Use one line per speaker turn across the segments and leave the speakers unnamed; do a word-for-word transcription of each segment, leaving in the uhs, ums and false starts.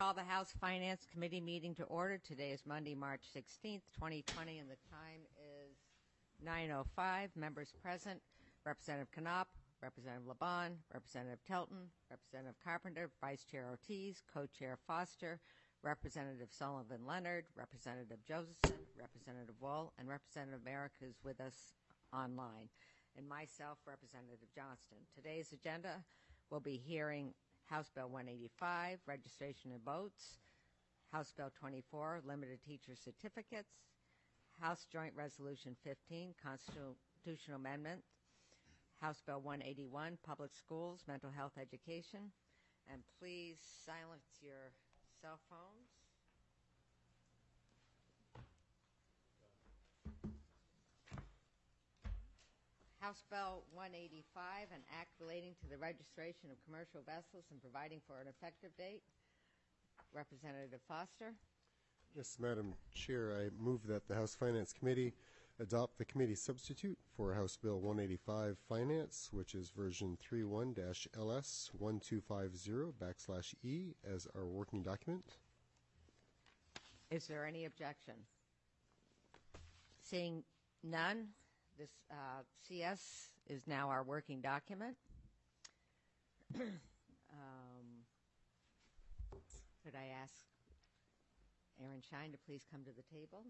Call the House Finance Committee meeting to order. Today is Monday, March sixteenth, twenty twenty, and the time is nine oh five. Members present: Representative Knopp, Representative Laban, Representative Telton, Representative Carpenter, Vice Chair Ortiz, Co-Chair Foster, Representative Sullivan Leonard, Representative Josephson, Representative Wool, and Representative Merrick, who's with us online, and myself, Representative Johnston. Today's agenda will be hearing House Bill one eighty-five, registration of votes, House Bill twenty-four, limited teacher certificates, House Joint Resolution fifteen, constitutional amendment, House Bill one eighty-one, public schools, mental health education, and please silence your cell phones. House Bill one eighty-five, an act relating to the registration of commercial vessels and providing for an effective date. Representative Foster.
Yes, Madam Chair, I move that the House Finance Committee adopt the committee substitute for House Bill one eighty-five Finance, which is version thirty-one dash L S one two five zero backslash E as our working document.
Is there any objection? Seeing none, this uh, C S is now our working document. um, could I ask Aaron Shine to please come to the table?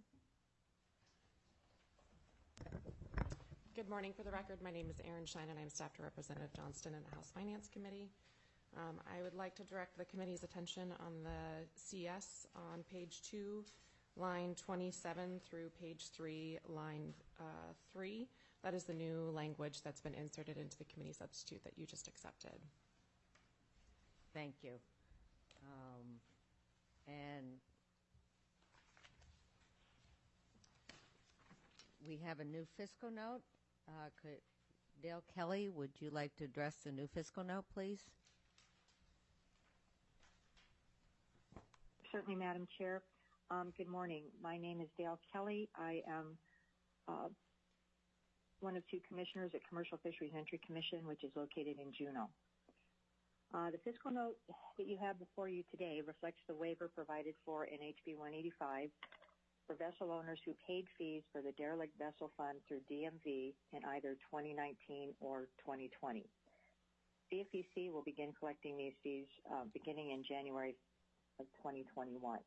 Good morning. For the record, my name is Aaron Shine, and I'm staff to Representative Johnston in the House Finance Committee. Um, I would like to direct the committee's attention on the C S on page two, line twenty-seven through page three, line uh, three. That is the new language that's been inserted into the committee substitute that you just accepted.
Thank you. Um, and we have a new fiscal note. Uh, could, Dale Kelly, would you like to address the new fiscal note, please?
Certainly, Madam Chair. Um, good morning. My name is Dale Kelly. I am uh, one of two commissioners at Commercial Fisheries Entry Commission, which is located in Juneau. Uh, the fiscal note that you have before you today reflects the waiver provided for in H B one eighty-five for vessel owners who paid fees for the derelict vessel fund through D M V in either twenty nineteen or twenty twenty. C F E C will begin collecting these fees uh, beginning in January of twenty twenty-one.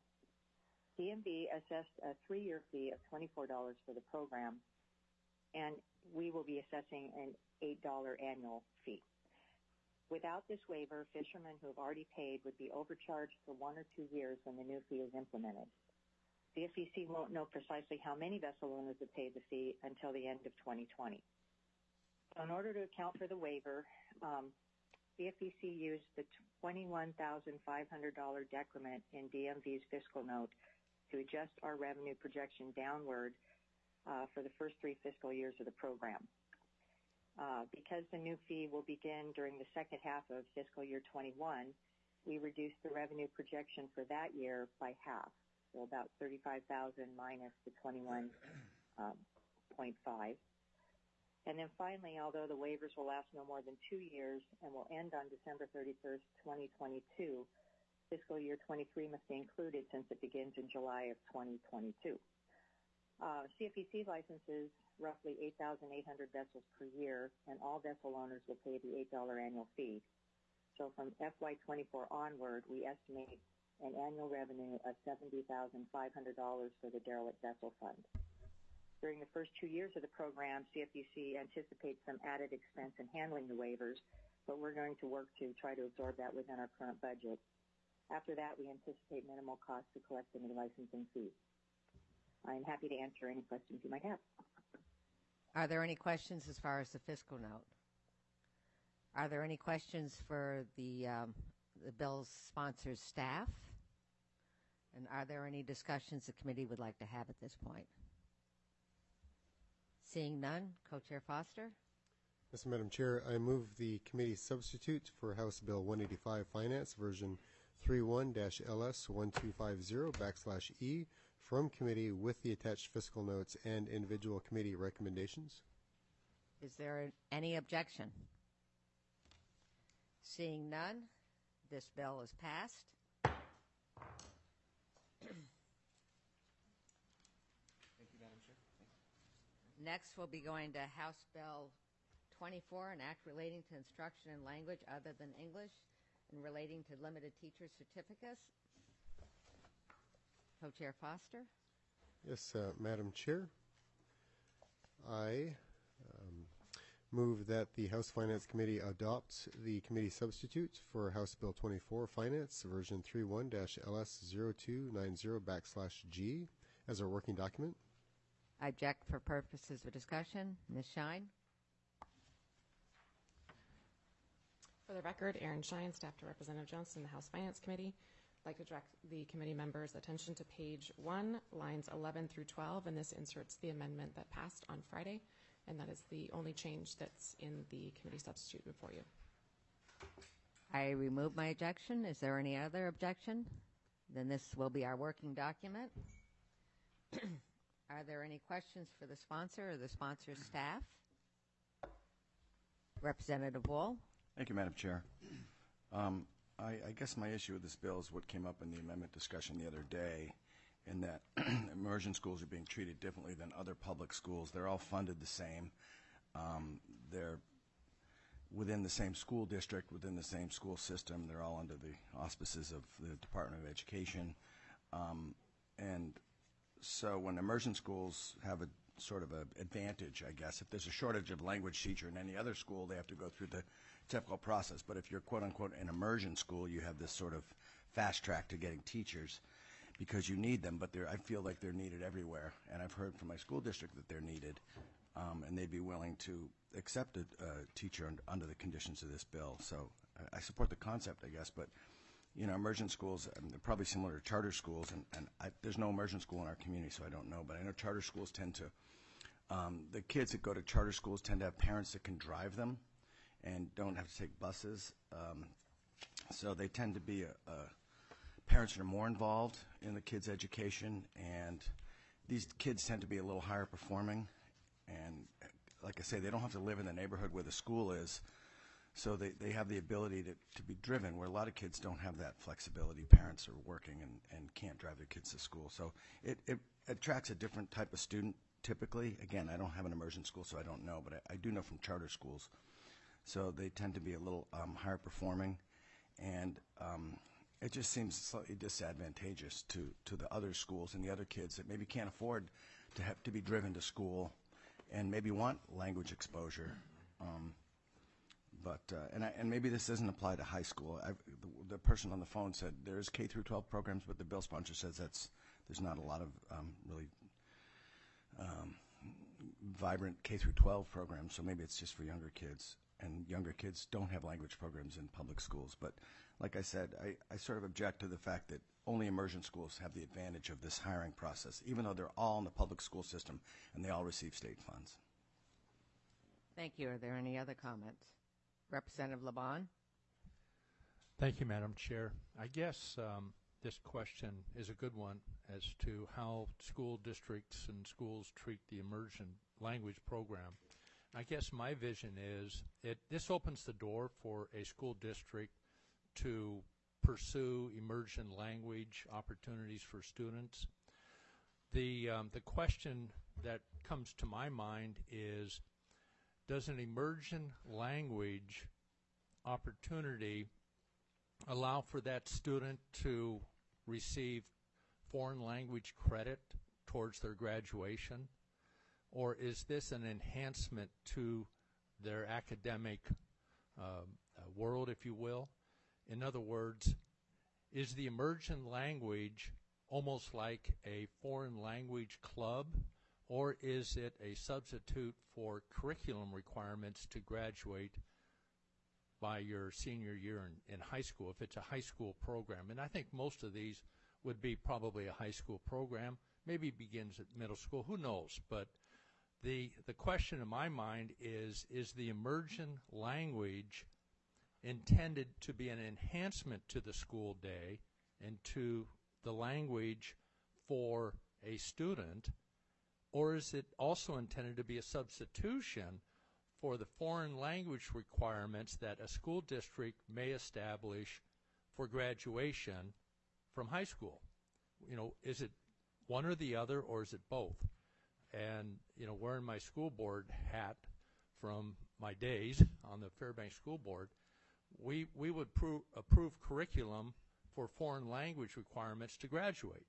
D M V assessed a three-year fee of twenty-four dollars for the program, and we will be assessing an eight dollars annual fee. Without this waiver, fishermen who have already paid would be overcharged for one or two years when the new fee is implemented. The C F E C won't know precisely how many vessel owners have paid the fee until the end of twenty twenty. So in order to account for the waiver, um, C F E C used the twenty-one thousand five hundred dollars decrement in D M V's fiscal note to adjust our revenue projection downward uh, for the first three fiscal years of the program. Uh, because the new fee will begin during the second half of fiscal year twenty-one, we reduced the revenue projection for that year by half, so about thirty-five thousand dollars minus the twenty-one point five. And then finally, although the waivers will last no more than two years and will end on December thirty-first, twenty twenty-two, fiscal year twenty-three must be included since it begins in July of twenty twenty-two. Uh, C F E C licenses roughly eight thousand eight hundred vessels per year, and all vessel owners will pay the eight dollars annual fee. So from F Y twenty-four onward, we estimate an annual revenue of seventy thousand five hundred dollars for the derelict vessel fund. During the first two years of the program, C F E C anticipates some added expense in handling the waivers, but we're going to work to try to absorb that within our current budget. After that, we anticipate minimal costs to collect any licensing fees. I'm happy to answer any questions you might have.
Are there any questions as far as the fiscal note? Are there any questions for the, um, the bill's sponsors' staff? And are there any discussions the committee would like to have at this point? Seeing none, Co-Chair Foster.
Yes, Madam Chair, I move the committee substitute for House Bill one eighty-five Finance, version thirty-one dash L S one two five zero backslash E from committee with the attached fiscal notes and individual committee recommendations.
Is there any objection? Seeing none, this bill is passed.
Thank you, Madam Chair.
Next, we'll be going to House Bill twenty-four, an act relating to instruction in language other than English and relating to limited teacher certificates. Co-Chair Foster.
Yes, uh, Madam Chair. I um, move that the House Finance Committee adopt the committee substitute for House Bill twenty-four Finance version thirty-one dash L S zero two nine zero backslash G as our working document.
I object for purposes of discussion. Miz Shine.
For the record, Erin Shine, staff to Representative Johnston, the House Finance Committee. I'd like to direct the committee members' attention to page one, lines eleven through twelve, and this inserts the amendment that passed on Friday, and that is the only change that's in the committee substitute before you.
I remove my objection. Is there any other objection? Then this will be our working document. Are there any questions for the sponsor or the sponsor's staff? Representative Wool.
Thank you, Madam Chair. Um, I, I guess my issue with this bill is what came up in the amendment discussion the other day, in that immersion schools are being treated differently than other public schools. They're all funded the same. Um, they're within the same school district, within the same school system. They're all under the auspices of the Department of Education. Um, and so when immersion schools have a sort of an advantage, I guess, if there's a shortage of language teacher in any other school, they have to go through the typical process. But if you're quote-unquote an immersion school, you have this sort of fast track to getting teachers because you need them, but they're, I feel like they're needed everywhere. And I've heard from my school district that they're needed, um, and they'd be willing to accept a, a teacher un, under the conditions of this bill. So I, I support the concept, I guess, but you know, immersion schools, um, they're probably similar to charter schools, and, and I, there's no immersion school in our community, so I don't know, but I know charter schools tend to, um, the kids that go to charter schools tend to have parents that can drive them and don't have to take buses, um, so they tend to be, a, a, parents that are more involved in the kids' education, and these kids tend to be a little higher performing, and like I say, they don't have to live in the neighborhood where the school is. So they, they have the ability to, to be driven, where a lot of kids don't have that flexibility. Parents are working and, and can't drive their kids to school. So it, it attracts a different type of student typically. Again, I don't have an immersion school, so I don't know, but I, I do know from charter schools. So they tend to be a little um, higher performing, and um, it just seems slightly disadvantageous to, to the other schools and the other kids that maybe can't afford to have to be driven to school and maybe want language exposure. Um, But uh, and I, and maybe this doesn't apply to high school. I've, the, the person on the phone said there's K through twelve programs, but the bill sponsor says that's there's not a lot of um, really um, vibrant K through twelve programs. So maybe it's just for younger kids, and younger kids don't have language programs in public schools. But like I said, I, I sort of object to the fact that only immersion schools have the advantage of this hiring process, even though they're all in the public school system and they all receive state funds.
Thank you. Are there any other comments? Representative LeBon.
Thank you, Madam Chair. I guess um, this question is a good one as to how school districts and schools treat the immersion language program. I guess my vision is it this opens the door for a school district to pursue immersion language opportunities for students. The, um, the question that comes to my mind is, does an immersion language opportunity allow for that student to receive foreign language credit towards their graduation? Or is this an enhancement to their academic uh, uh, world, if you will? In other words, is the immersion language almost like a foreign language club? Or is it a substitute for curriculum requirements to graduate by your senior year in, in high school, if it's a high school program? And I think most of these would be probably a high school program, maybe begins at middle school, who knows? But the, the question in my mind is, is the immersion language intended to be an enhancement to the school day and to the language for a student? Or is it also intended to be a substitution for the foreign language requirements that a school district may establish for graduation from high school. You know, is it one or the other, or is it both? And, you know, wearing my school board hat from my days on the Fairbanks School Board, we, we would pro- approve curriculum for foreign language requirements to graduate.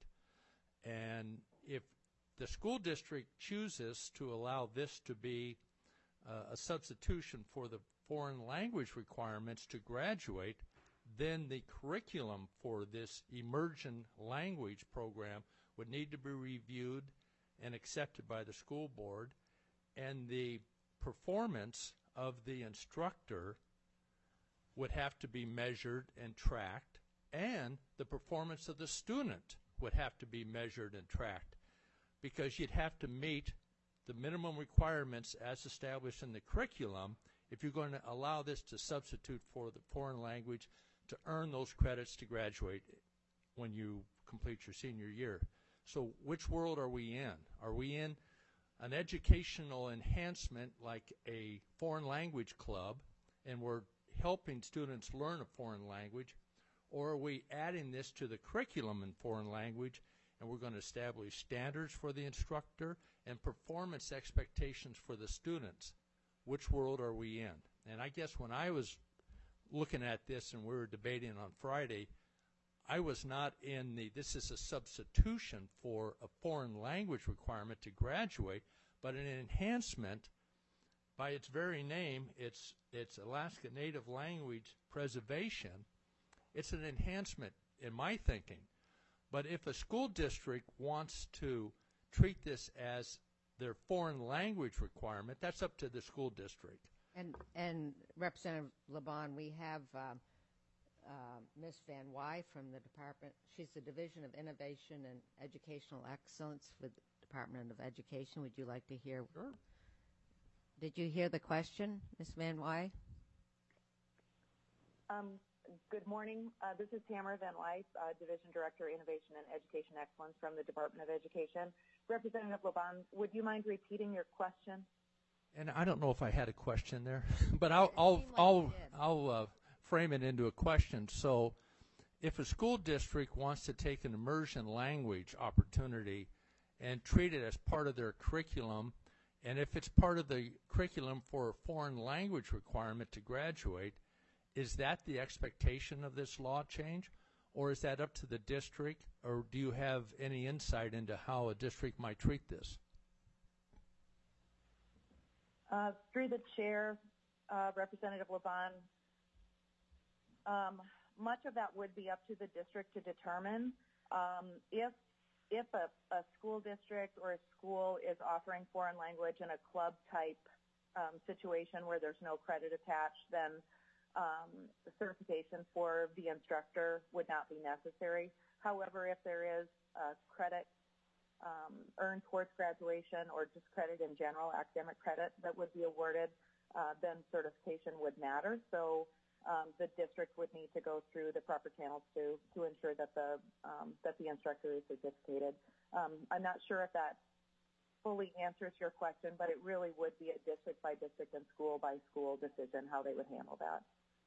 And if the school district chooses to allow this to be uh, a substitution for the foreign language requirements to graduate, then the curriculum for this immersion language program would need to be reviewed and accepted by the school board, and the performance of the instructor would have to be measured and tracked, and the performance of the student would have to be measured and tracked, because you'd have to meet the minimum requirements as established in the curriculum if you're going to allow this to substitute for the foreign language to earn those credits to graduate when you complete your senior year. So which world are we in? Are we in an educational enhancement like a foreign language club, and we're helping students learn a foreign language, or are we adding this to the curriculum in foreign language, and we're going to establish standards for the instructor and performance expectations for the students? Which world are we in? And I guess when I was looking at this and we were debating on Friday, I was not in the, this is a substitution for a foreign language requirement to graduate, but an enhancement. By its very name, it's, it's Alaska Native Language Preservation. It's an enhancement in my thinking. But if a school district wants to treat this as their foreign language requirement, that's up to the school district.
And, and Representative LeBon, we have uh, uh, Miz Van Wy from the Department. She's the Division of Innovation and Educational Excellence for the Department of Education. Would you like to hear?
Sure.
Did you hear the question, Miz Van Wy?
Um, good morning. Uh, this is Tamara Van Wy, uh, Division Director, Innovation and Education Excellence from the Department of Education. Representative LeBon, would you mind repeating your question?
And I don't know if I had a question there, but I'll I'll
like
I'll, I'll uh, frame it into a question. So, if a school district wants to take an immersion language opportunity and treat it as part of their curriculum, and if it's part of the curriculum for a foreign language requirement to graduate, is that the expectation of this law change, or is that up to the district, or do you have any insight into how a district might treat this?
Uh, through the chair, uh, Representative LeBon, um, much of that would be up to the district to determine. Um, if if a, a school district or a school is offering foreign language in a club type um, situation where there's no credit attached, then um, the certification for the instructor would not be necessary. However, if there is a credit Um, earned towards graduation or just credit in general, academic credit that would be awarded, uh, then certification would matter. So um, the district would need to go through the proper channels to to ensure that the um, that the instructor is certificated. Um, I'm not sure if that fully answers your question, but it really would be a district by district and school by school decision how they would handle that.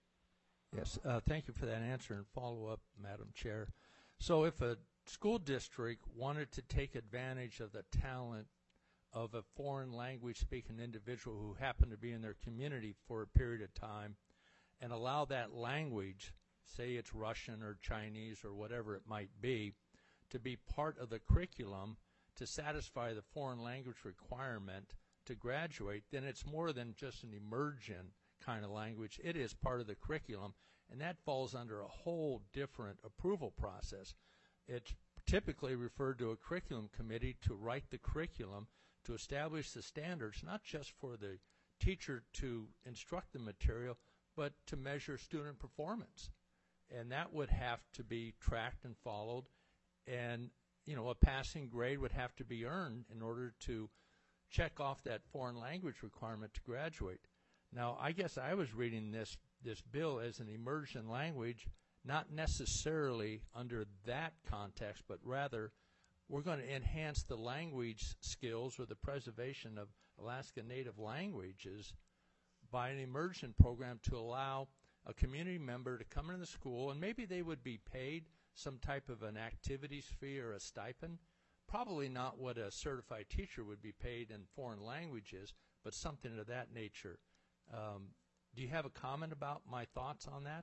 Yes, uh, thank you for that answer and follow up, Madam Chair. So if a school district wanted to take advantage of the talent of a foreign language speaking individual who happened to be in their community for a period of time and allow that language, say it's Russian or Chinese or whatever it might be, to be part of the curriculum to satisfy the foreign language requirement to graduate, then it's more than just an immersion kind of language. It is part of the curriculum, and that falls under a whole different approval process. It's typically referred to a curriculum committee to write the curriculum, to establish the standards, not just for the teacher to instruct the material, but to measure student performance. And that would have to be tracked and followed, and you know, a passing grade would have to be earned in order to check off that foreign language requirement to graduate. Now, I guess I was reading this, this bill as an immersion language, not necessarily under that context, but rather we're going to enhance the language skills or the preservation of Alaska Native languages by an immersion program to allow a community member to come into the school, and maybe they would be paid some type of an activities fee or a stipend. Probably not what a certified teacher would be paid in foreign languages, but something of that nature. Um, do you have a comment about my thoughts on that?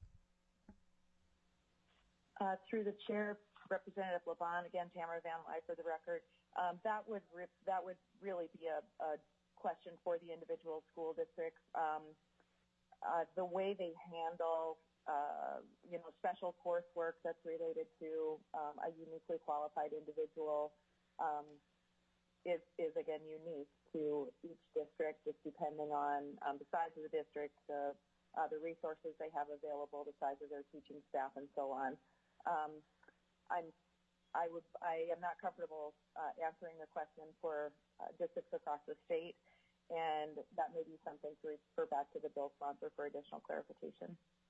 Uh, through the chair, Representative Laban, again, Tamara Van Ly for the record. Um, that would re- that would really be a, a question for the individual school districts. Um, uh, the way they handle, uh, you know, special coursework that's related to um, a uniquely qualified individual um, is, is again unique to each district, just depending on um, the size of the district, the uh, the resources they have available, the size of their teaching staff, and so on. Um, I'm I would I am not comfortable uh, answering the question for uh, districts across the state, and that may be something to refer back to the bill sponsor for additional clarification.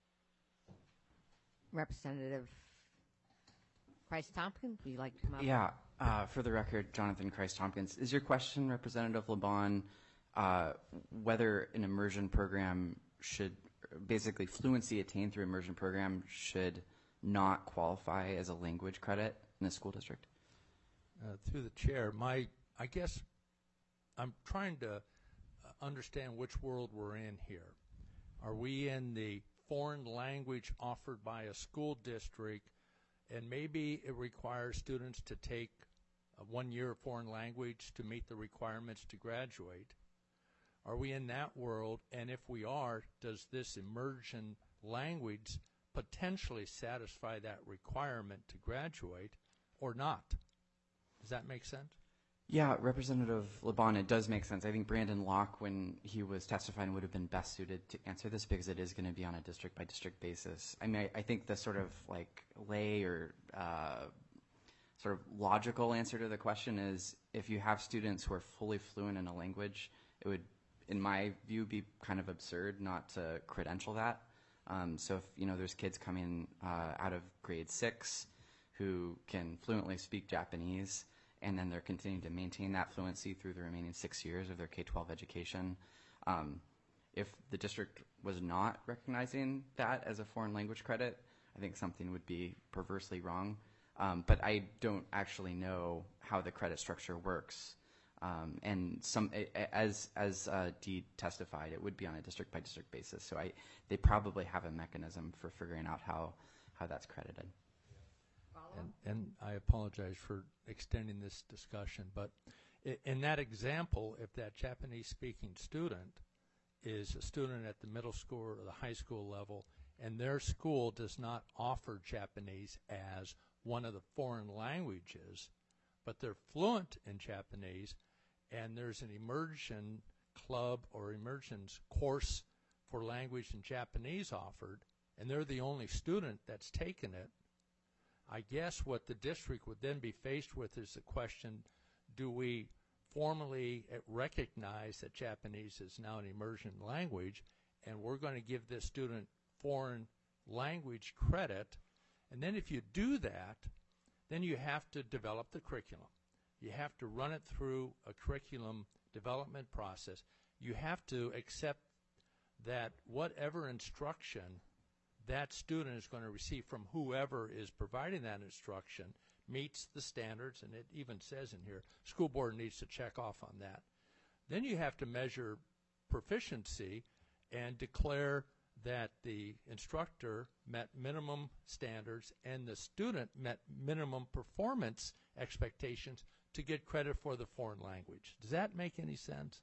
Representative Christ Tompkins, would you like to come up?
Yeah, uh, for the record, Jonathan Christ Tompkins. Is your question, Representative Laban, uh, whether an immersion program should, basically fluency attained through immersion program should not qualify as a language credit in a school district?
Uh, through the chair, my I guess I'm trying to understand which world we're in here. Are we in the foreign language offered by a school district, and maybe it requires students to take a one year of foreign language to meet the requirements to graduate? Are we in that world? And if we are, does this immersion language potentially satisfy that requirement to graduate or not? Does that make sense?
Yeah, Representative Laban, it does make sense. I think Brandon Locke, when he was testifying, would have been best suited to answer this because it is going to be on a district-by-district basis. I mean, I, I think the sort of like lay or uh, sort of logical answer to the question is if you have students who are fully fluent in a language, it would, in my view, be kind of absurd not to credential that. Um, so if, you know, there's kids coming uh, out of grade six who can fluently speak Japanese, and then they're continuing to maintain that fluency through the remaining six years of their K twelve education. Um, if the district was not recognizing that as a foreign language credit, I think something would be perversely wrong. Um, but I don't actually know how the credit structure works. Um, and some, as as uh, Dee testified, it would be on a district by district basis. So I, they probably have a mechanism for figuring out how, how that's credited.
And, and I apologize for extending this discussion, but i- in that example, if that Japanese-speaking student is a student at the middle school or the high school level, and their school does not offer Japanese as one of the foreign languages, but they're fluent in Japanese, and there's an immersion club or immersion course for language in Japanese offered, and they're the only student that's taken it, I guess what the district would then be faced with is the question, do we formally recognize that Japanese is now an immersion language, and we're going to give this student foreign language credit? And then if you do that, then you have to develop the curriculum. You have to run it through a curriculum development process. You have to accept that whatever instruction that student is going to receive from whoever is providing that instruction meets the standards, and it even says in here, school board needs to check off on that. Then you have to measure proficiency and declare that the instructor met minimum standards and the student met minimum performance expectations to get credit for the foreign language. Does that make any sense?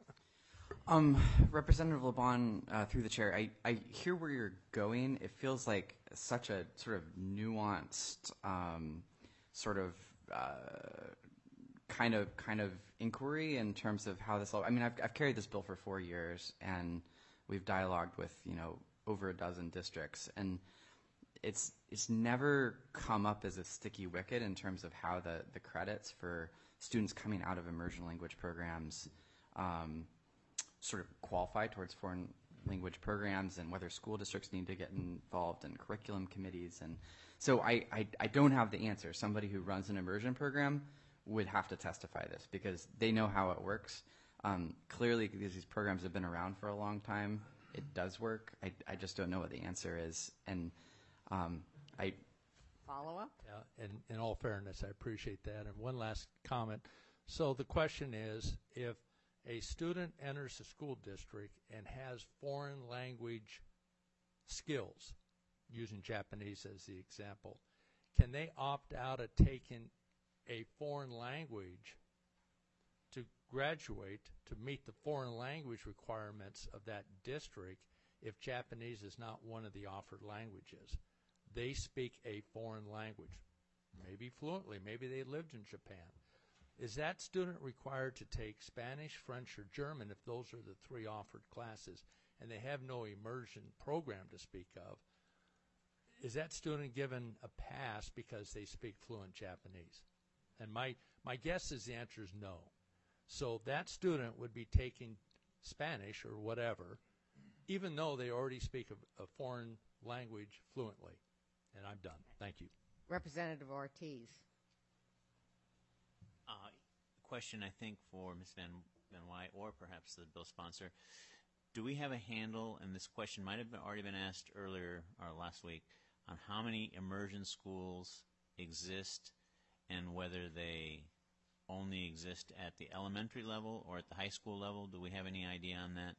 Um, Representative Laban, uh, through the chair, I, I hear where you're going. It feels like such a sort of nuanced, um, sort of uh, kind of kind of inquiry in terms of how this all. I mean, I've, I've carried this bill for four years, and we've dialogued with you know over a dozen districts, and it's it's never come up as a sticky wicket in terms of how the the credits for students coming out of immersion language programs Um, sort of qualify towards foreign language programs, and whether school districts need to get involved in curriculum committees. And so I, I, I don't have the answer. Somebody who runs an immersion program would have to testify this because they know how it works. Um, clearly, because these programs have been around for a long time, it does work. I, I just don't know what the answer is. And um, I,
Follow-up?
Yeah, and in all fairness, I appreciate that. And one last comment. So the question is, if a student enters a school district and has foreign language skills, using Japanese as the example, can they opt out of taking a foreign language to graduate to meet the foreign language requirements of that district if Japanese is not one of the offered languages? They speak a foreign language, maybe fluently, maybe they lived in Japan. Is that student required to take Spanish, French, or German if those are the three offered classes and they have no immersion program to speak of? Is that student given a pass because they speak fluent Japanese? And my, my guess is the answer is no. So that student would be taking Spanish or whatever, even though they already speak a, a foreign language fluently. And I'm done. Thank you.
Representative Ortiz.
Uh, question, I think, for Miz Van, Van Wy or perhaps the bill sponsor. Do we have a handle, and this question might have been, already been asked earlier or last week, on how many immersion schools exist and whether they only exist at the elementary level or at the high school level? Do we have any idea on that?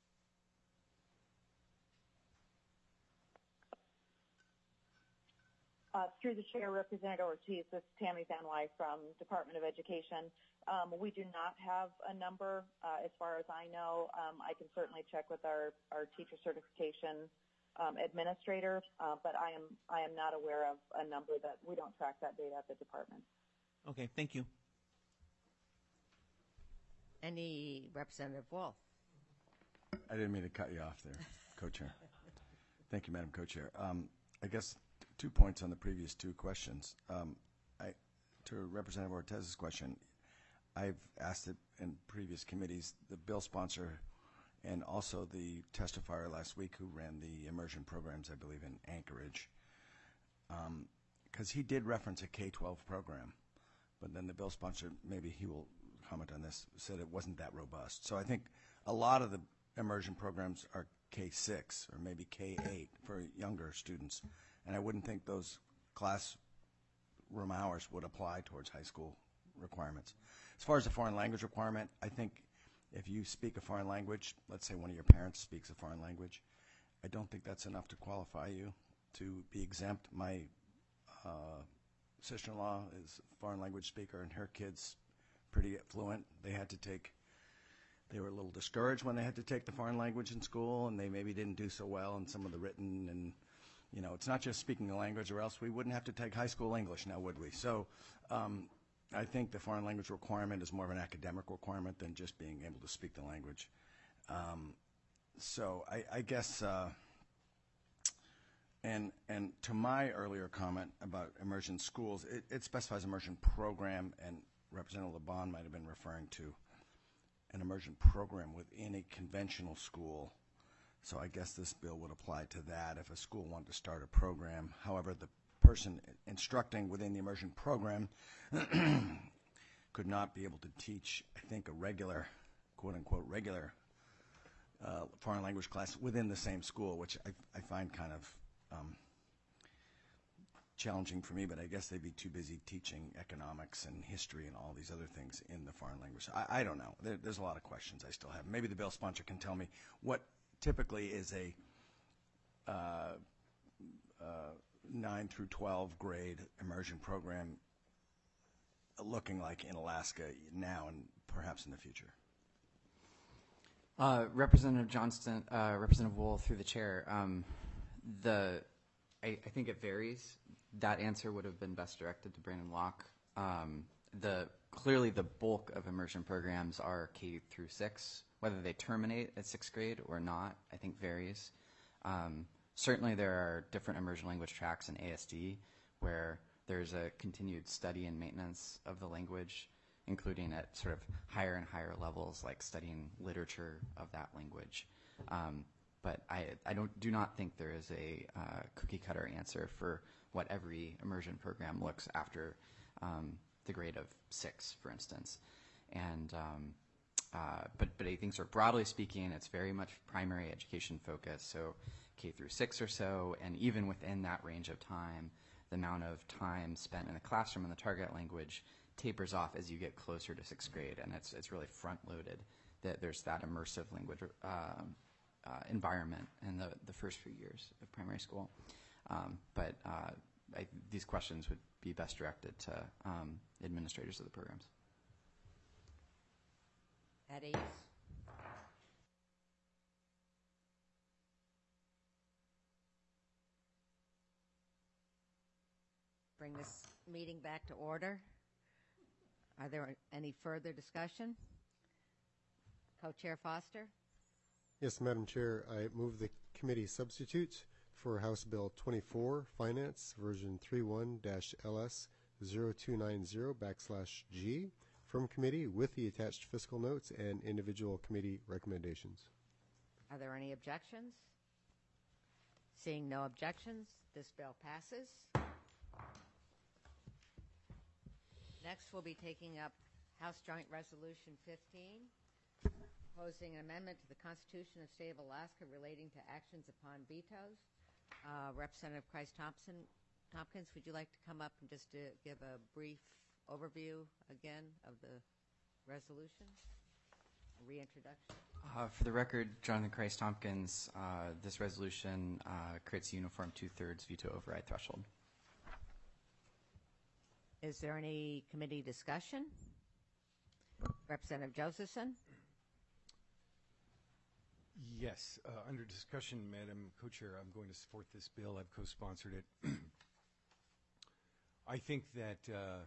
Uh, through the chair, Representative Ortiz, this is Tammy Van Wy from Department of Education. Um, we do not have a number uh, as far as I know. Um, I can certainly check with our, our teacher certification um, administrator, uh, but I am I am not aware of a number. That we don't track that data at the department.
Okay, thank you.
Any Representative Wolf?
I didn't mean to cut you off there, Co-Chair. Thank you, Madam Co-Chair. Um, I guess two points on the previous two questions. Um, I, to Representative Ortiz's question, I've asked it in previous committees, the bill sponsor and also the testifier last week who ran the immersion programs, I believe, in Anchorage, because um, he did reference a K twelve program, but then the bill sponsor, maybe he will comment on this, said it wasn't that robust. So I think a lot of the immersion programs are K six or maybe K eight for younger students. And I wouldn't think those classroom hours would apply towards high school requirements. As far as the foreign language requirement, I think if you speak a foreign language, let's say one of your parents speaks a foreign language, I don't think that's enough to qualify you to be exempt. My uh, sister-in-law is a foreign language speaker, and her kids pretty fluent. They had to take, they were a little discouraged when they had to take the foreign language in school, and they maybe didn't do so well in some of the written and you know, it's not just speaking the language, or else we wouldn't have to take high school English now, would we? So um, I think the foreign language requirement is more of an academic requirement than just being able to speak the language. Um, so I, I guess, uh, and and to my earlier comment about immersion schools, it, it specifies immersion program, and Representative LeBon might have been referring to an immersion program within a conventional school. So I guess this bill would apply to that if a school wanted to start a program. However, the person instructing within the immersion program could not be able to teach, I think, a regular, quote-unquote, regular uh, foreign language class within the same school, which I, I find kind of um, challenging for me, but I guess they'd be too busy teaching economics and history and all these other things in the foreign language. I, I don't know. There, there's a lot of questions I still have. Maybe the bill sponsor can tell me what typically is a uh, uh, nine through twelve grade immersion program looking like in Alaska now and perhaps in the future.
Uh, Representative Johnston, uh, Representative Wool, through the chair, um, the I, I think it varies. That answer would have been best directed to Brandon Locke. Um, the clearly the bulk of immersion programs are K through six. Whether they terminate at sixth grade or not, I think varies. Um, certainly there are different immersion language tracks in A S D where there's a continued study and maintenance of the language, including at sort of higher and higher levels, like studying literature of that language. Um, but I, I don't, do not think there is a uh, cookie cutter answer for what every immersion program looks after um, the grade of six, for instance. And um, Uh, but, but I think sort of broadly speaking, it's very much primary education focused, so K through six or so, and even within that range of time, the amount of time spent in the classroom in the target language tapers off as you get closer to sixth grade, and it's it's really front-loaded. That there's that immersive language uh, uh, environment in the, the first few years of primary school. Um, but uh, I, these questions would be best directed to um, administrators of the programs.
At ease. Bring this meeting back to order. Are there any further discussion? Co-Chair Foster?
Yes, Madam Chair, I move the committee substitute for House Bill twenty-four, Finance, version thirty-one dash L S zero two nine zero backslash G, from committee with the attached fiscal notes and individual committee recommendations.
Are there any objections? Seeing no objections, this bill passes. Next, we'll be taking up House Joint Resolution fifteen, proposing an amendment to the Constitution of the State of Alaska relating to actions upon vetoes. Uh, Representative Christ Thompson, Tompkins, would you like to come up and just uh, give a brief overview again of the resolution? A reintroduction?
Uh, for the record, Jonathan Christ Tompkins, uh, this resolution uh, creates a uniform two-thirds veto override threshold.
Is there any committee discussion? Representative Josephson?
Yes. Uh, under discussion, Madam Co-Chair, I'm going to support this bill. I've co-sponsored it. I think that uh,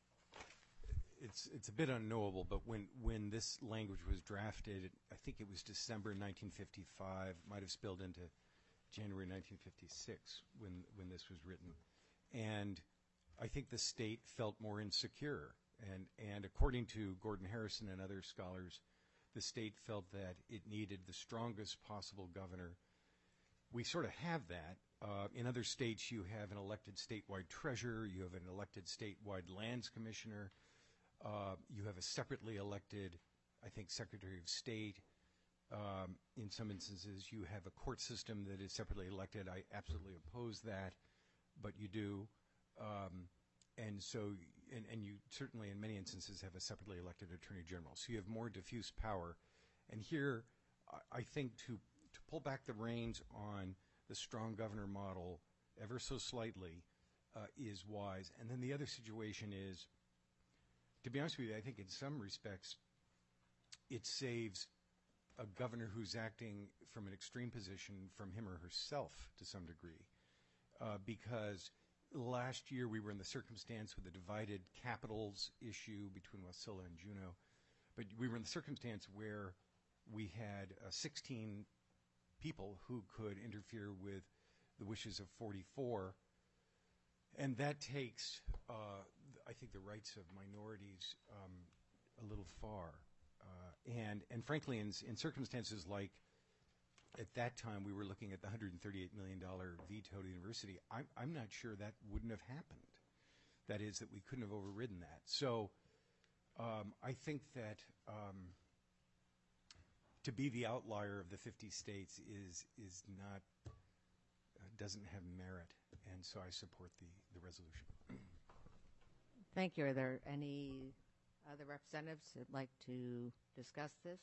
it's it's a bit unknowable, but when, when this language was drafted, I think it was December nineteen fifty-five, might have spilled into January nineteen fifty-six when, when this was written. And I think the state felt more insecure. And, and according to Gordon Harrison and other scholars, the state felt that it needed the strongest possible governor. We sort of have that. Uh, in other states, you have an elected statewide treasurer, you have an elected statewide lands commissioner, uh, you have a separately elected, I think, Secretary of State. Um, in some instances, you have a court system that is separately elected. I absolutely oppose that, but you do. Um, and so, and, and you certainly in many instances have a separately elected Attorney General. So you have more diffuse power. And here, I, I think to, to pull back the reins on the strong governor model ever so slightly uh, is wise. And then the other situation is, to be honest with you, I think in some respects, it saves a governor who's acting from an extreme position from him or herself to some degree. Uh, because last year we were in the circumstance with the divided capitals issue between Wasilla and Juneau. But we were in the circumstance where we had uh, sixteen people who could interfere with the wishes of forty-four. And that takes, uh, I think, the rights of minorities um, a little far. Uh, and, and frankly, in, in circumstances like at that time we were looking at the one hundred thirty-eight million dollars veto to the university, I'm, I'm not sure that wouldn't have happened. That is, that we couldn't have overridden that. So um, I think that um, to be the outlier of the fifty states is, is not, uh, doesn't have merit. And so I support the, the resolution.
Thank you. Are there any other representatives that would like to discuss this?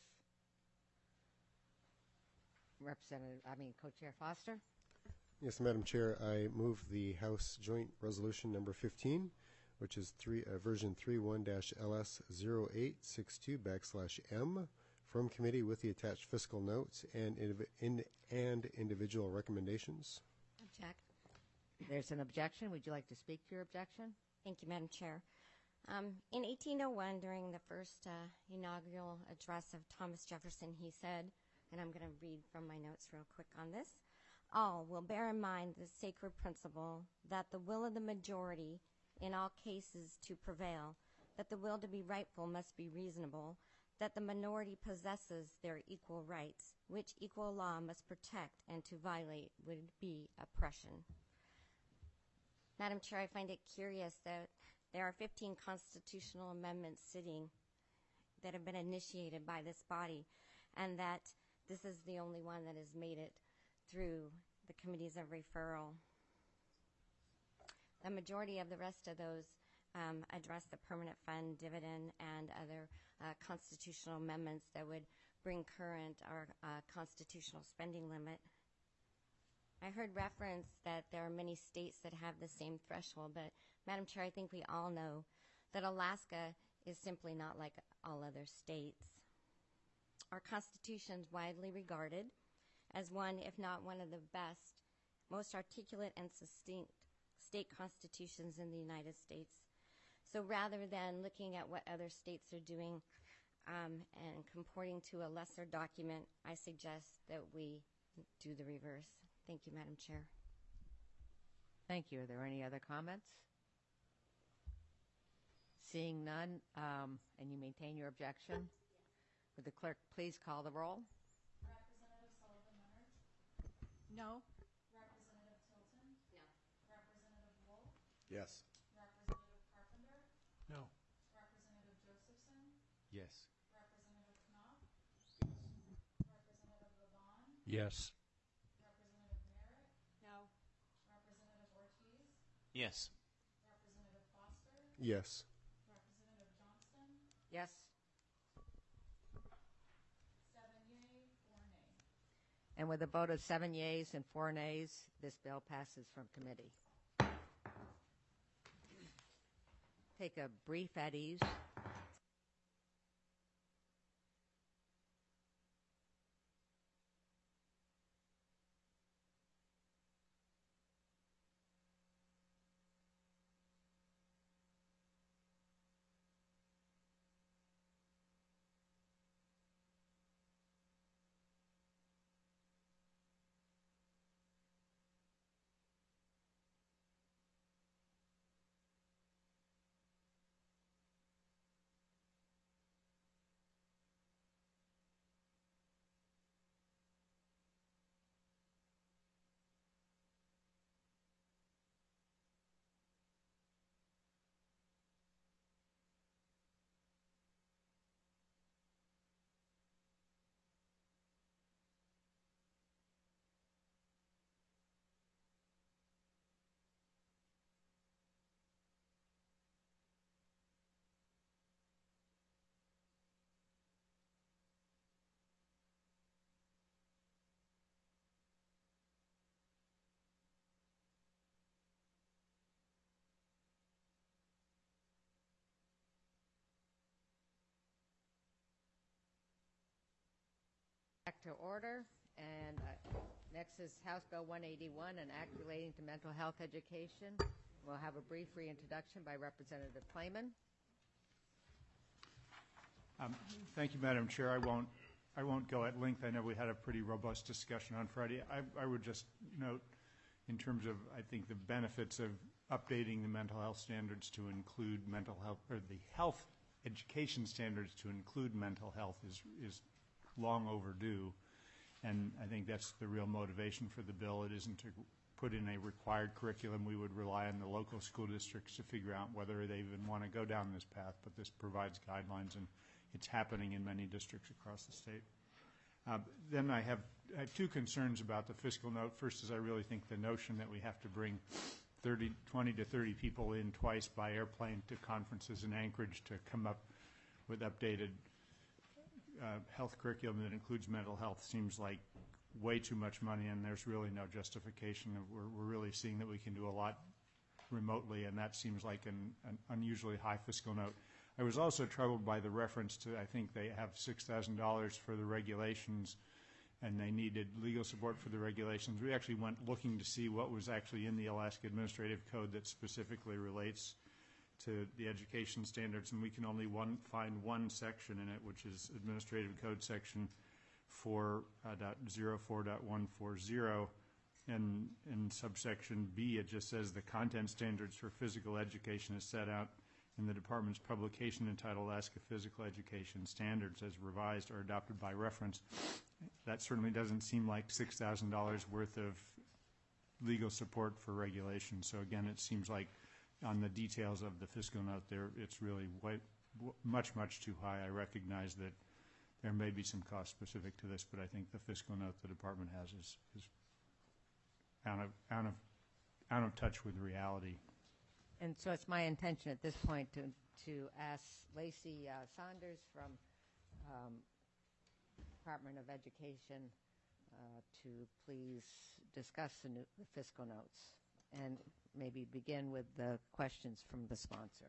Representative, I mean, Co-Chair Foster?
Yes, Madam Chair, I move the House Joint Resolution number fifteen, which is three, uh, version thirty-one dash L S zero eight six two backslash M, from committee with the attached fiscal notes and, indiv in, and individual recommendations.
Object. There's an objection. Would you like to speak to your objection?
Thank you, Madam Chair. Um, in eighteen oh one, during the first uh, inaugural address of Thomas Jefferson, he said, and I'm going to read from my notes real quick on this, all will bear in mind the sacred principle that the will of the majority in all cases to prevail, that the will to be rightful must be reasonable, that the minority possesses their equal rights, which equal law must protect, and to violate would be oppression. Madam Chair, I find it curious that there are fifteen constitutional amendments sitting that have been initiated by this body, and that this is the only one that has made it through the committees of referral. the majority of the rest of those um, address the permanent fund, dividend, and other uh, constitutional amendments that would bring current our uh, constitutional spending limit. I heard reference that there are many states that have the same threshold, but Madam Chair, I think we all know that Alaska is simply not like all other states. Our Constitution is widely regarded as one, if not one of the best, most articulate and succinct state constitutions in the United States. So rather than looking at what other states are doing um, and comporting to a lesser document, I suggest that we do the reverse. Thank you, Madam Chair.
Thank you. Are there any other comments? Seeing none, um, and you maintain your objection, would the clerk please call the roll?
Representative Sullivan Leonard?
No.
Representative Tilton?
No.
Representative Wolf?
Yes.
Representative Carpenter?
No.
Representative Josephson?
Yes.
Representative Knopf? Representative Levon?
Yes.
Representative Merritt?
No.
Representative Ortiz?
Yes.
Representative Foster?
Yes.
Representative Johnston?
Yes.
Seven yea, four nay.
And with a vote of seven yeas and four nays, this bill passes from committee. Take a brief at ease. Back to order, and uh, next is House Bill one eighty-one, an act relating to mental health education. We'll have a brief reintroduction by Representative Clayman.
Um, thank you, Madam Chair. I won't, I won't go at length. I know we had a pretty robust discussion on Friday. I, I would just note, in terms of, I think, the benefits of updating the mental health standards to include mental health, or the health education standards to include mental health is, is long overdue, and I think that's the real motivation for the bill. It isn't to put in a required curriculum. We would rely on the local school districts to figure out whether they even want to go down this path, but this provides guidelines, and it's happening in many districts across the state. Uh, then I have, I have two concerns about the fiscal note. First is I really think the notion that we have to bring thirty, twenty to thirty people in twice by airplane to conferences in Anchorage to come up with updated Uh, health curriculum that includes mental health seems like way too much money, and there's really no justification. We're, we're really seeing that we can do a lot remotely, and that seems like an, an unusually high fiscal note. I was also troubled by the reference to, I think they have six thousand dollars for the regulations, and they needed legal support for the regulations. We actually went looking to see what was actually in the Alaska Administrative Code that specifically relates to the education standards, and we can only one, find one section in it, which is Administrative Code Section four point oh four point one forty, and in subsection B it just says the content standards for physical education is set out in the Department's publication entitled Alaska Physical Education Standards as revised or adopted by reference. That certainly doesn't seem like six thousand dollars worth of legal support for regulation. So again, it seems like on the details of the fiscal note there, it's really way, much, much too high. I recognize that there may be some cost specific to this, but I think the fiscal note the department has is, is out of, out of, out of touch with reality.
And so it's my intention at this point to, to ask Lacey uh, Saunders from um, Department of Education uh, to please discuss the, new, the fiscal notes and maybe begin with the questions from the sponsor.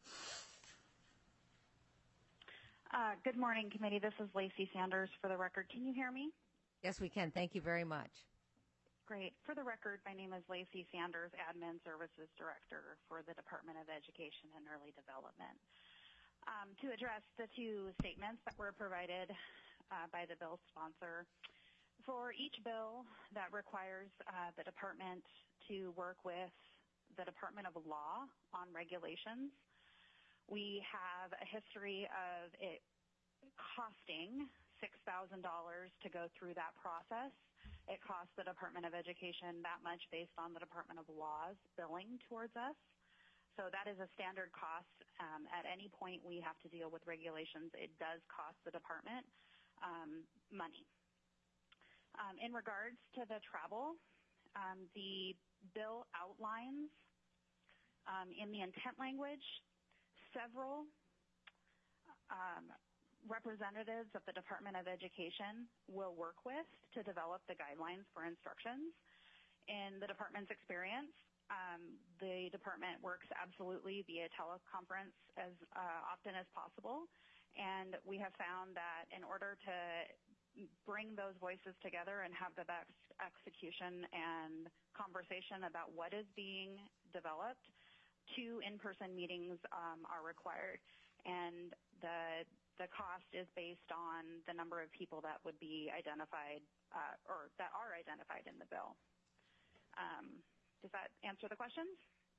Uh, good morning, committee. This is Lacey Sanders for the record. Can you hear me?
Yes, we can. Thank you very much.
Great. For the record, my name is Lacey Sanders, Admin Services Director for the Department of Education and Early Development. Um, to address the two statements that were provided uh, by the bill sponsor, for each bill that requires uh, the department to work with the Department of Law on regulations, we have a history of it costing six thousand dollars to go through that process. It costs the Department of Education that much based on the Department of Law's billing towards us. So that is a standard cost. Um, at any point we have to deal with regulations, it does cost the department um, money. Um, in regards to the travel, um, the bill outlines um, in the intent language several um, representatives of the Department of Education will work with to develop the guidelines for instructions. In the department's experience, um, the department works absolutely via teleconference as uh, often as possible, and we have found that in order to bring those voices together and have the best execution and conversation about what is being developed, two in-person meetings um, are required, and the the cost is based on the number of people that would be identified uh, or that are identified in the bill. Um, does that answer the questions?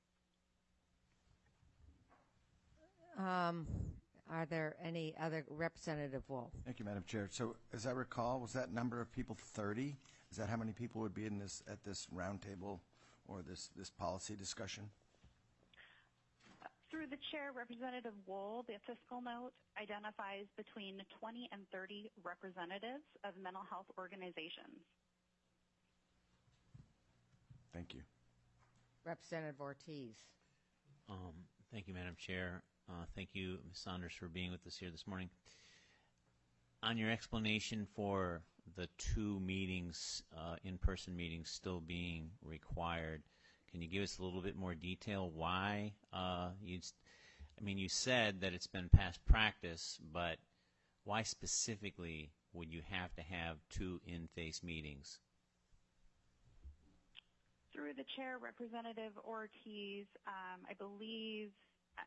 Um, are there any other? Representative Wool?
Thank you, Madam Chair. So, as I recall, was that number of people thirty? Is that how many people would be in this at this roundtable or this this policy discussion?
Through the chair, Representative Wool, the fiscal note identifies between twenty and thirty representatives of mental health organizations.
Thank you.
Representative Ortiz.
Um, thank you, Madam Chair. Uh, thank you, Miz Saunders, for being with us here this morning. On your explanation for the two meetings, uh, in-person meetings still being required, can you give us a little bit more detail why uh, you'd, I mean, you said that it's been past practice, but why specifically would you have to have two in-face meetings?
Through the chair, Representative Ortiz, um, I believe, uh,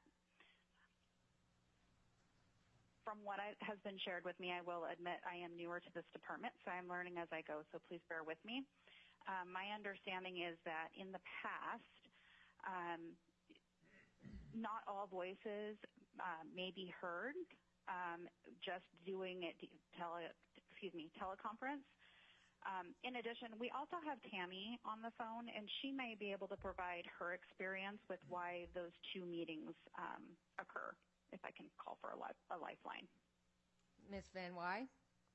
from what I, has been shared with me, I will admit I am newer to this department, so I'm learning as I go, so please bear with me. Um, my understanding is that in the past, um, not all voices uh, may be heard um, just doing it tele, excuse me, teleconference. Um, in addition, we also have Tammy on the phone, and she may be able to provide her experience with why those two meetings um, occur, if I can call for a, li a lifeline.
Miz Van Wy?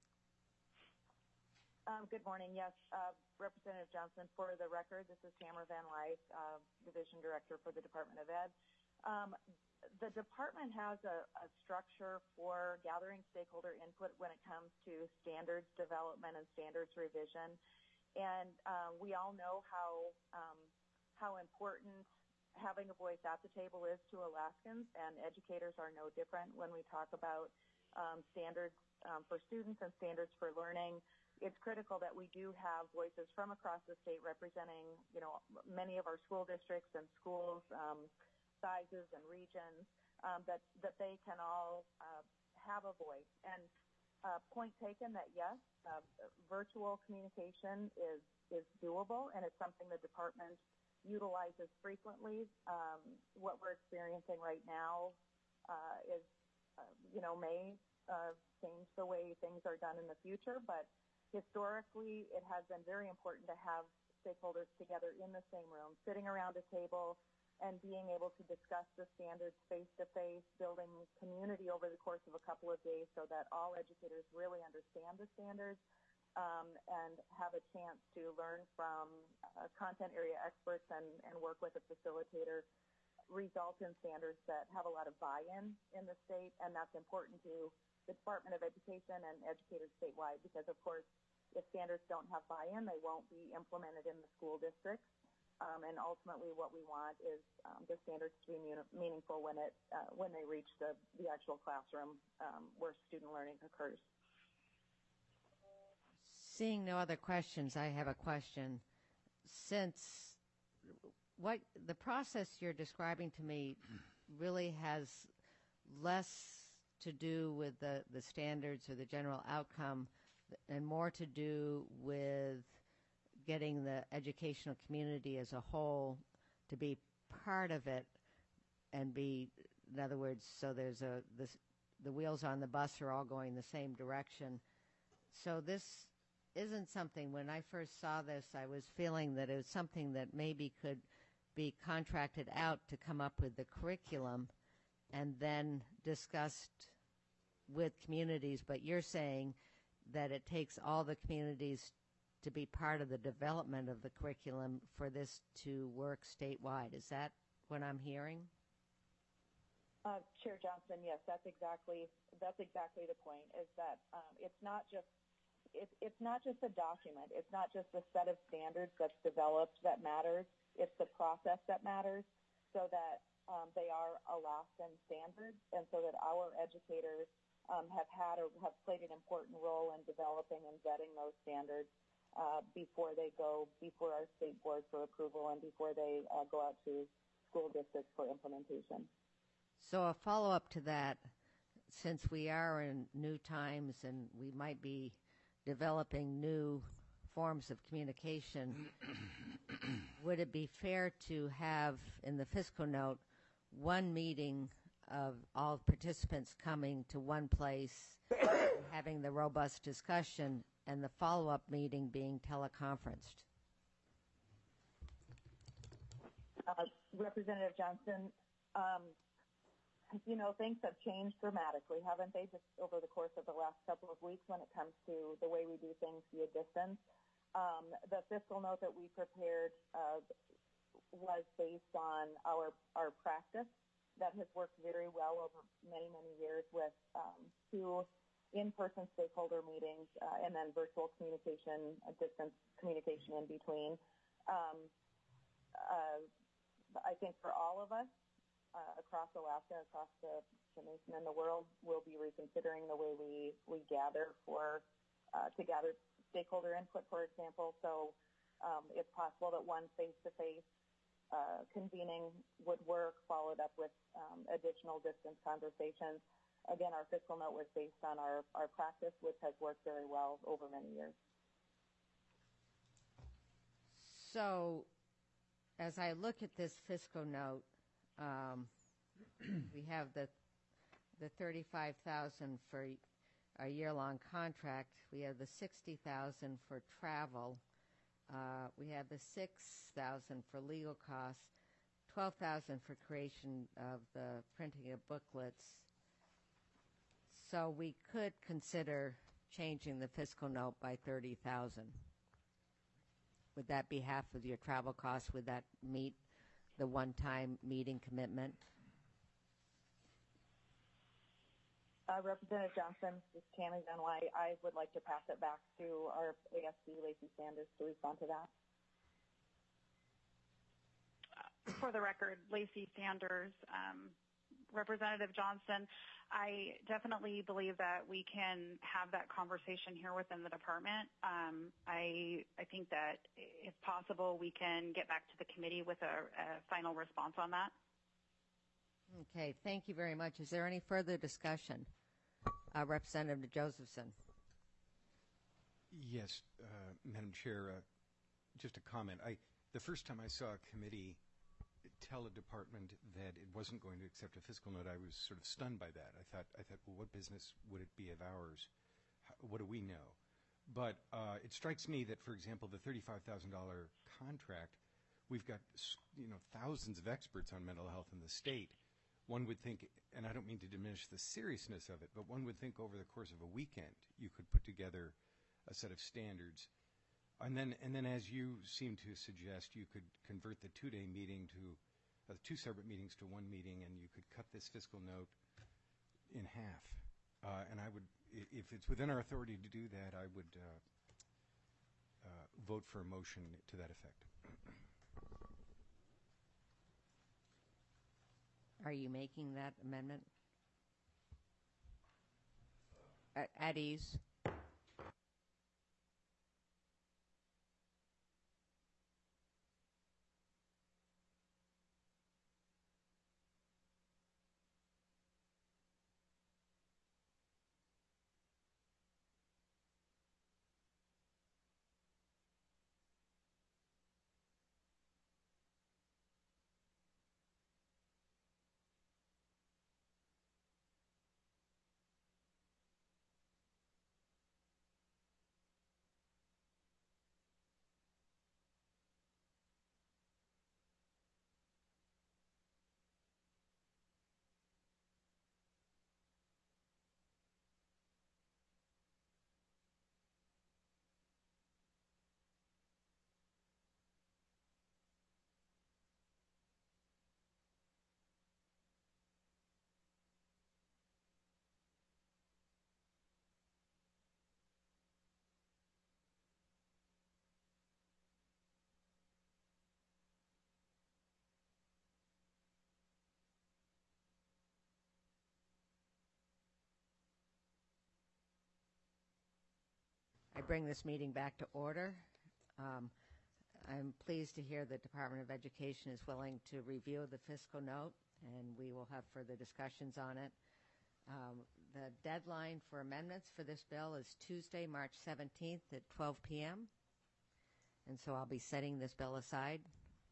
Um, good morning. Yes, uh, Representative Johnson, for the record, this is Tamara Van Wy, uh, Division Director for the Department of Ed. Um, the department has a, a structure for gathering stakeholder input when it comes to standards development and standards revision. And uh, we all know how, um, how important having a voice at the table is to Alaskans, and educators are no different when we talk about um, standards um, for students and standards for learning. It's critical that we do have voices from across the state representing, you know, many of our school districts and schools, um, sizes and regions, um, that, that they can all uh, have a voice. And uh, point taken that, yes, uh, virtual communication is, is doable, and it's something the department utilizes frequently. Um, what we're experiencing right now uh, is, uh, you know, may uh, change the way things are done in the future, but historically, it has been very important to have stakeholders together in the same room, sitting around a table and being able to discuss the standards face-to-face, building community over the course of a couple of days so that all educators really understand the standards um, and have a chance to learn from uh, content area experts and, and work with a facilitator. result in standards that have a lot of buy-in in the state, and that's important to the Department of Education and educators statewide because, of course, if standards don't have buy-in, they won't be implemented in the school districts. Um, and ultimately, what we want is um, the standards to be mean- meaningful when it uh, when they reach the, the actual classroom um, where student learning occurs.
Seeing no other questions, I have a question. Since what the process you're describing to me really has less to do with the, the standards or the general outcome and more to do with getting the educational community as a whole to be part of it and be, in other words, so there's a, this, the wheels on the bus are all going the same direction. So this isn't something, when I first saw this, I was feeling that it was something that maybe could be contracted out to come up with the curriculum and then discussed with communities, but you're saying that it takes all the communities to be part of the development of the curriculum for this to work statewide. Is that what I'm hearing?
Uh, Chair Johnson, yes, that's exactly that's exactly the point. Is that um, it's not just it's it's not just a document. It's not just a set of standards that's developed that matters. It's the process that matters, so that um, they are a lasting standard, and so that our educators um, have had or have played an important role in developing and vetting those standards uh, before they go before our state board for approval and before they uh, go out to school districts for implementation.
So a follow-up to that, since we are in new times and we might be developing new forms of communication, would it be fair to have in the fiscal note one meeting of all participants coming to one place, having the robust discussion, and the follow-up meeting being teleconferenced?
Uh, Representative Johnson, um, you know, things have changed dramatically, haven't they, just over the course of the last couple of weeks when it comes to the way we do things via distance. Um, the fiscal note that we prepared uh, was based on our our practice that has worked very well over many, many years with um, two in-person stakeholder meetings uh, and then virtual communication, uh, distance communication in between. Um, uh, I think for all of us, Uh, across Alaska, across the, the nation and the world, we'll be reconsidering the way we, we gather for uh, to gather stakeholder input, for example. So um, it's possible that one face-to-face uh, convening would work, followed up with um, additional distance conversations. Again, our fiscal note was based on our, our practice, which has worked very well over many years.
So as I look at this fiscal note, Um, we have the the thirty-five thousand for a year-long contract. We have the sixty thousand for travel. Uh, we have the six thousand for legal costs, twelve thousand for creation of the printing of booklets. So we could consider changing the fiscal note by thirty thousand. Would that be half of your travel costs? Would that meet the one-time meeting commitment?
Uh, Representative Johnson, this is Tammy Van Wy. I would like to pass it back to our A S C, Lacey Sanders, to respond to that.
For the record, Lacey Sanders, um, Representative Johnson, I definitely believe that we can have that conversation here within the department. Um, I, I think that if possible, we can get back to the committee with a, a final response on that.
Okay, thank you very much. Is there any further discussion? Uh, Representative Josephson.
Yes, uh, Madam Chair, uh, just a comment. I, the first time I saw a committee tell a department that it wasn't going to accept a fiscal note, I was sort of stunned by that. I thought, I thought, well, what business would it be of ours? How, what do we know? But uh, it strikes me that, for example, the thirty-five thousand dollars contract, we've got, you know, thousands of experts on mental health in the state. One would think, and I don't mean to diminish the seriousness of it, but one would think over the course of a weekend you could put together a set of standards. And then, and then as you seem to suggest, you could convert the two-day meeting to uh, two separate meetings to one meeting, and you could cut this fiscal note in half. Uh, and I would, i- if it's within our authority to do that, I would uh, uh, vote for a motion to that effect.
Are you making that amendment? At, at ease? I bring this meeting back to order. Um, I'm pleased to hear the Department of Education is willing to review the fiscal note, and we will have further discussions on it. Um, the deadline for amendments for this bill is Tuesday, March seventeenth at twelve p.m. And so I'll be setting this bill aside.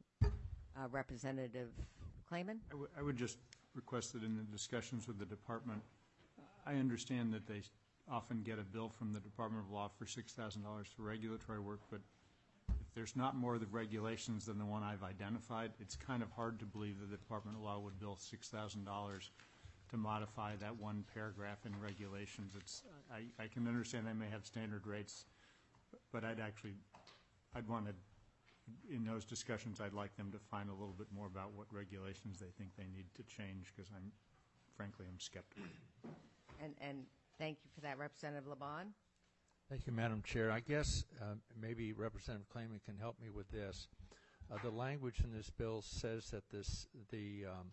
Uh, Representative Clayman?
I, w- I would just request that in the discussions with the department, I understand that they often get a bill from the Department of Law for six thousand dollars for regulatory work, but if there's not more of the regulations than the one I've identified, it's kind of hard to believe that the Department of Law would bill six thousand dollars to modify that one paragraph in regulations. It's, I, I can understand they may have standard rates, but I'd actually, I'd want to, in those discussions, I'd like them to find a little bit more about what regulations they think they need to change, because I'm, frankly, I'm skeptical.
And, and thank you for that, Representative LeBon.
Thank you, Madam Chair. I guess uh, maybe Representative Clayman can help me with this. Uh, the language in this bill says that this the um,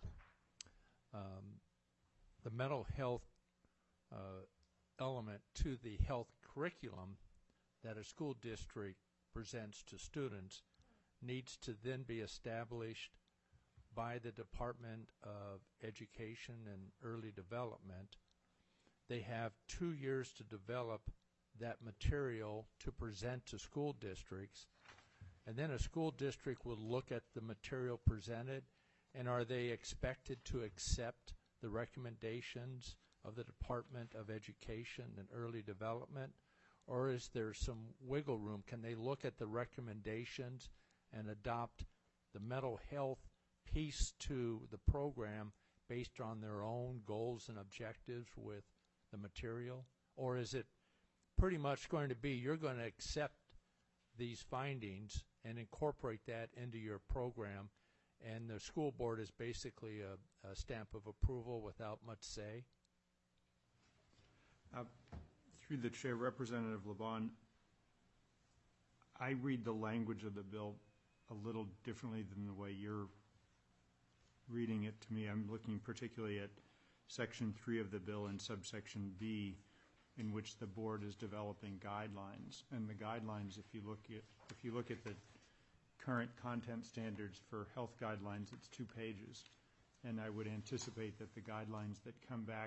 um, the mental health uh, element to the health curriculum that a school district presents to students needs to then be established by the Department of Education and Early Development. They have two years to develop that material to present to school districts, and then a school district will look at the material presented, and are they expected to accept the recommendations of the Department of Education and Early Development, or is there some wiggle room? Can they look at the recommendations and adopt the mental health piece to the program based on their own goals and objectives with the material? Or is it pretty much going to be you're going to accept these findings and incorporate that into your program, and the school board is basically a, a stamp of approval without much say?
Uh, through the chair, Representative LeBon, I read the language of the bill a little differently than the way you're reading it to me. I'm looking particularly at Section three of the bill and subsection B, in which the board is developing guidelines. And the guidelines, if you look at if you look at the current content standards for health guidelines, it's two pages. And I would anticipate that the guidelines that come back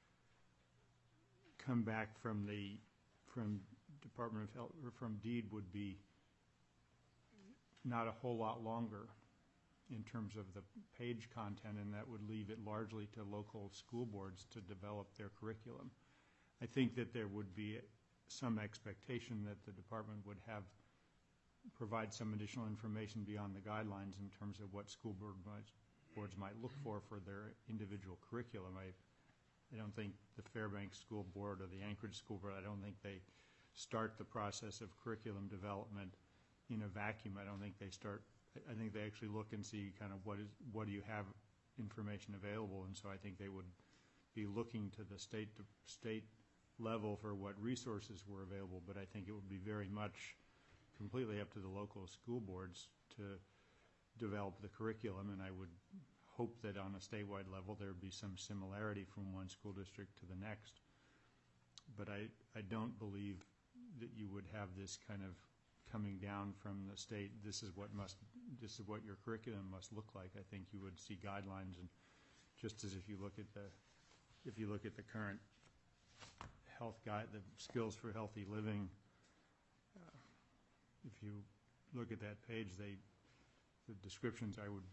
come back from the from Department of Health or from DEED would be not a whole lot longer in terms of the page content, and that would leave it largely to local school boards to develop their curriculum. I think that there would be some expectation that the department would have provide some additional information beyond the guidelines in terms of what school board might, boards might look for for their individual curriculum. I, I don't think the Fairbanks School Board or the Anchorage School Board, I don't think they start the process of curriculum development in a vacuum. I don't think they start I think they actually look and see kind of what is, what do you have information available, and so I think they would be looking to the state to state level for what resources were available, but I think it would be very much completely up to the local school boards to develop the curriculum, and I would hope that on a statewide level there would be some similarity from one school district to the next. But I, I don't believe that you would have this kind of coming down from the state, this is what must, this is what your curriculum must look like. I think you would see guidelines, and just as if you look at the, if you look at the current health guide, the skills for healthy living, uh, if you look at that page, they, the descriptions I would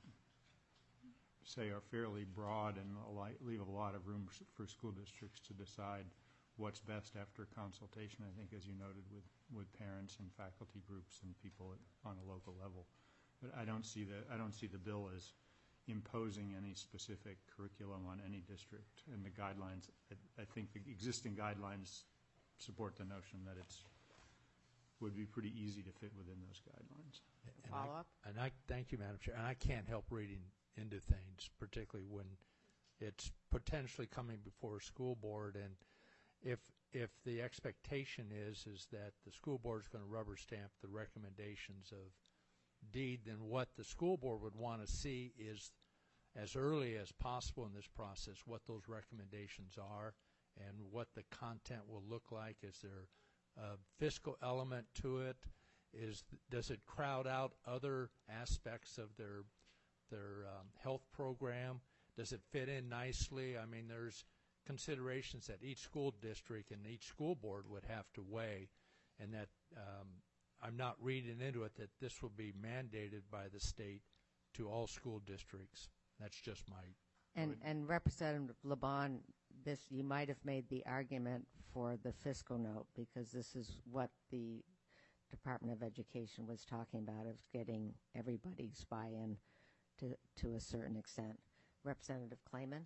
say are fairly broad and a lot, leave a lot of room for school districts to decide what's best after consultation, I think, as you noted, with, with parents and faculty groups and people at, on a local level. But I don't see the I don't see the bill as imposing any specific curriculum on any district. And the guidelines, I, I think the existing guidelines support the notion that it's would be pretty easy to fit within those guidelines.
And
Follow
I,
up?
And I thank you, Madam Chair. And I can't help reading into things, particularly when it's potentially coming before a school board, and if if the expectation is is that the school board is going to rubber stamp the recommendations of DEED, then what the school board would want to see is, as early as possible in this process, what those recommendations are and what the content will look like. Is there a fiscal element to it? Is does it crowd out other aspects of their their um, health program? Does it fit in nicely? I mean, there's considerations that each school district and each school board would have to weigh, and that um, I'm not reading into it that this will be mandated by the state to all school districts. That's just my...
And, and Representative LeBon, this, you might have made the argument for the fiscal note, because this is what the Department of Education was talking about, of getting everybody's buy-in to, to a certain extent. Representative Clayman?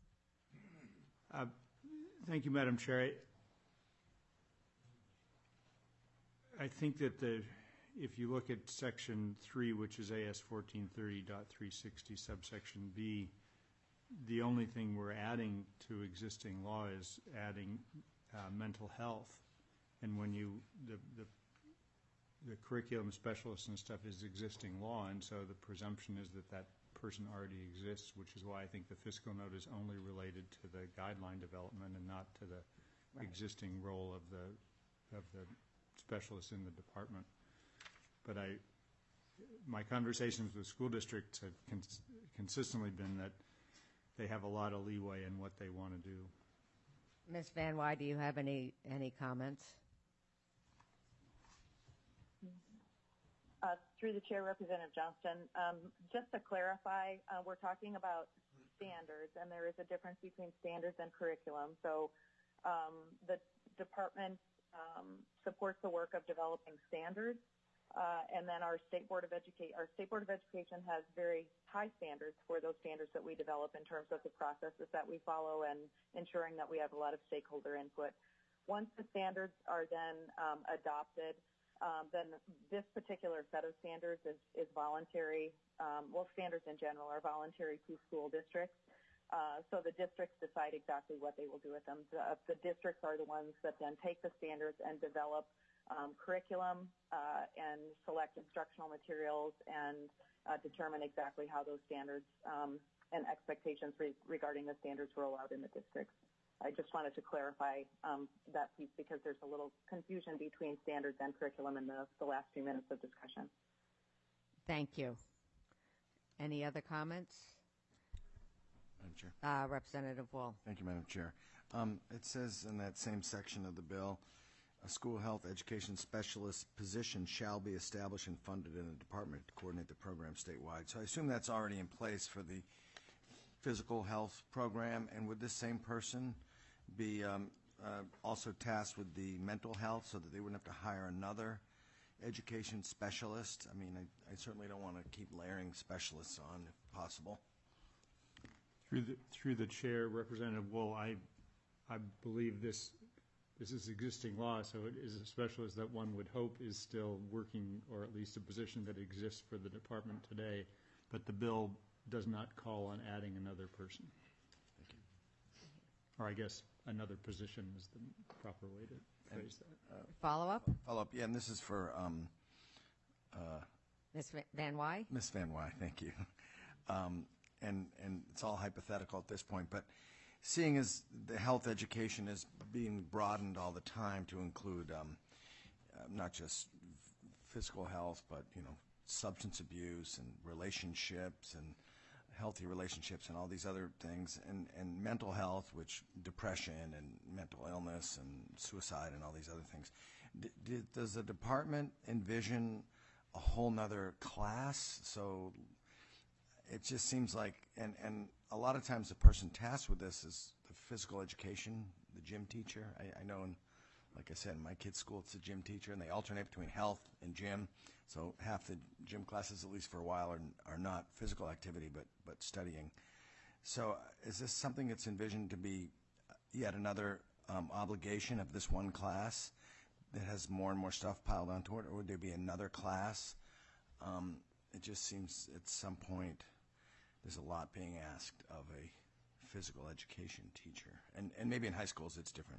Uh, thank you, Madam Chair. I, I think that the, if you look at Section three, which is A S fourteen thirty point three sixty subsection B, the only thing we're adding to existing law is adding uh, mental health. And when you, the, the, the curriculum specialist and stuff is existing law, and so the presumption is that that person already exists, which is why I think the fiscal note is only related to the guideline development and not to the right. existing role of the of the specialists in the department. But I, my conversations with school districts have cons consistently been that they have a lot of leeway in what they want to do.
Miz Van Wy, do you have any any comments?
Uh, through the chair, Representative Johnston, um, just to clarify, uh, we're talking about standards, and there is a difference between standards and curriculum. So um, the department um, supports the work of developing standards, uh, and then our State Board of Education, our State Board of Education has very high standards for those standards that we develop in terms of the processes that we follow and ensuring that we have a lot of stakeholder input. Once the standards are then um, adopted, Um, then this particular set of standards is, is voluntary. Um, well, standards in general are voluntary to school districts. Uh, so the districts decide exactly what they will do with them. The, the districts are the ones that then take the standards and develop um, curriculum uh, and select instructional materials and uh, determine exactly how those standards um, and expectations re regarding the standards roll out in the districts. I just wanted to clarify um, that piece because there's a little confusion between standards and curriculum in the, the last few minutes of discussion.
Thank you. Any other comments?
Madam Chair.
Uh, Representative Wool.
Thank you, Madam Chair. Um, it says in that same section of the bill, a school health education specialist position shall be established and funded in the department to coordinate the program statewide. So I assume that's already in place for the physical health program, and would this same person be um, uh, also tasked with the mental health so that they wouldn't have to hire another education specialist? I mean, I, I certainly don't want to keep layering specialists on if possible.
Through the, through the chair, Representative Wool, I, I believe this this is existing law, so it is a specialist that one would hope is still working, or at least a position that exists for the department today, but the bill does not call on adding another person.
Thank you.
Or I guess another position is the proper way to phrase that.
Uh,
Follow-up?
Follow-up, yeah, and this is for um, uh,
Miz Van Wy?
Miz Van Wy, thank you. Um, and, and it's all hypothetical at this point, but seeing as the health education is being broadened all the time to include um, uh, not just physical health, but, you know, substance abuse and relationships and healthy relationships and all these other things, and, and mental health, which depression and mental illness and suicide and all these other things. D- d- does the department envision a whole nother class? So it just seems like, and, and a lot of times the person tasked with this is the physical education, the gym teacher. I, I know, in, like I said, in my kid's school, it's a gym teacher, and they alternate between health and gym. So half the gym classes, at least for a while, are, are not physical activity, but, but studying. So is this something that's envisioned to be yet another um, obligation of this one class that has more and more stuff piled onto it, or would there be another class? Um, it just seems at some point there's a lot being asked of a physical education teacher. And, and maybe in high schools it's different.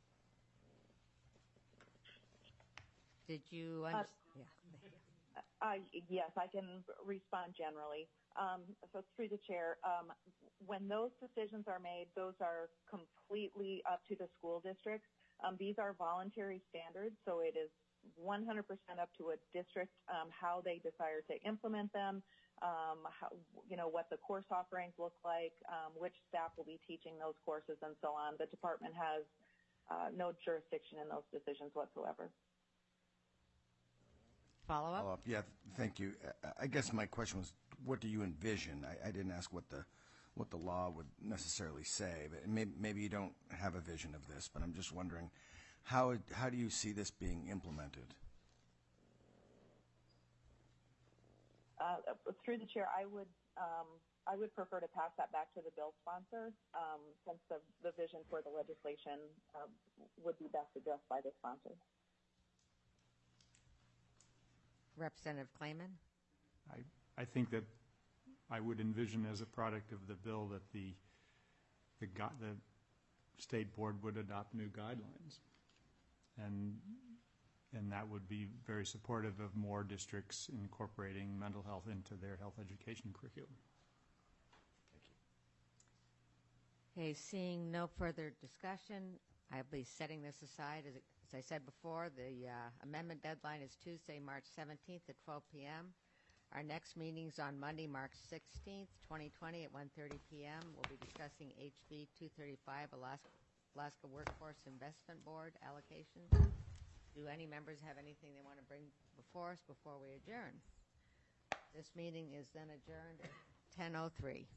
Did you
Uh,
understand? Yeah.
Uh, yes, I can respond generally. Um, so through the chair, um, when those decisions are made, those are completely up to the school districts. Um, these are voluntary standards, so it is one hundred percent up to a district um, how they desire to implement them, um, how, you know, what the course offerings look like, um, which staff will be teaching those courses, and so on. The department has uh, no jurisdiction in those decisions whatsoever.
Follow-up?
Follow-up. Yeah, thank you. I- I guess my question was, what do you envision? I, I didn't ask what the what the law would necessarily say, but maybe, maybe you don't have a vision of this, but I'm just wondering, how how do you see this being implemented?
Uh, through the chair, I would um, I would prefer to pass that back to the bill sponsor, um, since the, the vision for the legislation uh, would be best addressed by the sponsor.
Representative Clayman?
I, I think that I would envision as a product of the bill that the, the, gu- the state board would adopt new guidelines. And, and that would be very supportive of more districts incorporating mental health into their health education curriculum.
Okay, seeing no further discussion, I'll be setting this aside. As, as I said before, the uh, amendment deadline is Tuesday, March seventeenth at twelve p.m. Our next meeting's on Monday, March sixteenth, twenty twenty at one thirty p.m. We'll be discussing H B two thirty-five, Alaska, Alaska Workforce Investment Board allocations. Do any members have anything they want to bring before us before we adjourn? This meeting is then adjourned at ten oh three.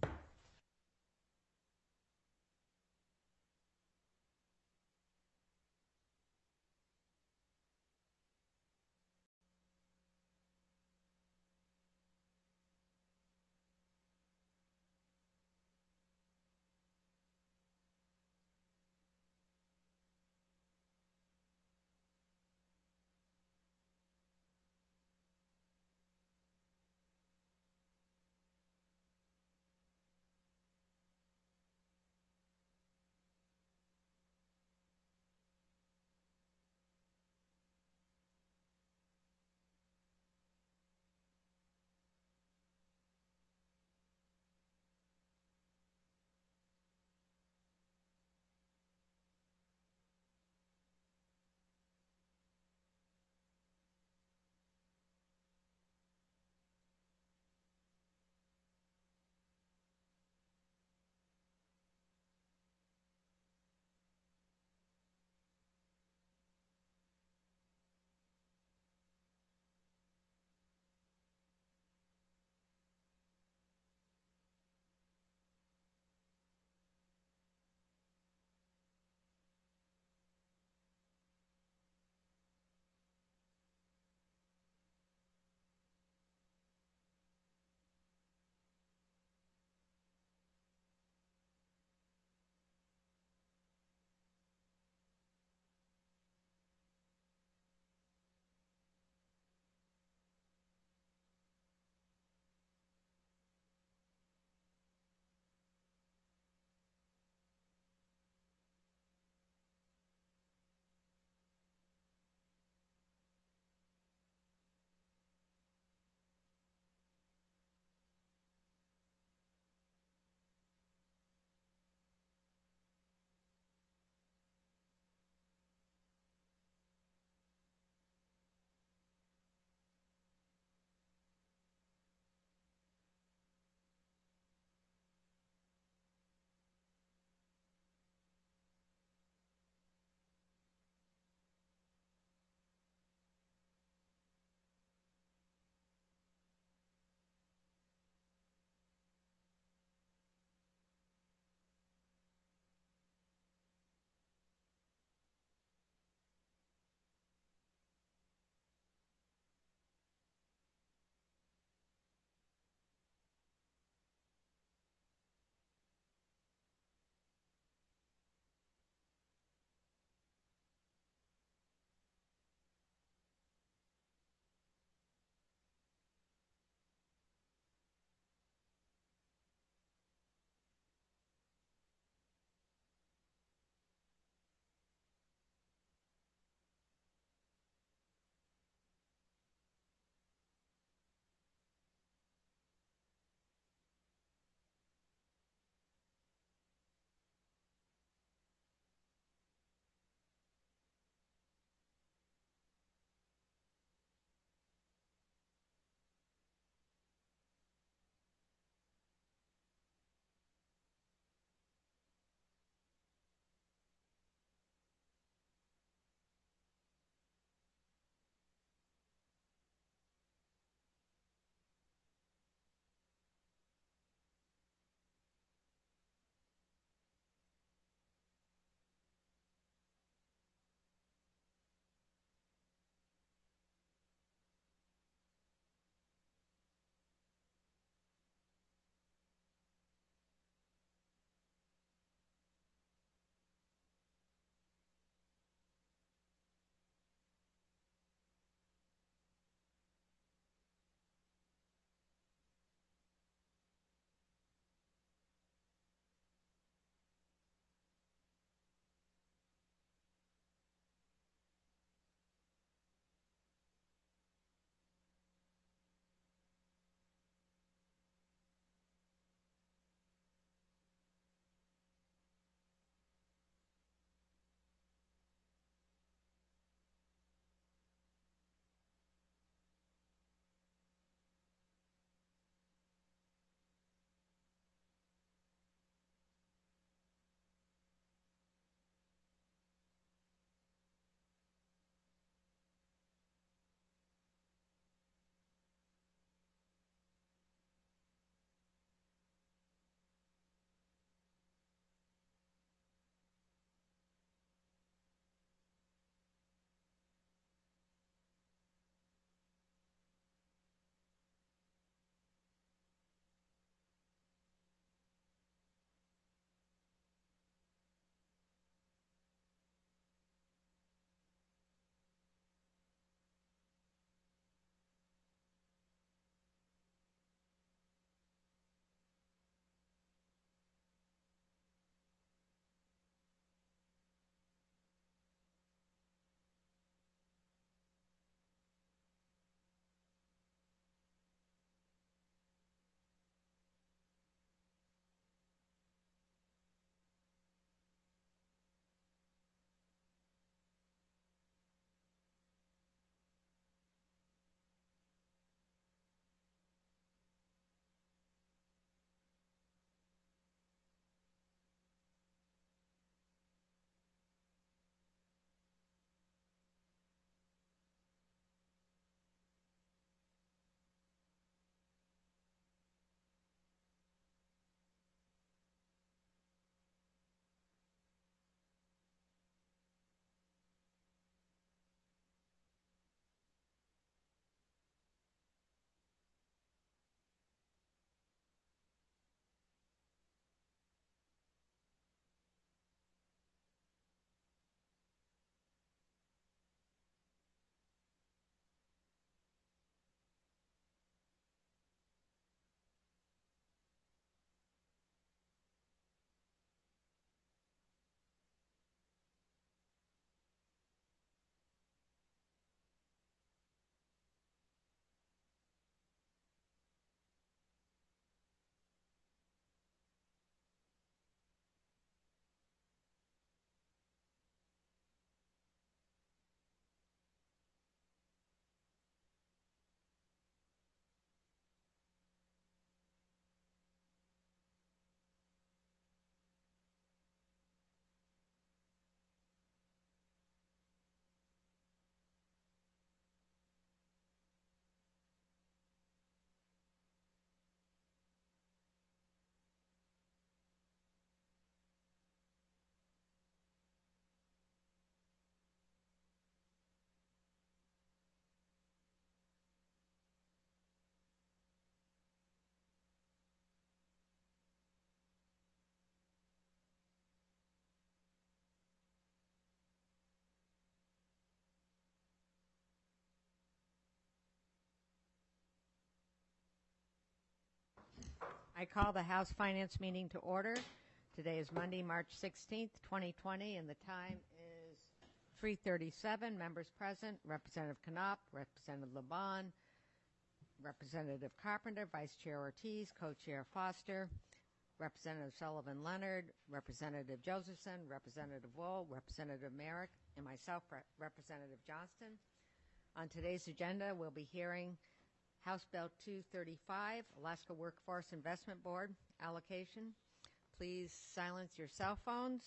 I call the House Finance meeting to order. Today is Monday, March sixteenth, twenty twenty, and the time is three thirty-seven. Members present, Representative Knopp, Representative Laban, Representative Carpenter, Vice Chair Ortiz, Co-Chair Foster, Representative Sullivan Leonard, Representative Josephson, Representative Wool, Representative Merrick, and myself, Re- Representative Johnston. On today's agenda, we'll be hearing House Bill two thirty-five, Alaska Workforce Investment Board allocation. Please silence your cell phones.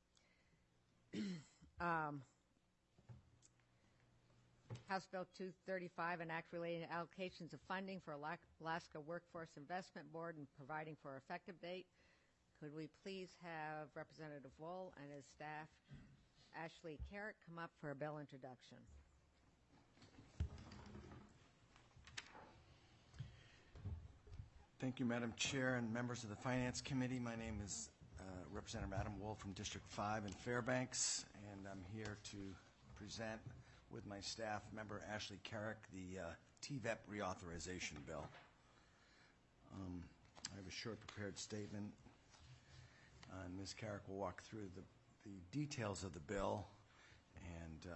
um, House Bill two thirty-five, an act relating to allocations of funding for Alaska Workforce Investment Board and providing for effective date. Could we please have Representative Wool and his staff, Ashley Carrick, come up for a bill introduction?
Thank you, Madam Chair and members of the Finance Committee. My name is uh, Representative Adam Wool from District five in Fairbanks, and I'm here to present with my staff member Ashley Carrick the uh, T V E P reauthorization bill. Um, I have a short prepared statement, uh, and Miz Carrick will walk through the, the details of the bill, and uh,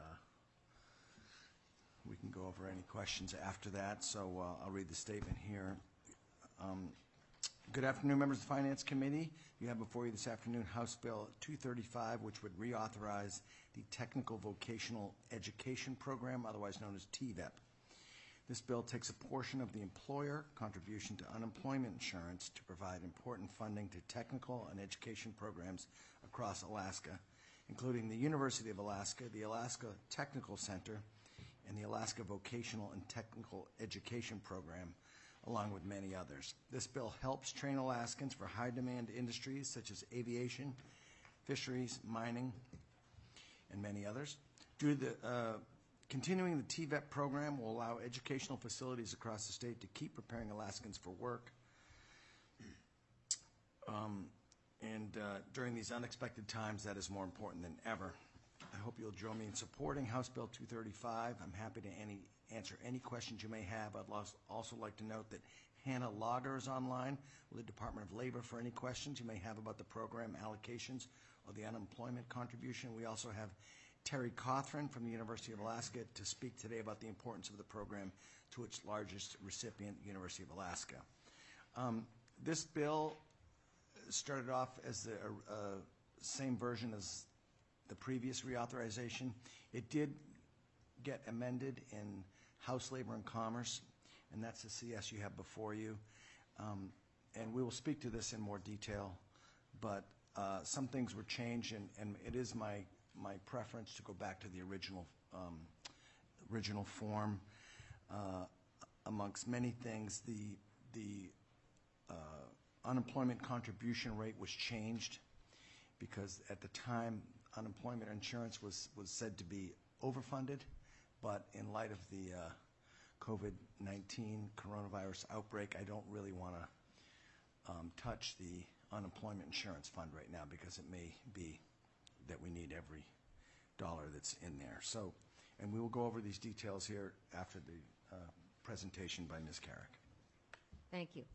we can go over any questions after that. So uh, I'll read the statement here. Um, good afternoon, members of the Finance Committee. You have before you this afternoon House Bill two thirty-five, which would reauthorize the Technical Vocational Education Program, otherwise known as T V E P. This bill takes a portion of the employer contribution to unemployment insurance to provide important funding to technical and education programs across Alaska, including the University of Alaska, the Alaska Technical Center, and the Alaska Vocational and Technical Education Program, along with many others. This bill helps train Alaskans for high-demand industries such as aviation, fisheries, mining, and many others. Due to the, uh, continuing the T V E P program will allow educational facilities across the state to keep preparing Alaskans for work. Um, and uh, during these unexpected times, that is more important than ever. I hope you'll join me in supporting House Bill two thirty-five. I'm happy to any, answer any questions you may have. I'd also like to note that Hannah Lager is online with the Department of Labor for any questions you may have about the program allocations or the unemployment contribution. We also have Terry Cothran from the University of Alaska to speak today about the importance of the program to its largest recipient, University of Alaska. Um, this bill started off as the uh, same version as the previous reauthorization. It did get amended in House Labor and Commerce, and that's the C S you have before you. Um, and we will speak to this in more detail, but uh, some things were changed, and, and it is my, my preference to go back to the original, um, original form. Uh, amongst many things, the, the uh, unemployment contribution rate was changed because at the time, unemployment insurance was, was said to be overfunded, but in light of the uh, COVID nineteen coronavirus outbreak, I don't really want to um, touch the unemployment insurance fund right now because it may be that we need every dollar that's in there. So, and we will go over these details here after the uh, presentation by Miz Carrick.
Thank you.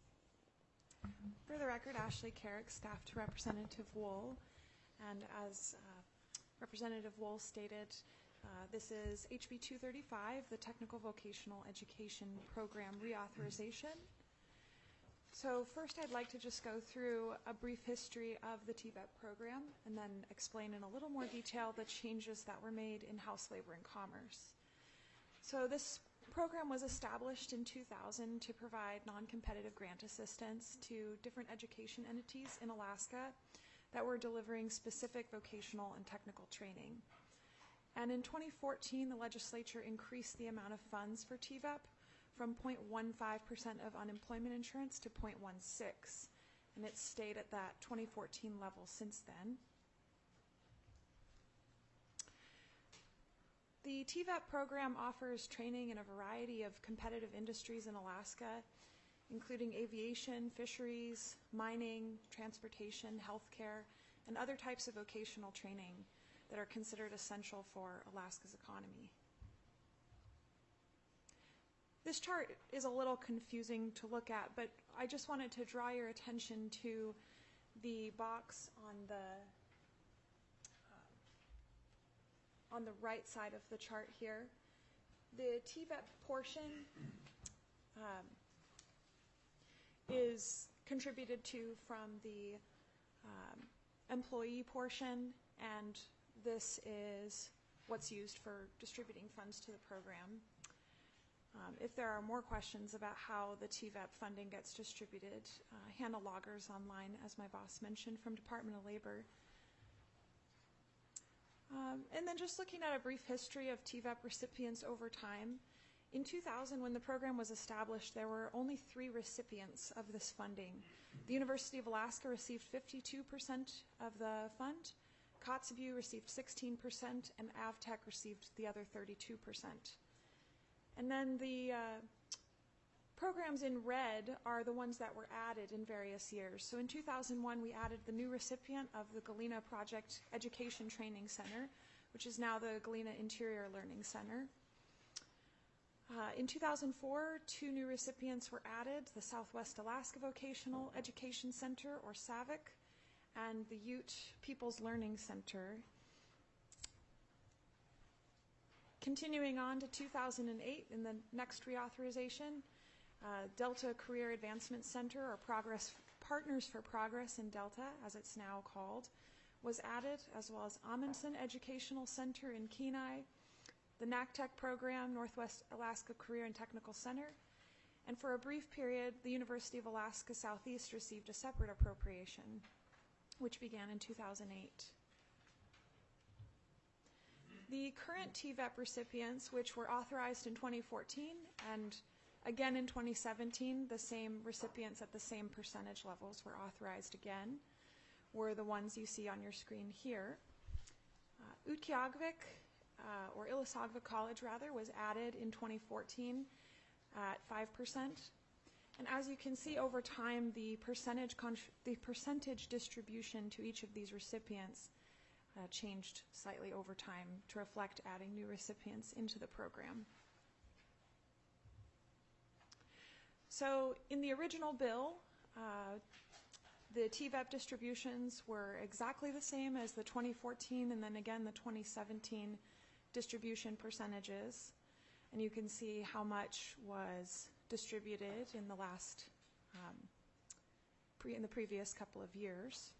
For the record, Ashley Carrick, staff to Representative Wool. And as uh, Representative Wool stated, uh, this is H B two thirty-five, the Technical Vocational Education Program reauthorization. So first I'd like to just go through a brief history of the T V E P program and then explain in a little more detail the changes that were made in House Labor and Commerce. So this program was established in two thousand to provide non-competitive grant assistance to different education entities in Alaska that were delivering specific vocational and technical training. And in twenty fourteen, the legislature increased the amount of funds for T V E P from zero point one five percent of unemployment insurance to zero point one six, and it's stayed at that twenty fourteen level since then. The T V E P program offers training in a variety of competitive industries in Alaska, including aviation, fisheries, mining, transportation, healthcare, and other types of vocational training that are considered essential for Alaska's economy.
this chart is a little confusing to look at, but I just wanted to draw your attention to the box on the um, on the right side of the chart here. The T V E P portion um, is contributed to from the um, employee portion, and this is what's used for distributing funds to the program. Um, if there are more questions about how the T V E P funding gets distributed, uh, Hannah Logger's online, as my boss mentioned, from Department of Labor. Um, and then just looking at a brief history of T V E P recipients over time. In two thousand, when the program was established, there were only three recipients of this funding. The University of Alaska received fifty-two percent of the fund, Kotzebue received sixteen percent, and AvTech received the other thirty-two percent. And then the uh, programs in red are the ones that were added in various years. So in two thousand one, we added the new recipient of the Galena Project Education Training Center, which is now the Galena Interior Learning Center. Uh, in two thousand four, two new recipients were added, the Southwest Alaska Vocational Education Center, or SAVIC, and the Ute People's Learning Center. Continuing on to two thousand eight, in the next reauthorization, uh, Delta Career Advancement Center, or Progress Partners for Progress in Delta, as it's now called, was added, as well as Amundsen Educational Center in Kenai, the NACTEC program, Northwest Alaska Career and Technical Center, and for a brief period, the University of Alaska Southeast received a separate appropriation, which began in two thousand eight. The current T V E P recipients, which were authorized in twenty fourteen and again in twenty seventeen, the same recipients at the same percentage levels were authorized again, were the ones you see on your screen here. Uh, Utqiagvik, uh, or Ilisagvik College rather, was added in twenty fourteen at five percent. And as you can see over time, the percentage, the percentage distribution to each of these recipients Uh, changed slightly over time to reflect adding new recipients into the program. So in the original bill, uh, the T V E P distributions were exactly the same as the twenty fourteen and then again the twenty seventeen distribution percentages. And you can see how much was distributed in the last, um, pre in the previous couple of years.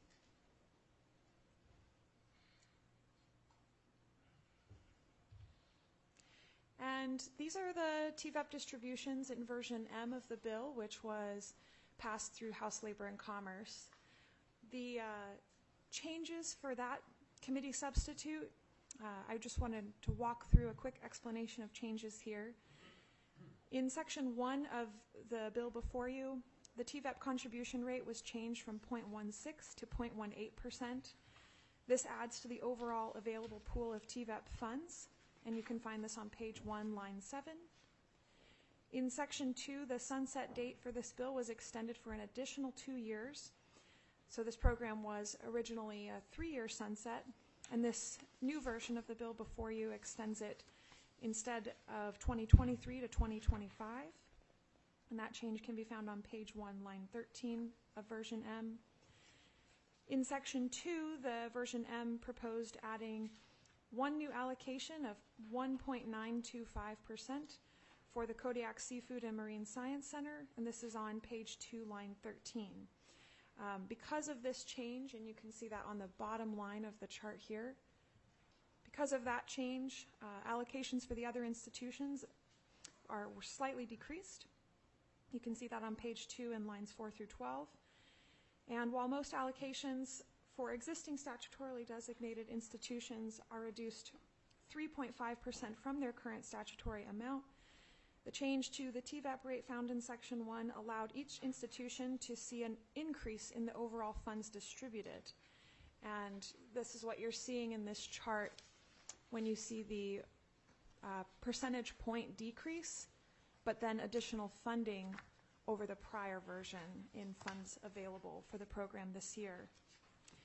And these are the T V E P distributions in version M of the bill, which was passed through House Labor and Commerce. The uh, changes for that committee substitute, uh, I just wanted to walk through a quick explanation of changes here. In section one of the bill before you, the T V E P contribution rate was changed from zero point one six to zero point one eight percent. This adds to the overall available pool of T V E P funds, and you can find this on page one, line seven. In section two, the sunset date for this bill was extended for an additional two years. So this program was originally a three-year sunset, and this new version of the bill before you extends it instead of twenty twenty-three to twenty twenty-five. And that change can be found on page one, line thirteen of version M. In section two, the version M proposed adding one new allocation of one point nine two five percent for the Kodiak Seafood and Marine Science Center, and this is on page two, line thirteen. Um, because of this change, and you can see that on the bottom line of the chart here, because of that change, uh, allocations for the other institutions are were slightly decreased. You can see that on page two in lines four through twelve. And while most allocations for existing statutorily designated institutions are reduced three point five percent from their current statutory amount, the change to the T V E P rate found in section one allowed each institution to see an increase in the overall funds distributed. And this is what you're seeing in this chart when you see the uh, percentage point decrease, but then additional funding over the prior version in funds available for the program this year.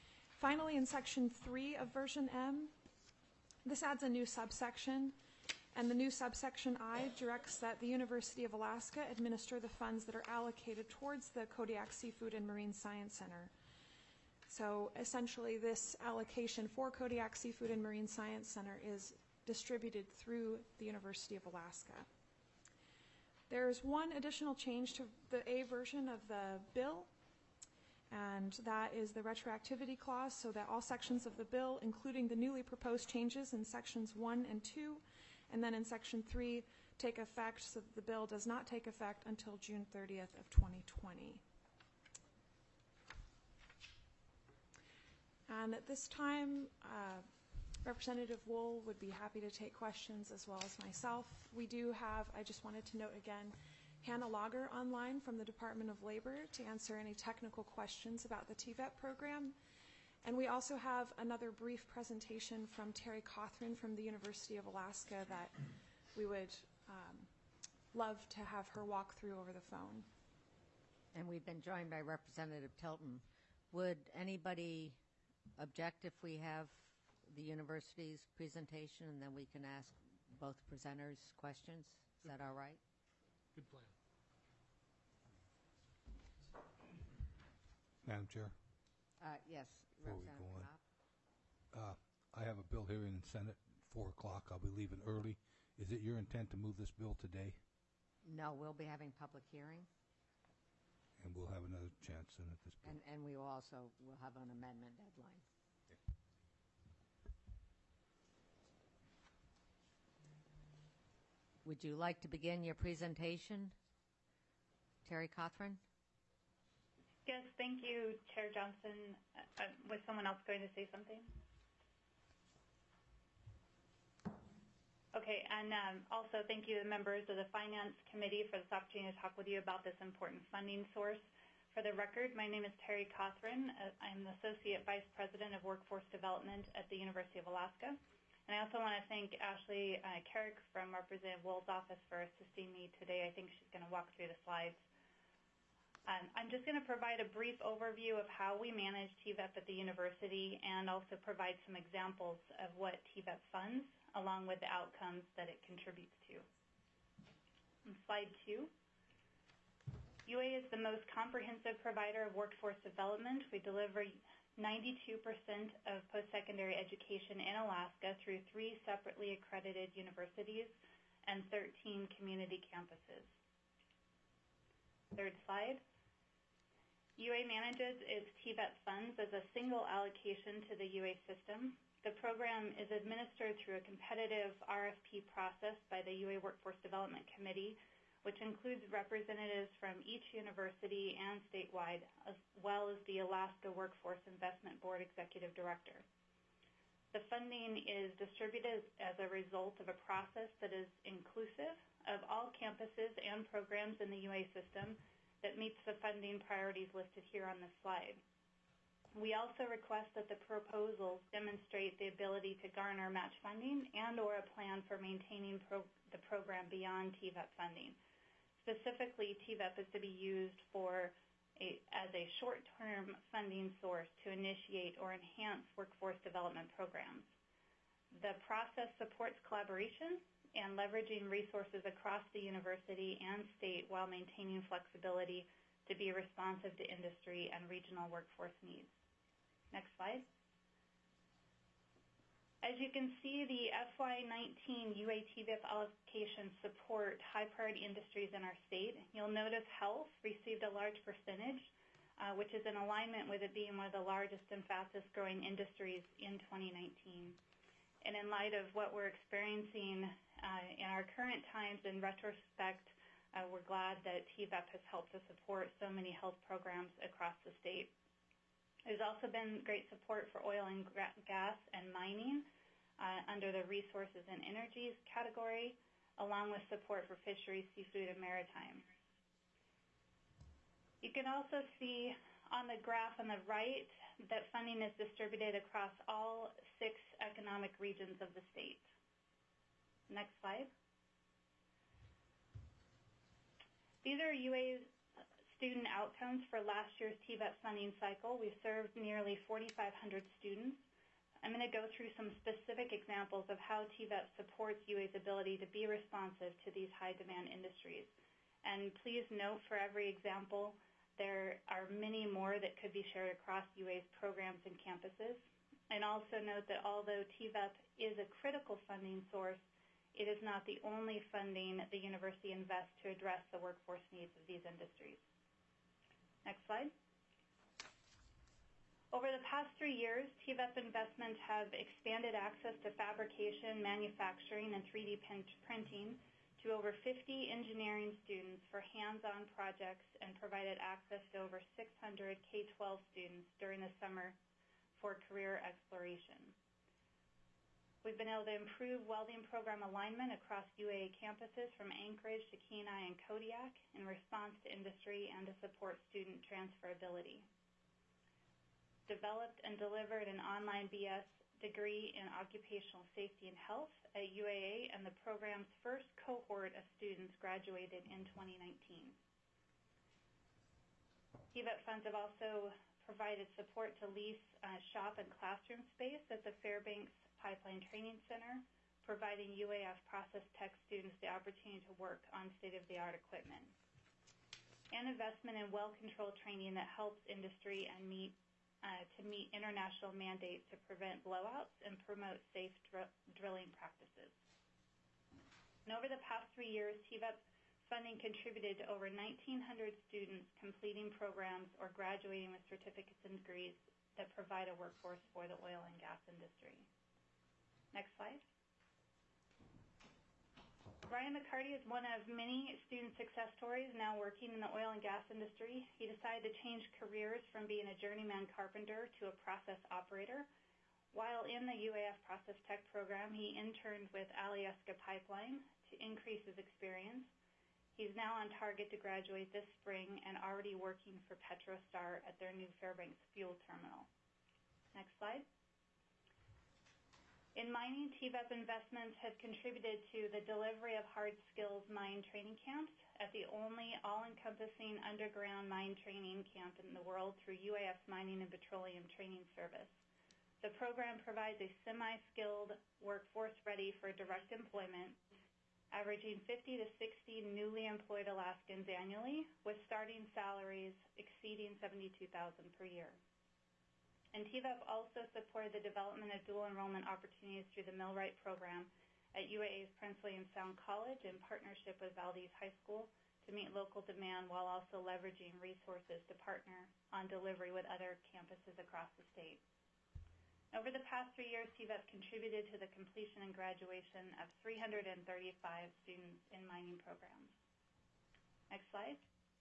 Finally, in section three of version M, this adds a new subsection, And the new subsection I directs that the University of Alaska administer the funds that are allocated towards the Kodiak Seafood and Marine Science Center. So essentially this allocation for Kodiak Seafood and Marine Science Center is distributed through the University of Alaska. There's one additional change to the A version of the bill, and that is the retroactivity clause, so that all sections of the bill, including the newly proposed changes in sections one and two, and then in section three, take effect so that the bill does not take effect until June thirtieth of twenty twenty. And at this time, uh, Representative Wool would be happy to take questions as well as myself. We do have, I just wanted to note again, Hannah Lager online from the Department of Labor to answer any technical questions about the T V E T program. And we also have another brief presentation from Terry Cothran from the University of Alaska that we would um, love to have her walk through over the phone.
And we've been joined by Representative Tilton. Would anybody object if we have the university's presentation and then we can ask both presenters questions? Is that all right?
Good plan.
Madam Chair,
Uh, yes,
before we
Representative
go on,
Knopp.
uh, I have a bill here in Senate, four o'clock. I'll be leaving early. Is it your intent to move this bill today?
No, we'll be having public hearing,
And we'll have another chance then at this point.
and, and we will also will have an amendment deadline. Would you like to begin your presentation, Terry Cothran?
Yes, thank you, Chair Johnson. Uh, uh, was someone else going to say something? Okay, and um, also thank you, the members of the Finance Committee, for this opportunity to talk with you about this important funding source. For the record, my name is Terry Cothran. Uh, I'm the Associate Vice President of Workforce Development at the University of Alaska. And I also want to thank Ashley uh, Carrick from Representative Wool's office for assisting me today. I think she's going to walk through the slides. Um, I'm just going to provide a brief overview of how we manage T V E T at the university and also provide some examples of what T V E T funds, along with the outcomes that it contributes to. On slide two, U A is the most comprehensive provider of workforce development. We deliver ninety-two percent of post-secondary education in Alaska through three separately accredited universities and thirteen community campuses. Third slide. U A manages its T V E T funds as a single allocation to the U A system. The program is administered through a competitive R F P process by the U A Workforce Development Committee, which includes representatives from each university and statewide, as well as the Alaska Workforce Investment Board Executive Director. The funding is distributed as a result of a process that is inclusive of all campuses and programs in the U A system that meets the funding priorities listed here on this slide. We also request that the proposals demonstrate the ability to garner match funding and or a plan for maintaining pro the program beyond T V E T funding. Specifically, T V E T is to be used for a, as a short-term funding source to initiate or enhance workforce development programs. The process supports collaboration and leveraging resources across the university and state while maintaining flexibility to be responsive to industry and regional workforce needs. Next slide. As you can see, the F Y nineteen U A T V E T allocations support high-priority industries in our state. You'll notice health received a large percentage, uh, which is in alignment with it being one of the largest and fastest-growing industries in twenty nineteen. And in light of what we're experiencing uh, in our current times, in retrospect, uh, we're glad that T V E T has helped to support so many health programs across the state. There's also been great support for oil and gas and mining uh, under the resources and energies category, along with support for fisheries, seafood, and maritime. You can also see on the graph on the right that funding is distributed across all six economic regions of the state. Next slide. These are U A's student outcomes for last year's T V E T funding cycle. We served nearly forty-five hundred students I'm going to go through some specific examples of how T V E P supports U A's ability to be responsive to these high-demand industries. And please note, for every example, there are many more that could be shared across U A's programs and campuses. And also note that although T V E P is a critical funding source, it is not the only funding the university invests to address the workforce needs of these industries. Next slide. Over the past three years, T V E P investments have expanded access to fabrication, manufacturing, and three D printing to over fifty engineering students for hands-on projects and provided access to over six hundred K twelve students during the summer for career exploration. We've been able to improve welding program alignment across U A A campuses from Anchorage to Kenai and Kodiak in response to industry and to support student transferability. Developed and delivered an online B S degree in occupational safety and health at U A A, and the program's first cohort of students graduated in twenty nineteen. T V E P funds have also provided support to lease uh, shop and classroom space at the Fairbanks Pipeline Training Center, providing U A F process tech students the opportunity to work on state-of-the-art equipment. And investment in well-controlled training that helps industry and meet Uh, to meet international mandates to prevent blowouts and promote safe dr drilling practices. And over the past three years, T V E P funding contributed to over nineteen hundred students completing programs or graduating with certificates and degrees that provide a workforce for the oil and gas industry. Next slide. Ryan McCarty is one of many student success stories now working in the oil and gas industry. He decided to change careers from being a journeyman carpenter to a process operator. While in the U A F Process Tech program, he interned with Alyeska Pipeline to increase his experience. He's now on target to graduate this spring and already working for Petrostar at their new Fairbanks fuel terminal. Next slide. In mining, T V E P investments have contributed to the delivery of hard skills mine training camps at the only all-encompassing underground mine training camp in the world through U A F's Mining and Petroleum Training Service. The program provides a semi-skilled workforce ready for direct employment, averaging fifty to sixty newly employed Alaskans annually, with starting salaries exceeding seventy-two thousand dollars per year. And T V E P also supported the development of dual enrollment opportunities through the Millwright program at U A A's Prince William Sound College in partnership with Valdez High School to meet local demand while also leveraging resources to partner on delivery with other campuses across the state. Over the past three years, T V E P contributed to the completion and graduation of three hundred thirty-five students in mining programs. Next slide.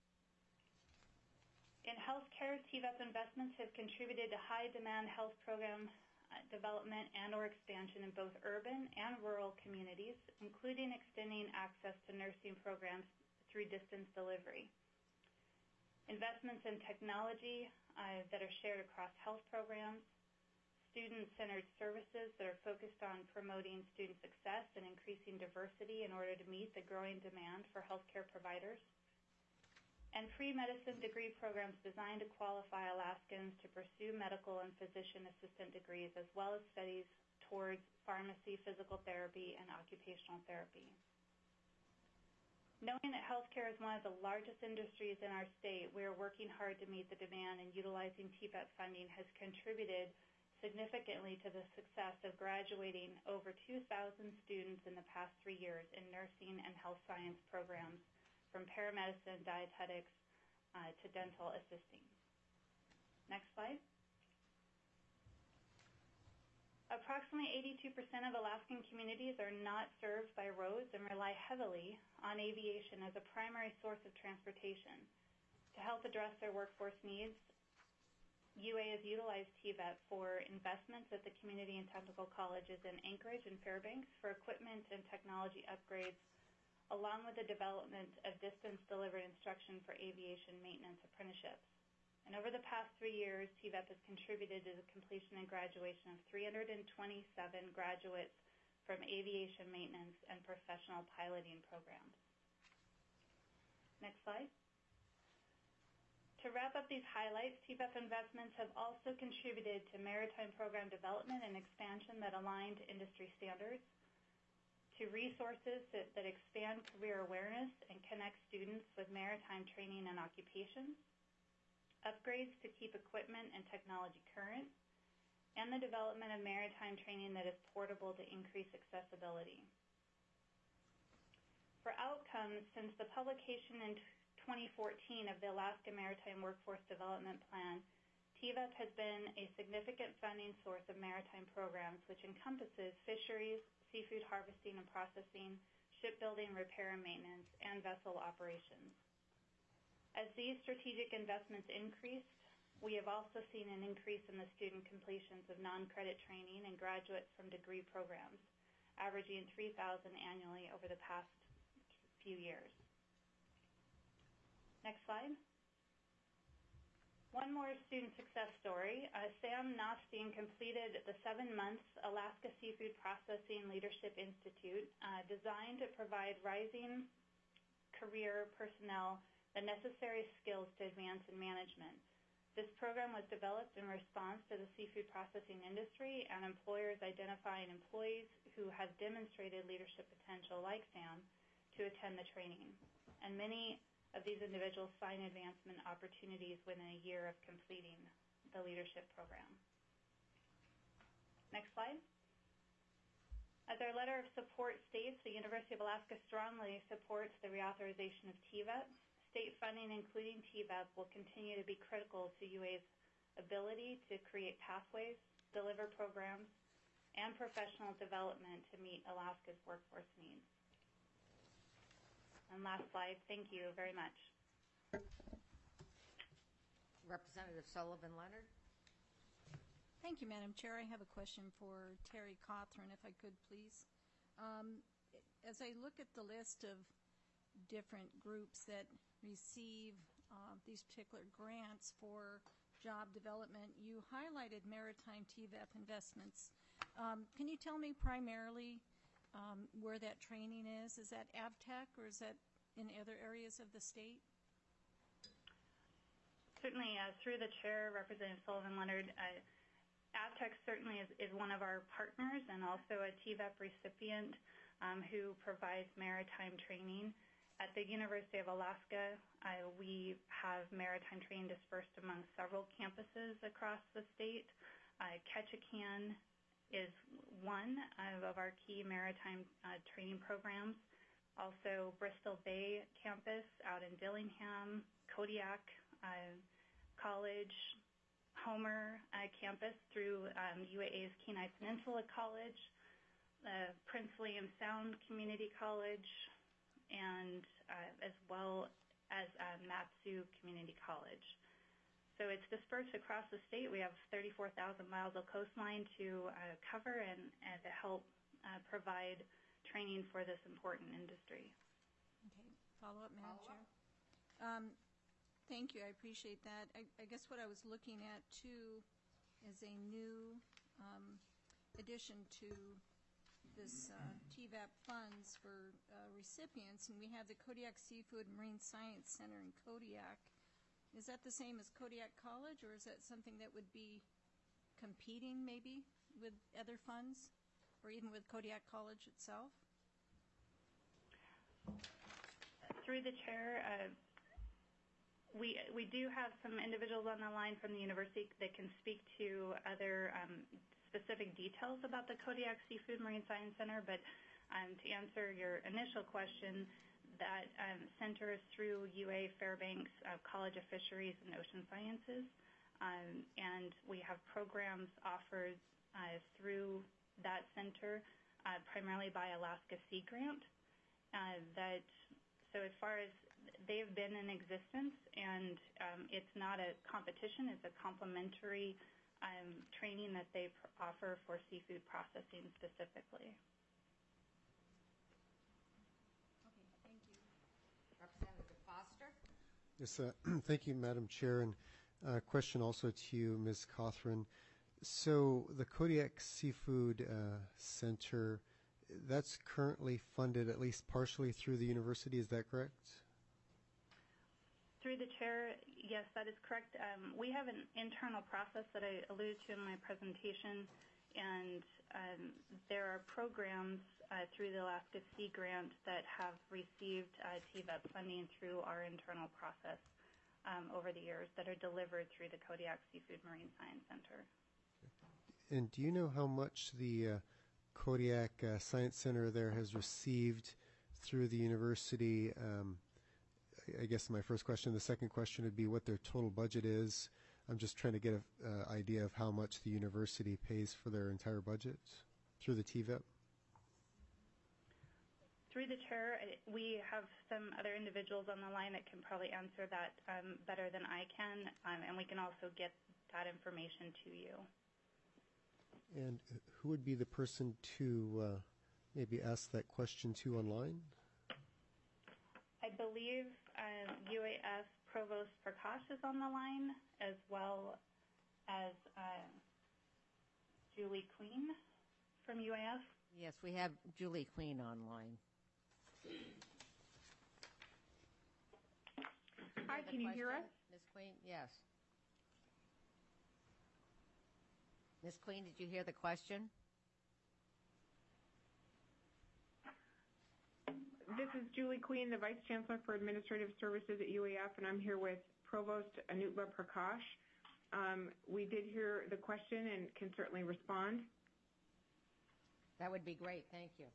In healthcare, T V E P investments have contributed to high-demand health program uh, development and or expansion in both urban and rural communities, including extending access to nursing programs through distance delivery. Investments in technology uh, that are shared across health programs, student-centered services that are focused on promoting student success and increasing diversity in order to meet the growing demand for healthcare providers, and pre-medicine degree programs designed to qualify Alaskans to pursue medical and physician assistant degrees, as well as studies towards pharmacy, physical therapy, and occupational therapy. Knowing that healthcare is one of the largest industries in our state, we are working hard to meet the demand, and utilizing T V E P funding has contributed significantly to the success of graduating over two thousand students in the past three years in nursing and health science programs, from paramedicine, dietetics, uh, to dental assisting. Next slide. Approximately eighty-two percent of Alaskan communities are not served by roads and rely heavily on aviation as a primary source of transportation. To help address their workforce needs, U A has utilized T V E P for investments at the community and technical colleges in Anchorage and Fairbanks for equipment and technology upgrades, along with the development of distance-delivered instruction for aviation maintenance apprenticeships. And over the past three years, T V E P has contributed to the completion and graduation of three hundred twenty-seven graduates from aviation maintenance and professional piloting programs. Next slide. To wrap up these highlights, T V E P investments have also contributed to maritime program development and expansion that align to industry standards, to resources that, that expand career awareness and connect students with maritime training and occupations, upgrades to keep equipment and technology current, and the development of maritime training that is portable to increase accessibility. For outcomes, since the publication in twenty fourteen of the Alaska Maritime Workforce Development Plan, T V E P has been a significant funding source of maritime programs, which encompasses fisheries, seafood harvesting and processing, shipbuilding, repair and maintenance, and vessel operations. As these strategic investments increased, we have also seen an increase in the student completions of non-credit training and graduates from degree programs, averaging three thousand annually over the past few years. Next slide. One more student success story. Uh, Sam Nostine completed the seven months Alaska Seafood Processing Leadership Institute uh, designed to provide rising career personnel the necessary skills to advance in management. This program was developed in response to the seafood processing industry and employers identifying employees who have demonstrated leadership potential like Sam to attend the training. And many of these individuals find advancement opportunities within a year of completing the leadership program. Next slide. As our letter of support states, the University of Alaska strongly supports the reauthorization of T V E P. State funding, including T V E P, will continue to be critical to U A's ability to create pathways, deliver programs, and professional development to meet Alaska's workforce needs. And last slide, thank you very much.
Representative Sullivan Leonard.
Thank you, Madam Chair. I have a question for Terry Cawthron, if I could, please. Um, as I look at the list of different groups that receive uh, these particular grants for job development, you highlighted maritime T V E P investments. Um, can you tell me primarily Um, where that training is? Is that AvTech or is that in other areas of the state?
Certainly, uh, through the chair, Representative Sullivan Leonard, uh, AvTech certainly is, is one of our partners and also a T V E P recipient um, who provides maritime training. At the University of Alaska, uh, we have maritime training dispersed among several campuses across the state. Uh, Ketchikan is one of our key maritime uh, training programs. Also, Bristol Bay campus out in Dillingham, Kodiak uh, College, Homer uh, campus through um, U A A's Kenai Peninsula College, uh, Prince William Sound Community College, and uh, as well as uh, Matsu Community College. So it's dispersed across the state. We have thirty-four thousand miles of coastline to uh, cover and, and to help uh, provide training for this important industry.
Okay, follow up, Madam Chair. Um, thank you, I appreciate that. I, I guess what I was looking at too is a new um, addition to this uh, T V E P funds for uh, recipients, and we have the Kodiak Seafood and Marine Science Center in Kodiak. Is that the same as Kodiak College, or is that something that would be competing maybe with other funds, or even with Kodiak College itself?
Through the chair, uh, we we do have some individuals on the line from the university that can speak to other um, specific details about the Kodiak Seafood Marine Science Center, but um, to answer your initial question, that um, center is through U A Fairbanks uh, College of Fisheries and Ocean Sciences, um, and we have programs offered uh, through that center, uh, primarily by Alaska Sea Grant. Uh, that so as far as they've been in existence, and um, it's not a competition; it's a complementary um, training that they pr- offer for seafood processing specifically.
Representative Foster.
Yes, uh, thank you, Madam Chair. And a uh, question also to you, Miz Cawthron. So the Kodiak Seafood uh, Center, that's currently funded at least partially through the university, is that correct?
Through the chair, yes, that is correct. Um, we have an internal process that I alluded to in my presentation, and um, there are programs uh, through the Alaska Sea Grant that have received uh, T V E P funding through our internal process um, over the years that are delivered through the Kodiak Seafood Marine Science Center.
And do you know how much the uh, Kodiak uh, Science Center there has received through the university? Um, I guess my first question. The second question would be what their total budget is. I'm just trying to get an uh, idea of how much the university pays for their entire budget through the T V E P.
Through the chair, we have some other individuals on the line that can probably answer that um, better than I can, um, and we can also get that information to you.
And who would be the person to uh, maybe ask that question to online?
I believe um, U A S Provost Prakash is on the line, as well as uh, Julie Queen from U A S.
Yes, we have Julie Queen online.
Hi, can you hear us?
Miz Queen, yes. Miz Queen, did you hear the question?
This is Julie Queen, the Vice Chancellor for Administrative Services at U A F, and I'm here with Provost Anutla Prakash. Um, we did hear the question and can certainly respond.
That would be great. Thank you.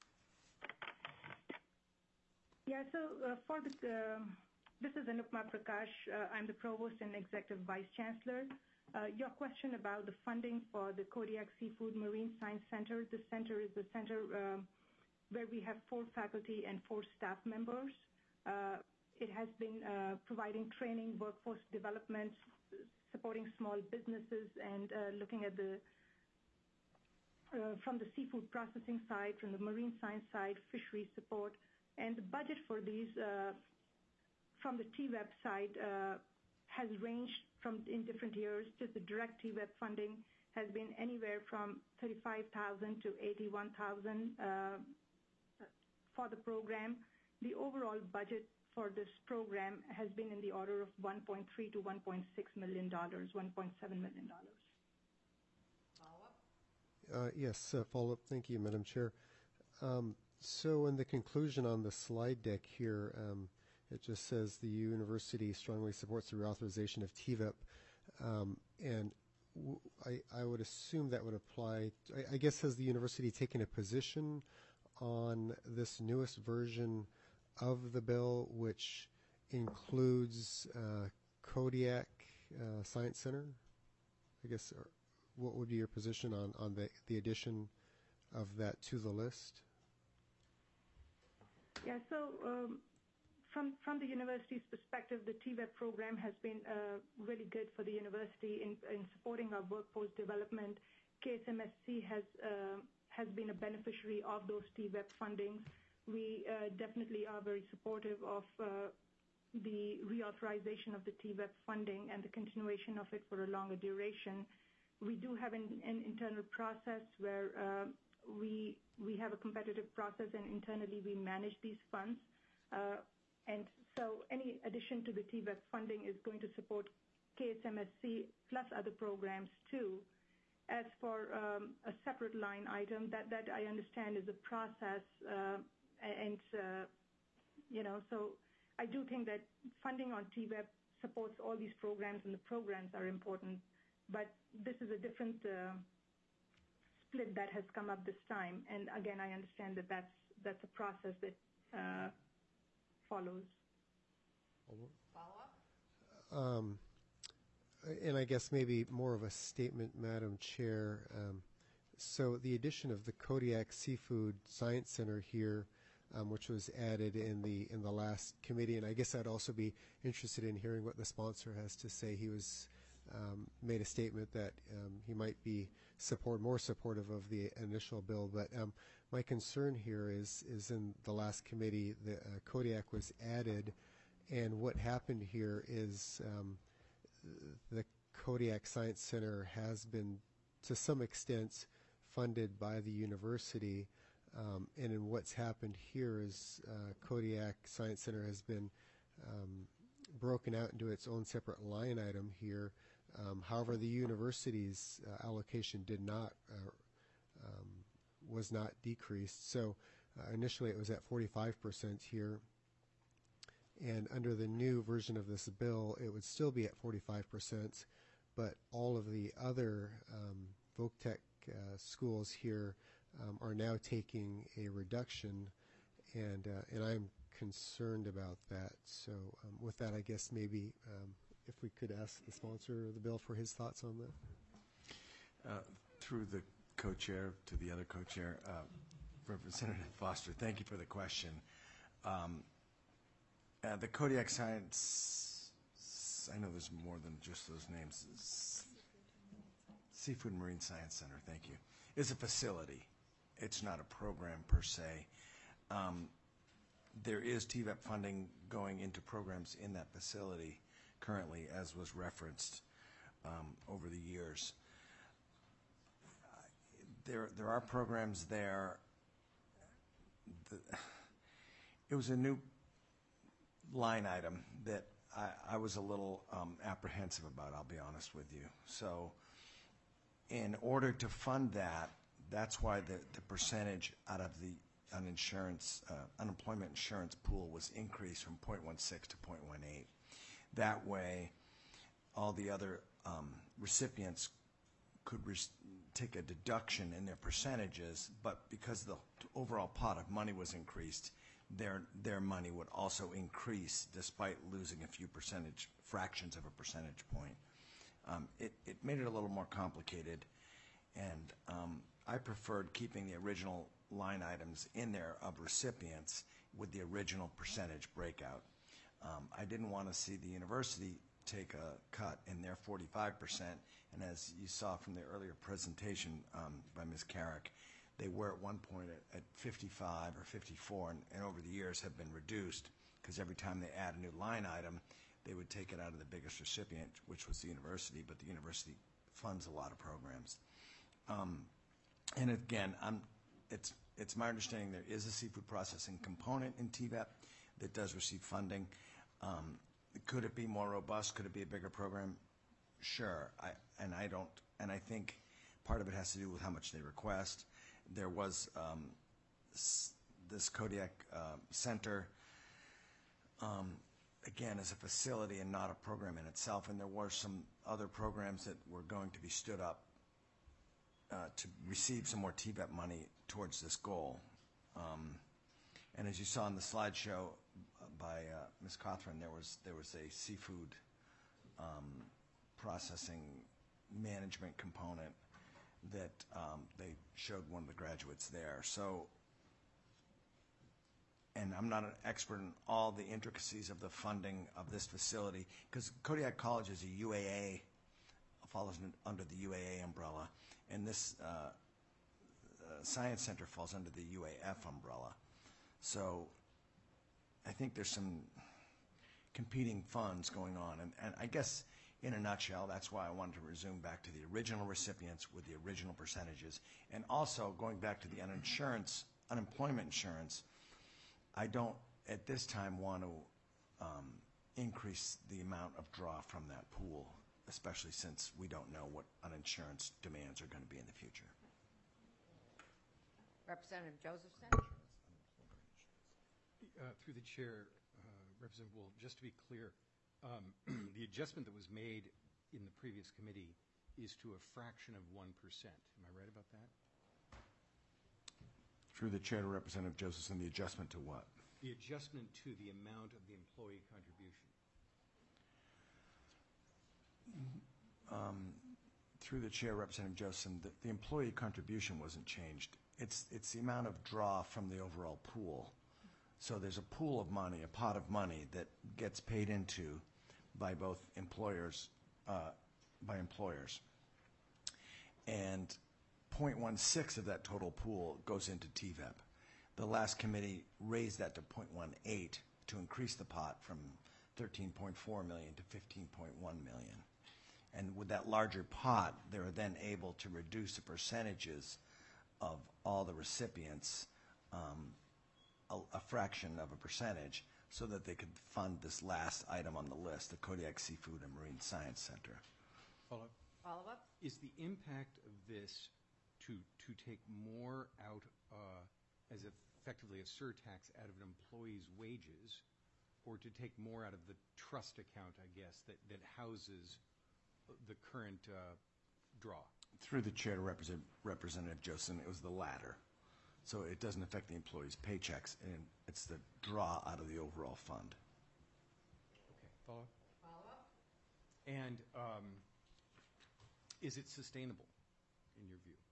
Yeah, so uh, for the, uh, this is Anupma Prakash. Uh, I'm the Provost and Executive Vice Chancellor. Uh, your question about the funding for the Kodiak Seafood Marine Science Center. The center is the center um, where we have four faculty and four staff members. Uh, it has been uh, providing training, workforce development, supporting small businesses, and uh, looking at the uh, from the seafood processing side, from the marine science side, fishery support, and the budget for these uh, from the T V E P side uh, has ranged from in different years. Just the direct T V E P funding has been anywhere from thirty-five thousand dollars to eighty-one thousand dollars uh, for the program. The overall budget for this program has been in the order of one point three to one point six million dollars, one point seven million dollars.
Uh, yes, uh, follow-up. Thank you, Madam Chair. Um, so in the conclusion on the slide deck here, um, it just says the university strongly supports the reauthorization of T V E P. Um, and w I, I would assume that would apply. I, I guess, has the university taken a position on this newest version of the bill, which includes uh, Kodiak uh, Science Center? I guess, or what would be your position on, on the, the addition of that to the list?
Yeah, so um, from, from the university's perspective, the T V E P program has been uh, really good for the university in, in supporting our workforce development. K S M S C has, uh, has been a beneficiary of those T V E P fundings. We uh, definitely are very supportive of uh, the reauthorization of the T V E P funding and the continuation of it for a longer duration. We do have an, an internal process where uh, we we have a competitive process, and internally we manage these funds. Uh, and so any addition to the T V E P funding is going to support K S M S C plus other programs too. As for um, a separate line item, that, that I understand is a process, uh, and uh, you know, so I do think that funding on T V E P supports all these programs, and the programs are important. But this is a different uh, split that has come up this time, and again, I understand that that's that's a process that uh, follows.
Follow-up?
Um, and I guess maybe more of a statement, Madam Chair. Um, so the addition of the Kodiak Seafood Science Center here, um, which was added in the in the last committee, and I guess I'd also be interested in hearing what the sponsor has to say. He was um, made a statement that um, he might be support more supportive of the initial bill, but um, my concern here is is in the last committee, the uh, Kodiak was added, and what happened here is um, the Kodiak Science Center has been, to some extent, funded by the university, um, and in what's happened here is uh, Kodiak Science Center has been um, broken out into its own separate line item here. Um, however, the university's uh, allocation did not uh, um, was not decreased. So uh, initially it was at forty-five percent here, and under the new version of this bill, it would still be at forty-five percent, but all of the other um, VOC-Tech uh, schools here um, are now taking a reduction, and uh, and I'm concerned about that. So um, with that, I guess maybe um, if we could ask the sponsor of the bill for his thoughts on that.
Uh, through the co-chair to the other co-chair, uh, Representative Foster, thank you for the question. Um, uh, the Kodiak Science, I know there's more than just those names, S- Seafood and Marine Science Center, thank you, is a facility. It's not a program per se. Um, there is T V E P funding going into programs in that facility currently, as was referenced um, over the years. There, there are programs there. The, it was a new line item that I, I was a little um, apprehensive about, I'll be honest with you. So in order to fund that, that's why the, the percentage out of the uninsurance, uh, unemployment insurance pool was increased from zero point one six to zero point one eight. That way, all the other um, recipients could re- take a deduction in their percentages, but because the overall pot of money was increased, their their money would also increase despite losing a few percentage fractions of a percentage point. Um, it, it made it a little more complicated, and um, I preferred keeping the original line items in there of recipients with the original percentage breakout. Um, I didn't want to see the university take a cut in their forty-five percent, and as you saw from the earlier presentation um, by Miz Carrick, they were at one point at, at fifty-five or fifty-four, and, and over the years have been reduced because every time they add a new line item, they would take it out of the biggest recipient, which was the university, but the university funds a lot of programs. Um, and again, I'm, it's, it's my understanding there is a seafood processing component in T V E P that does receive funding. Um, could it be more robust? Could it be a bigger program? Sure. I, and I don't, and I think part of it has to do with how much they request. There was um, s- this Kodiak uh, Center, um, again, as a facility and not a program in itself, and there were some other programs that were going to be stood up uh, to receive some more T V E P money towards this goal. Um, and as you saw in the slideshow by uh, Miz Cothran, there was there was a seafood um, processing management component that um, they showed one of the graduates there. So, and I'm not an expert in all the intricacies of the funding of this facility, because Kodiak College is a U A A, follows under the U A A umbrella, and this uh, uh, Science Center falls under the U A F umbrella. So I think there's some competing funds going on, and, and I guess in a nutshell, that's why I wanted to resume back to the original recipients with the original percentages, and also going back to the uninsurance, unemployment insurance. I don't at this time want to um, increase the amount of draw from that pool, especially since we don't know what uninsurance demands are going to be in the future.
Representative Josephson.
Uh, through the chair, uh, Representative Wool, just to be clear, um, the adjustment that was made in the previous committee is to a fraction of one percent. Am I right about that?
Through the chair to Representative Josephson, the adjustment to what?
The adjustment to the amount of the employee contribution.
Um, through the chair, Representative Josephson, the, the employee contribution wasn't changed. It's, it's the amount of draw from the overall pool. So there's a pool of money, a pot of money that gets paid into by both employers, uh, by employers. And zero point one six of that total pool goes into T V E P. The last committee raised that to zero point one eight to increase the pot from thirteen point four million to fifteen point one million. And with that larger pot, they were then able to reduce the percentages of all the recipients um, a, a fraction of a percentage so that they could fund this last item on the list, the Kodiak Seafood and Marine Science Center.
Follow up?
Follow up?
Is the impact of this to to take more out uh, as effectively a surtax out of an employee's wages, or to take more out of the trust account, I guess, that, that houses the current uh, draw?
Through the chair to represent Representative Joseph, it was the latter. So it doesn't affect the employees' paychecks, and it's the draw out of the overall fund.
Okay, follow up?
Follow up?
And um, is it sustainable, in your view?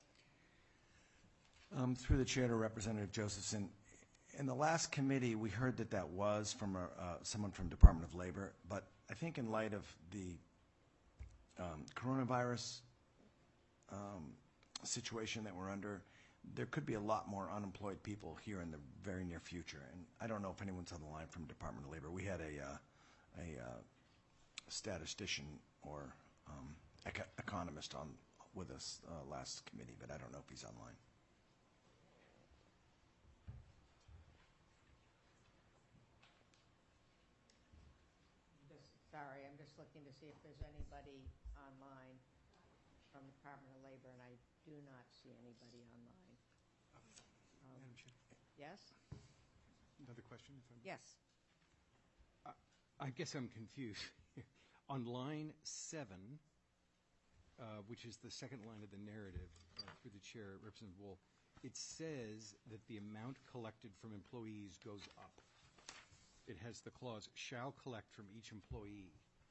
Um, through the chair to Representative Josephson, in the last committee, we heard that that was from a, uh, someone from Department of Labor, but I think in light of the um, coronavirus um, situation that we're under, there could be a lot more unemployed people here in the very near future. And I don't know if anyone's on the line from Department of Labor. We had a, uh, a uh, statistician or um, eco- economist on with us uh, last committee, but I don't know if he's online.
Sorry, I'm just looking to see if there's anybody online from the Department of Labor, and I do not see anybody online. Um,
Madam Chair,
Yes?
another question? If I'm
Yes.
I guess I'm confused. On line seven, uh, which is the second line of the narrative, uh, through the chair, Representative Wool, it says that the amount collected from employees goes up. It has the clause, shall collect from each employee.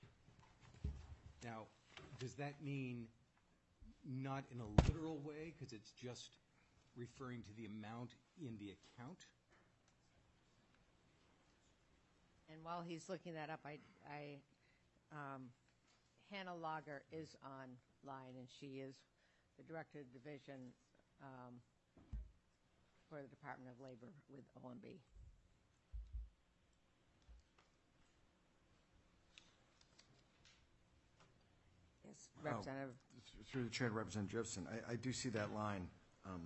Now, does that mean not in a literal way, because it's just referring to the amount in the account?
And while he's looking that up, I, I, um, Hannah Lager is online, and she is the Director of Division um, for the Department of Labor with O M B. Yes, Representative.
Oh, th- through the chair to Representative Jefferson, I, I do see that line. Um,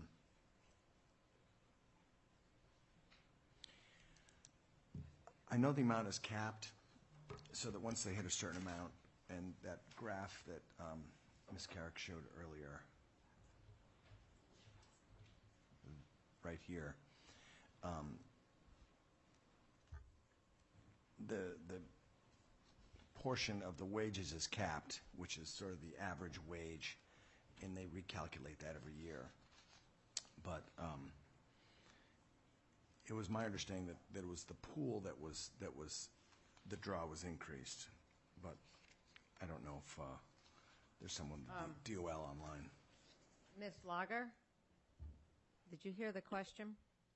I know the amount is capped, so that once they hit a certain amount, and that graph that um, Miz Carrick showed earlier, right here, um, the the portion of the wages is capped, which is sort of the average wage, and they recalculate that every year. But um, it was my understanding that, that it was the pool that was that was the draw was increased, but I don't know if uh, there's someone
Um,
D O L online.
Miz Lager, did you hear the question?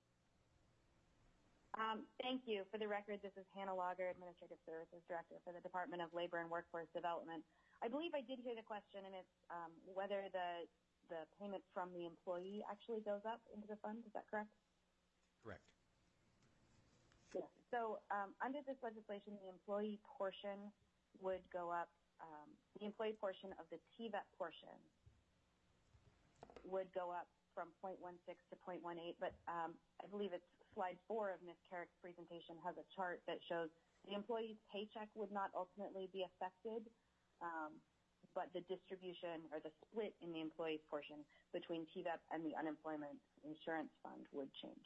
Um, thank you. For the record, this is Hannah Lager, Administrative Services Director for the Department of Labor and Workforce Development. I believe I did hear the question, and it's um, whether the the payment from the employee actually goes up into the fund. Is that correct?
Correct.
Yes. So um, under this legislation, the employee portion would go up. Um, the employee portion of the T V E T portion would go up from zero point one six to zero point one eight, but um, I believe it's slide four of Miz Carrick's presentation has a chart that shows the employee's paycheck would not ultimately be affected, um, but the distribution or the split in the employee's portion between T V E T and the unemployment insurance fund would change.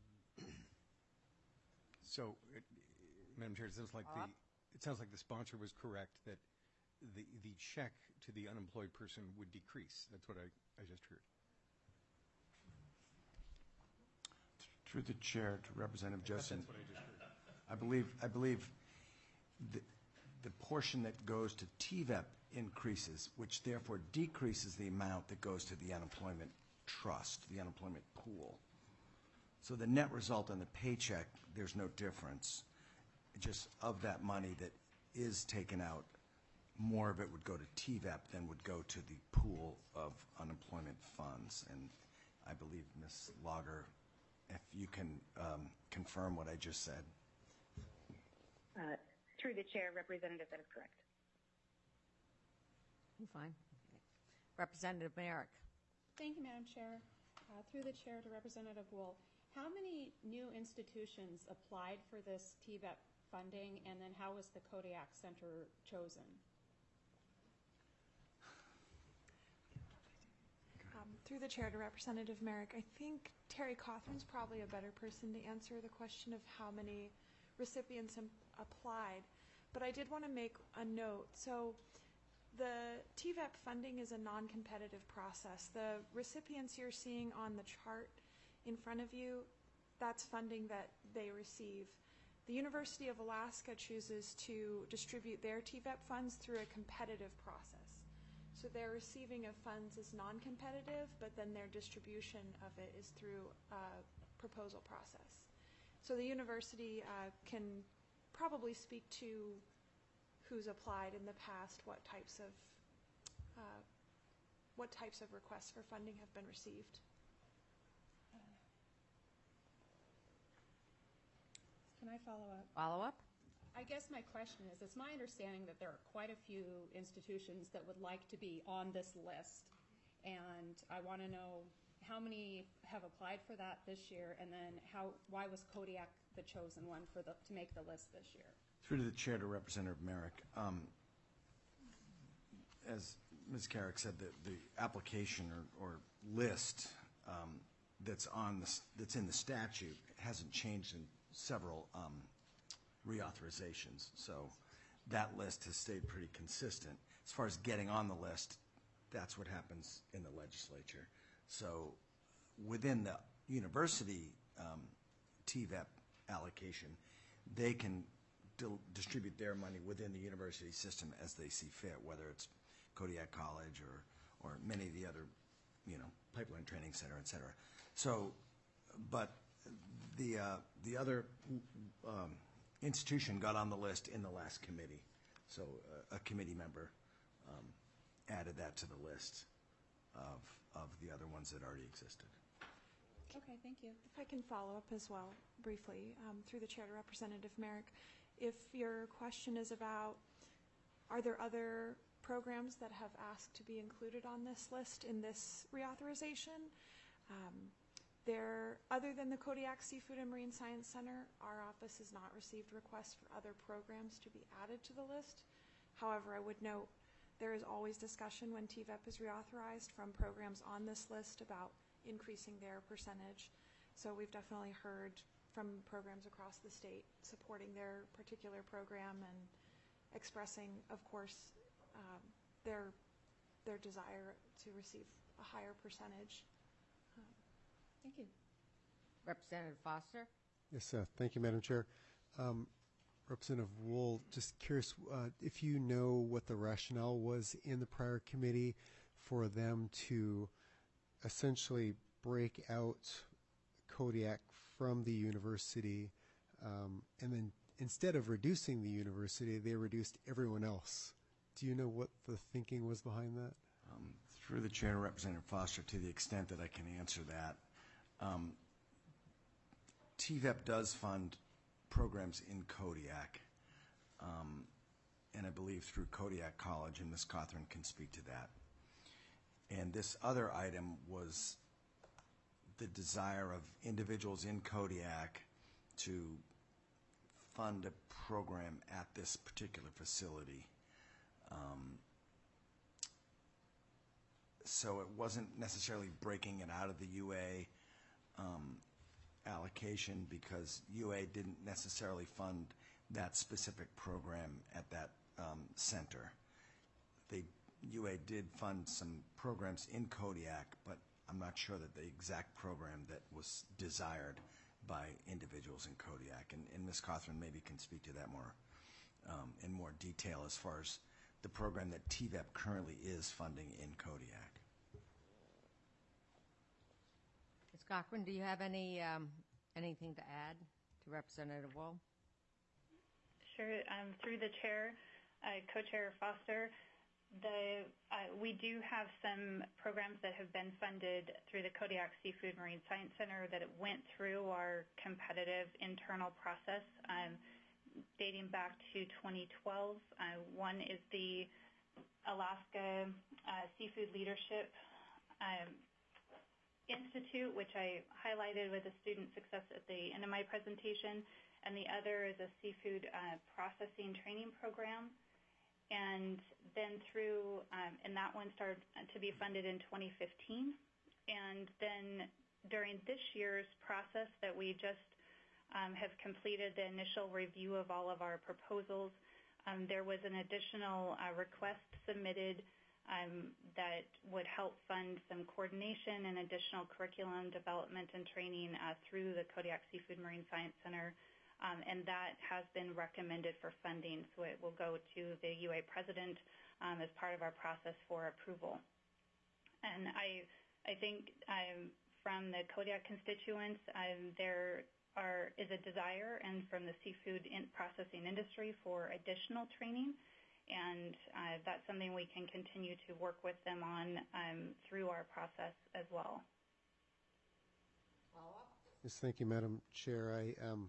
So, it, Madam Chair, it sounds like the it sounds like the sponsor was correct that the the check to the unemployed person would decrease. That's what I, I just heard.
Through the chair to Representative Jefferson.
That's what I just heard.
I believe I believe the the portion that goes to T V E T increases, which therefore decreases the amount that goes to the unemployment trust, the unemployment pool. So the net result on the paycheck, there's no difference. Just of that money that is taken out, more of it would go to T V E T than would go to the pool of unemployment funds. And I believe, Miz Lager, if you can um, confirm what I just said.
Uh, through the chair, Representative, that is correct.
Fine. Representative Merrick.
Thank you, Madam Chair. Uh, through the chair to Representative Wool.
How many new institutions applied for this T V E P funding, and then how was the Kodiak Center chosen?
Um, through the chair to Representative Merrick, I think Terry Cothran's probably a better person to answer the question of how many recipients am- applied. But I did want to make a note. So the T V E P funding is a non-competitive process. The recipients you're seeing on the chart in front of you, that's funding that they receive. The University of Alaska chooses to distribute their T V E P funds through a competitive process. So their receiving of funds is non-competitive, but then their distribution of it is through a proposal process. So the university uh, can probably speak to who's applied in the past, what types of uh, what types of requests for funding have been received.
Can I follow up?
Follow up?
I guess my question is, it's my understanding that there are quite a few institutions that would like to be on this list, and I want to know how many have applied for that this year, and then how why was Kodiak the chosen one for the to make the list this year?
Through to the chair to Representative Merrick. Um, as Miz Carrick said, the, the application or, or list um, that's on the, that's in the statute hasn't changed in several um, reauthorizations. So that list has stayed pretty consistent. As far as getting on the list, that's what happens in the legislature. So within the university um, T V E P allocation, they can distribute their money within the university system as they see fit, whether it's Kodiak College or, or many of the other, you know, Pipeline Training Center, et cetera. So, but the, uh, the other um, institution got on the list in the last committee. So uh, a committee member um, added that to the list of, of the other ones that already existed.
Okay, thank you.
If I can follow up as well briefly, um, through the chair to Representative Merrick. If your question is about, are there other programs that have asked to be included on this list in this reauthorization? Um, there, other than the Kodiak Seafood and Marine Science Center, our office has not received requests for other programs to be added to the list. However, I would note there is always discussion when T V E P is reauthorized from programs on this list about increasing their percentage. So we've definitely heard from programs across the state supporting their particular program and expressing, of course, um, their their desire to receive a higher percentage. Um,
thank you.
Representative Foster?
Yes, uh, thank you, Madam Chair. Um, Representative Wool, just curious uh, if you know what the rationale was in the prior committee for them to essentially break out Kodiak from the university, um, and then instead of reducing the university, they reduced everyone else. Do you know what the thinking was behind that?
Um, through the chair, Representative Foster, to the extent that I can answer that, um, T V E P does fund programs in Kodiak, um, and I believe through Kodiak College, and Miz Cothran can speak to that. And this other item was the desire of individuals in Kodiak to fund a program at this particular facility. Um, so it wasn't necessarily breaking it out of the U A um, allocation, because U A didn't necessarily fund that specific program at that um, center. They, U A did fund some programs in Kodiak, but I'm not sure that the exact program that was desired by individuals in Kodiak. And, and Miz Cothran maybe can speak to that more um, in more detail as far as the program that T V E P currently is funding in Kodiak.
Miz Cochran, do you have any um, anything to add to Representative Wool?
Sure. Um, through the chair, uh, Co-Chair Foster, the, uh, we do have some programs that have been funded through the Kodiak Seafood Marine Science Center that went through our competitive internal process um, dating back to twenty twelve. Uh, one is the Alaska uh, Seafood Leadership um, institute, which I highlighted with the student success at the end of my presentation, and the other is a seafood uh, processing training program. And then through, um, and that one started to be funded in twenty fifteen. And then during this year's process that we just um, have completed the initial review of all of our proposals, um, there was an additional uh, request submitted um, that would help fund some coordination and additional curriculum development and training uh, through the Kodiak Seafood Marine Science Center. Um, and that has been recommended for funding, so it will go to the U A president um, as part of our process for approval. And I, I think um, from the Kodiak constituents, um, there are, is a desire, and from the seafood in processing industry for additional training. And uh, that's something we can continue to work with them on um, through our process as well.
Yes, thank you, Madam Chair. I, um,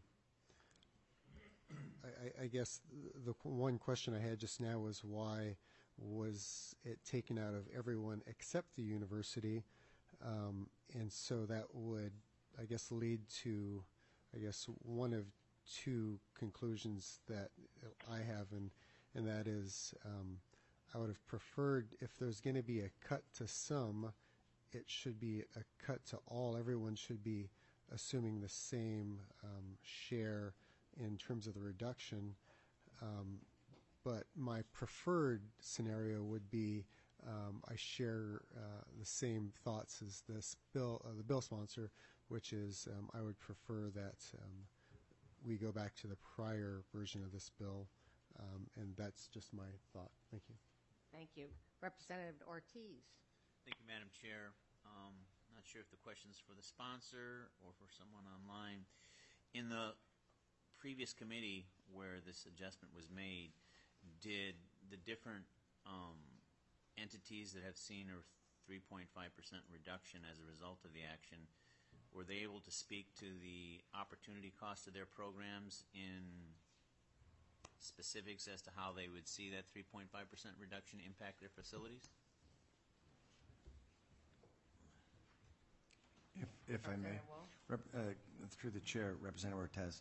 I, I guess the one question I had just now was why was it taken out of everyone except the university? Um, and so that would, I guess, lead to, I guess, one of two conclusions that I have, and and that is um, I would have preferred if there's going to be a cut to some, it should be a cut to all. Everyone should be assuming the same um, share in terms of the reduction. Um, but my preferred scenario would be um, I share uh, the same thoughts as this bill, uh, the bill sponsor, which is um, I would prefer that um, we go back to the prior version of this bill. Um, and that's just my thought. Thank you.
Thank you. Representative Ortiz.
Thank you, Madam Chair. Um, not sure if the question is for the sponsor or for someone online. In the previous committee where this adjustment was made, did the different um, entities that have seen a three point five percent reduction as a result of the action, were they able to speak to the opportunity cost of their programs in specifics as to how they would see that three point five percent reduction impact their facilities?
If, if I may, Rep, uh, through the chair, Representative Ortiz,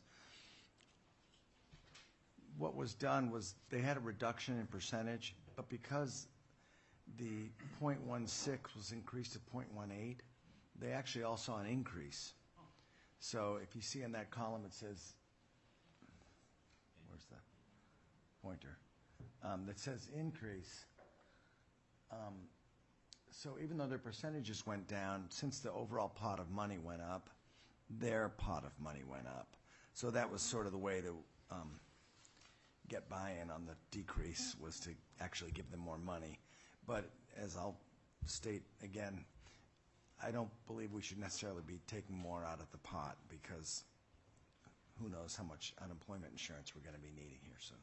what was done was they had a reduction in percentage, but because the zero point one six was increased to zero point one eight, they actually all saw an increase. So if you see in that column, it says, where's the pointer, um, that says increase. Um, so even though their percentages went down, since the overall pot of money went up, their pot of money went up. So that was sort of the way to um, get buy-in on the decrease, was to actually give them more money. But as I'll state again, I don't believe we should necessarily be taking more out of the pot, because who knows how much unemployment insurance we're going to be needing here soon.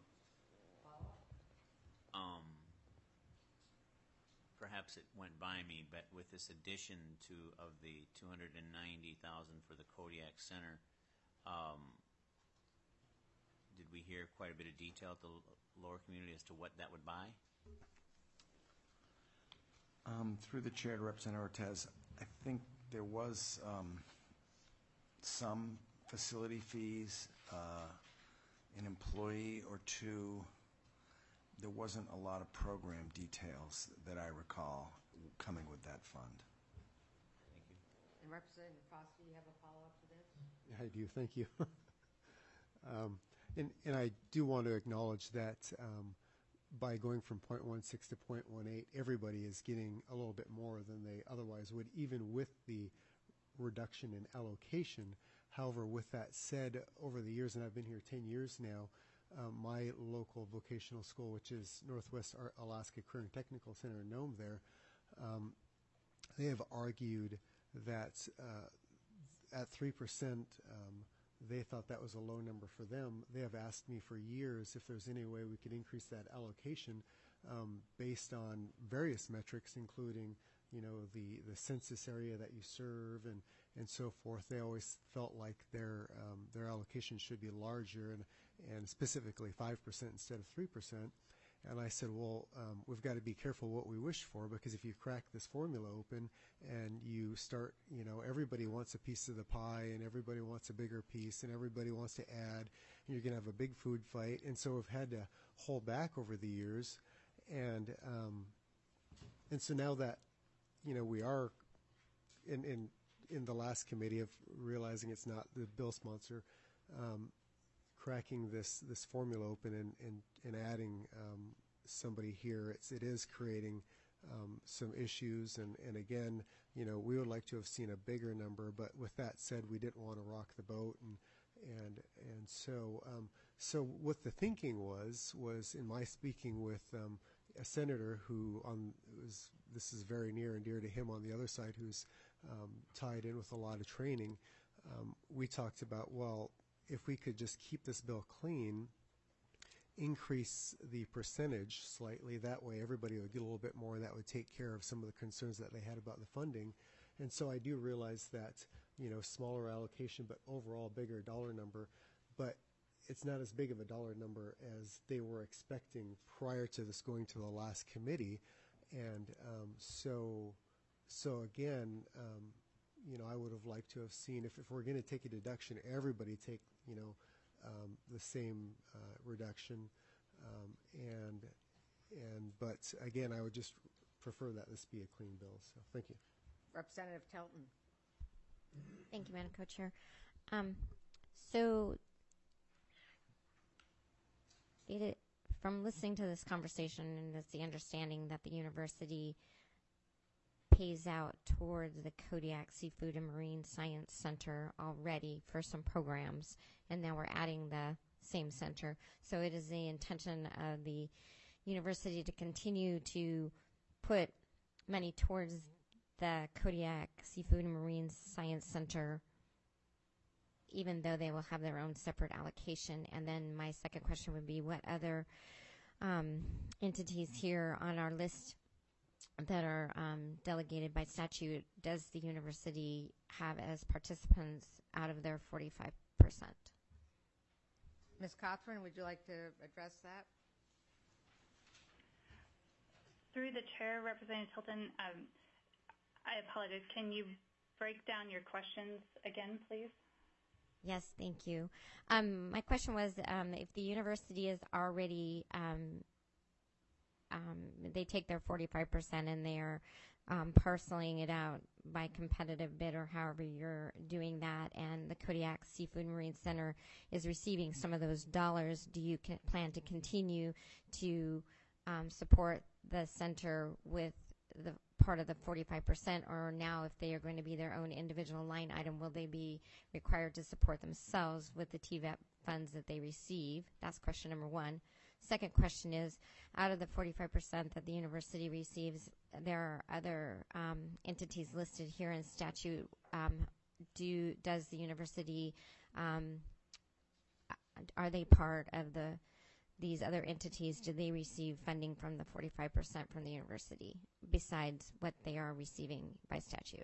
Um, perhaps it went by me, but with this addition to of the two hundred ninety thousand for the Kodiak Center, um, did we hear quite a bit of detail at the lower community as to what that would buy?
Um, through the chair to Representative Ortiz, I think there was um, some facility fees, uh, an employee or two. There wasn't a lot of program details that I recall coming with that fund.
Thank you.
And Representative Foster, you have a follow-up to this?
I do. Thank you. um, and, and I do want to acknowledge that um, by going from zero point one six to zero point one eight, everybody is getting a little bit more than they otherwise would, even with the reduction in allocation. However, with that said, over the years, and I've been here ten years now, um, my local vocational school, which is Northwest Alaska Career and Technical Center in Nome there, um, they have argued that uh, at three percent, um, they thought that was a low number for them. They have asked me for years if there's any way we could increase that allocation um, based on various metrics, including, you know, the, the census area that you serve and, and so forth. They always felt like their um, their allocation should be larger, and, and specifically five percent instead of three percent. And I said, well, um, we've got to be careful what we wish for, because if you crack this formula open and you start, you know, everybody wants a piece of the pie and everybody wants a bigger piece and everybody wants to add, and you're going to have a big food fight. And so we've had to hold back over the years. And um, and so now that, you know, we are in, in, in the last committee of realizing it's not the bill sponsor, um, cracking this, this formula open and, and, and adding um, somebody here, it's, it is creating um, some issues. And, and again, you know, we would like to have seen a bigger number, but with that said, we didn't want to rock the boat. And and and so um, so what the thinking was was in my speaking with um, a senator who on was this is very near and dear to him on the other side, who's um, tied in with a lot of training. Um, we talked about, well, if we could just keep this bill clean, increase the percentage slightly, that way everybody would get a little bit more, and that would take care of some of the concerns that they had about the funding. And so I do realize that, you know, smaller allocation, but overall bigger dollar number, but it's not as big of a dollar number as they were expecting prior to this going to the last committee. And um, so, so again, um, you know, I would have liked to have seen, if, if we're going to take a deduction, everybody take, you know, um, the same uh, reduction. Um, and, and, but again, I would just prefer that this be a clean bill. So thank you.
Representative Telton.
Thank you, Madam Co-Chair. Um, so, it, from listening to this conversation, and it's the understanding that the university pays out towards the Kodiak Seafood and Marine Science Center already for some programs, and now we're adding the same center. So it is the intention of the university to continue to put money towards the Kodiak Seafood and Marine Science Center, even though they will have their own separate allocation. And then my second question would be, what other um, entities here on our list that are um, delegated by statute does the university have as participants out of their forty-five percent?
Miz Cothran, would you like to address that?
Through the chair, Representative Tilton, um, I apologize. Can you break down your questions again, please?
Yes, thank you. Um, my question was, um, if the university is already, um, um, they take their forty-five percent and they're um, parceling it out by competitive bid or however you're doing that, and the Kodiak Seafood and Marine Center is receiving some of those dollars, do you can plan to continue to um, support the center with the part of the forty-five percent, or now if they are going to be their own individual line item, will they be required to support themselves with the T V E P funds that they receive? That's question number one. Second question is, out of the forty-five percent that the university receives, there are other um, entities listed here in statute. Um, do does the university, um, are they part of the these other entities? Do they receive funding from the forty-five percent from the university besides what they are receiving by statute?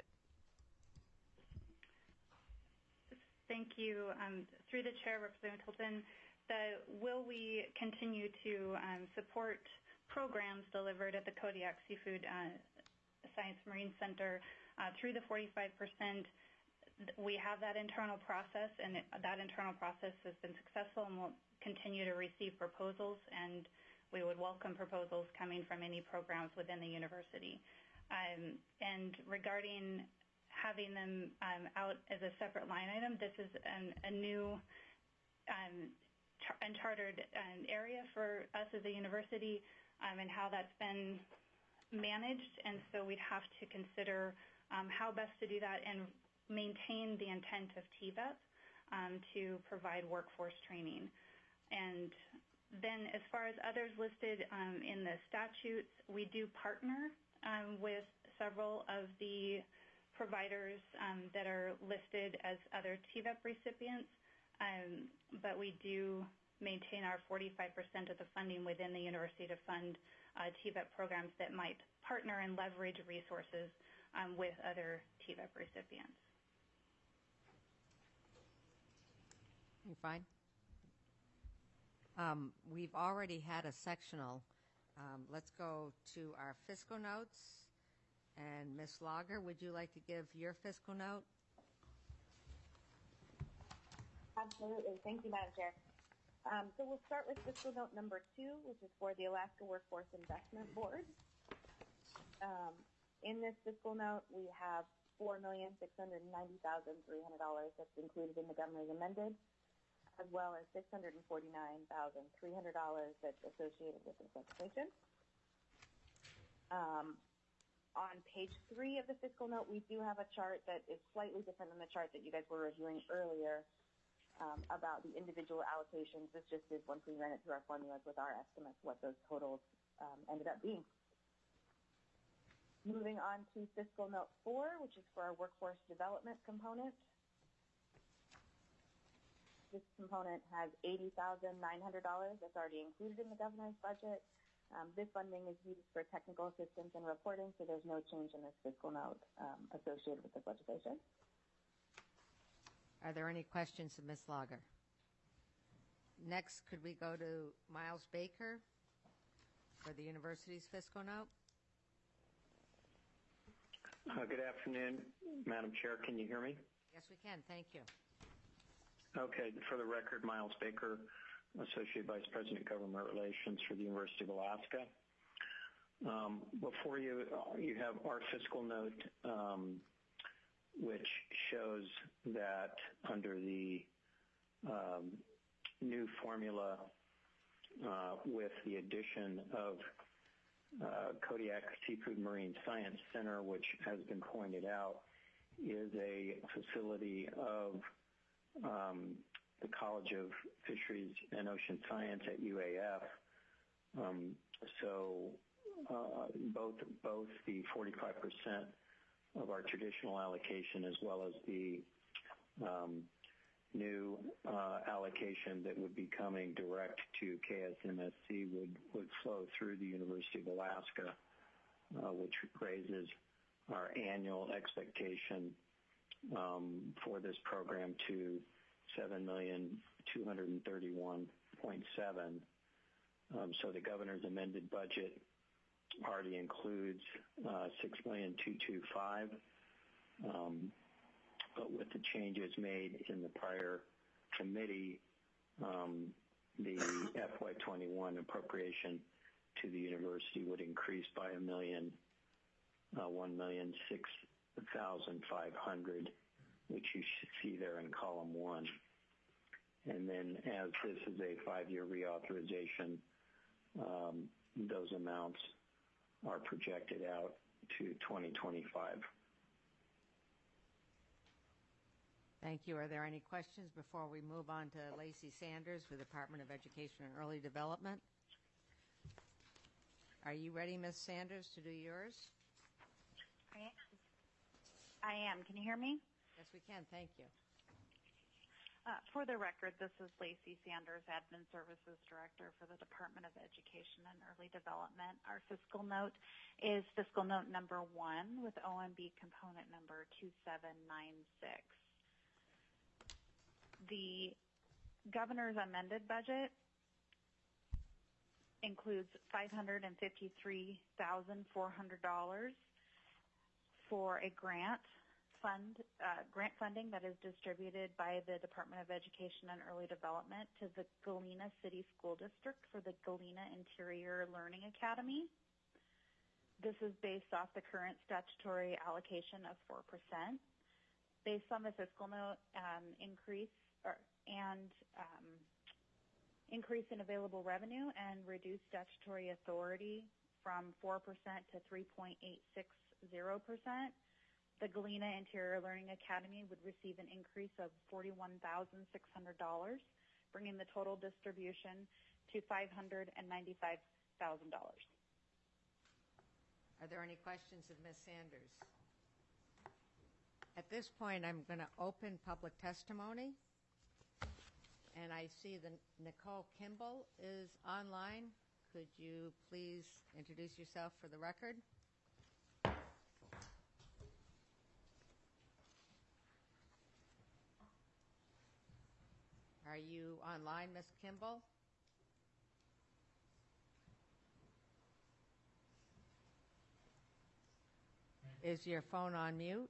Thank you. Um, through the chair, Representative Tilton, the, will we continue to um, support programs delivered at the Kodiak Seafood uh, Science Marine Center uh, through the forty-five percent? We have that internal process, and it, that internal process has been successful, and we'll continue to receive proposals, and we would welcome proposals coming from any programs within the university. Um, and regarding having them um, out as a separate line item, this is an, a new um, char- uncharted um, area for us as a university, um, and how that's been managed. And so we'd have to consider um, how best to do that and maintain the intent of T V E P um, to provide workforce training. And then as far as others listed um, in the statutes, we do partner um, with several of the providers um, that are listed as other T V E P recipients, um, but we do maintain our forty-five percent of the funding within the university to fund uh, T V E P programs that might partner and leverage resources um, with other T V E P recipients.
You fine? Um, we've already had a sectional Um, let's go to our fiscal notes. And Miz Lager, would you like to give your fiscal note?
Absolutely. Thank you, Madam Chair. Um, so we'll start with fiscal note number two, which is for the Alaska Workforce Investment Board. Um, in this fiscal note, we have four million six hundred ninety thousand three hundred dollars that's included in the governor's amended, as well as six hundred forty-nine thousand three hundred dollars that's associated with this legislation. Um, on page three of the fiscal note, we do have a chart that is slightly different than the chart that you guys were reviewing earlier um, about the individual allocations. This just is once we ran it through our formulas with our estimates, what those totals um, ended up being. Moving on to fiscal note four, which is for our workforce development component. This component has eighty thousand nine hundred dollars that's already included in the governor's budget. Um, this funding is used for technical assistance and reporting, so there's no change in this fiscal note um, associated with this legislation.
Are there any questions of Miz Lager? Next, could we go to Miles Baker for the university's fiscal note?
Uh, good afternoon, Madam Chair. Can you hear me?
Yes, we can. Thank you.
Okay. For the record, Miles Baker, Associate Vice President, Government Relations for the University of Alaska. Um, before you, uh, you have our fiscal note, um, which shows that under the um, new formula uh, with the addition of uh, Kodiak Seafood Marine Science Center, which has been pointed out, is a facility of um, the College of Fisheries and Ocean Science at U A F. Um, so uh, both both the forty-five percent of our traditional allocation as well as the um, new uh, allocation that would be coming direct to K S M S C would, would flow through the University of Alaska, uh, which raises our annual expectation um, for this program to seven million two hundred thirty-one point seven. Um, so the governor's amended budget already includes uh, six million two hundred twenty-five. Um, but with the changes made in the prior committee, um, the F Y twenty-one appropriation to the university would increase by a million, uh, one million six thousand five hundred, which you should see there in column one. And then as this is a five-year reauthorization, um, those amounts are projected out to twenty twenty-five.
Thank you. Are there any questions before we move on to Lacey Sanders for the Department of Education and Early Development? Are you ready, Miz Sanders, to do yours?
I am. I am. Can you hear me?
Yes, we can. Thank you.
Uh, for the record, this is Lacey Sanders, Admin Services Director for the Department of Education and Early Development. Our fiscal note is fiscal note number one with O M B component number two seven nine six. The governor's amended budget includes five hundred fifty-three thousand four hundred dollars for a grant fund, uh, grant funding that is distributed by the Department of Education and Early Development to the Galena City School District for the Galena Interior Learning Academy. This is based off the current statutory allocation of four percent. Based on the fiscal note um, increase or, and um, increase in available revenue and reduced statutory authority from four percent to three point eight six zero percent, the Galena Interior Learning Academy would receive an increase of forty-one thousand six hundred dollars, bringing the total distribution to five hundred ninety-five thousand dollars.
Are there any questions of Miz Sanders? At this point, I'm going to open public testimony. And I see that Nicole Kimball is online. Could you please introduce yourself for the record? Are you online, Miz Kimball? Is your phone on mute?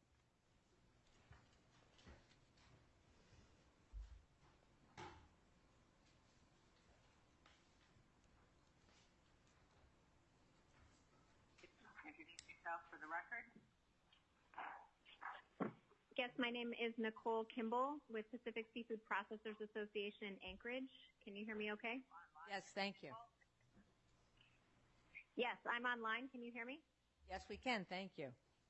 Introduce yourself for the record. Yes, my name is Nicole Kimball with Pacific Seafood Processors Association in Anchorage. Can you hear me okay?
Yes, thank you.
Yes, I'm online. Can you hear me?
Yes, we can. Thank you.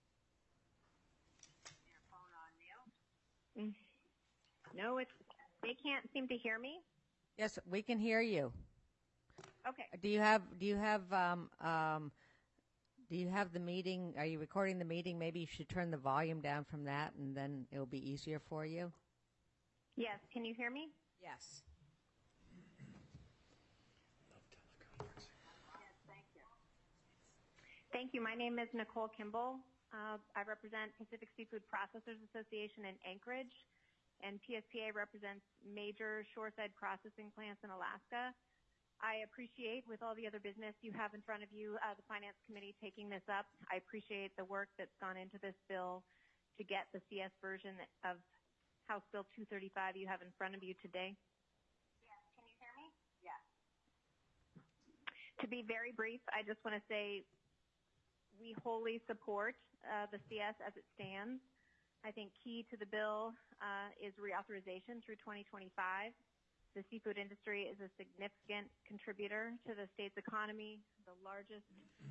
Your phone on mute? No, it's, they can't seem to hear me.
Yes, we can hear you.
Okay.
Do you have, do you have, um, um, do you have the meeting? Are you recording the meeting? Maybe you should turn the volume down from that, and then it'll be easier for you.
Yes, can you hear me?
Yes.
Thank you. My name is Nicole Kimball. Uh, I represent Pacific Seafood Processors Association in Anchorage, and P S P A represents major shoreside processing plants in Alaska. I appreciate, with all the other business you have in front of you, uh, the Finance Committee taking this up. I appreciate the work that's gone into this bill to get the C S version of House Bill two thirty-five you have in front of you today. Yes. Can you hear me? Yes. To be very brief, I just want to say we wholly support uh, the C S as it stands. I think key to the bill uh, is reauthorization through twenty twenty-five. The seafood industry is a significant contributor to the state's economy. The largest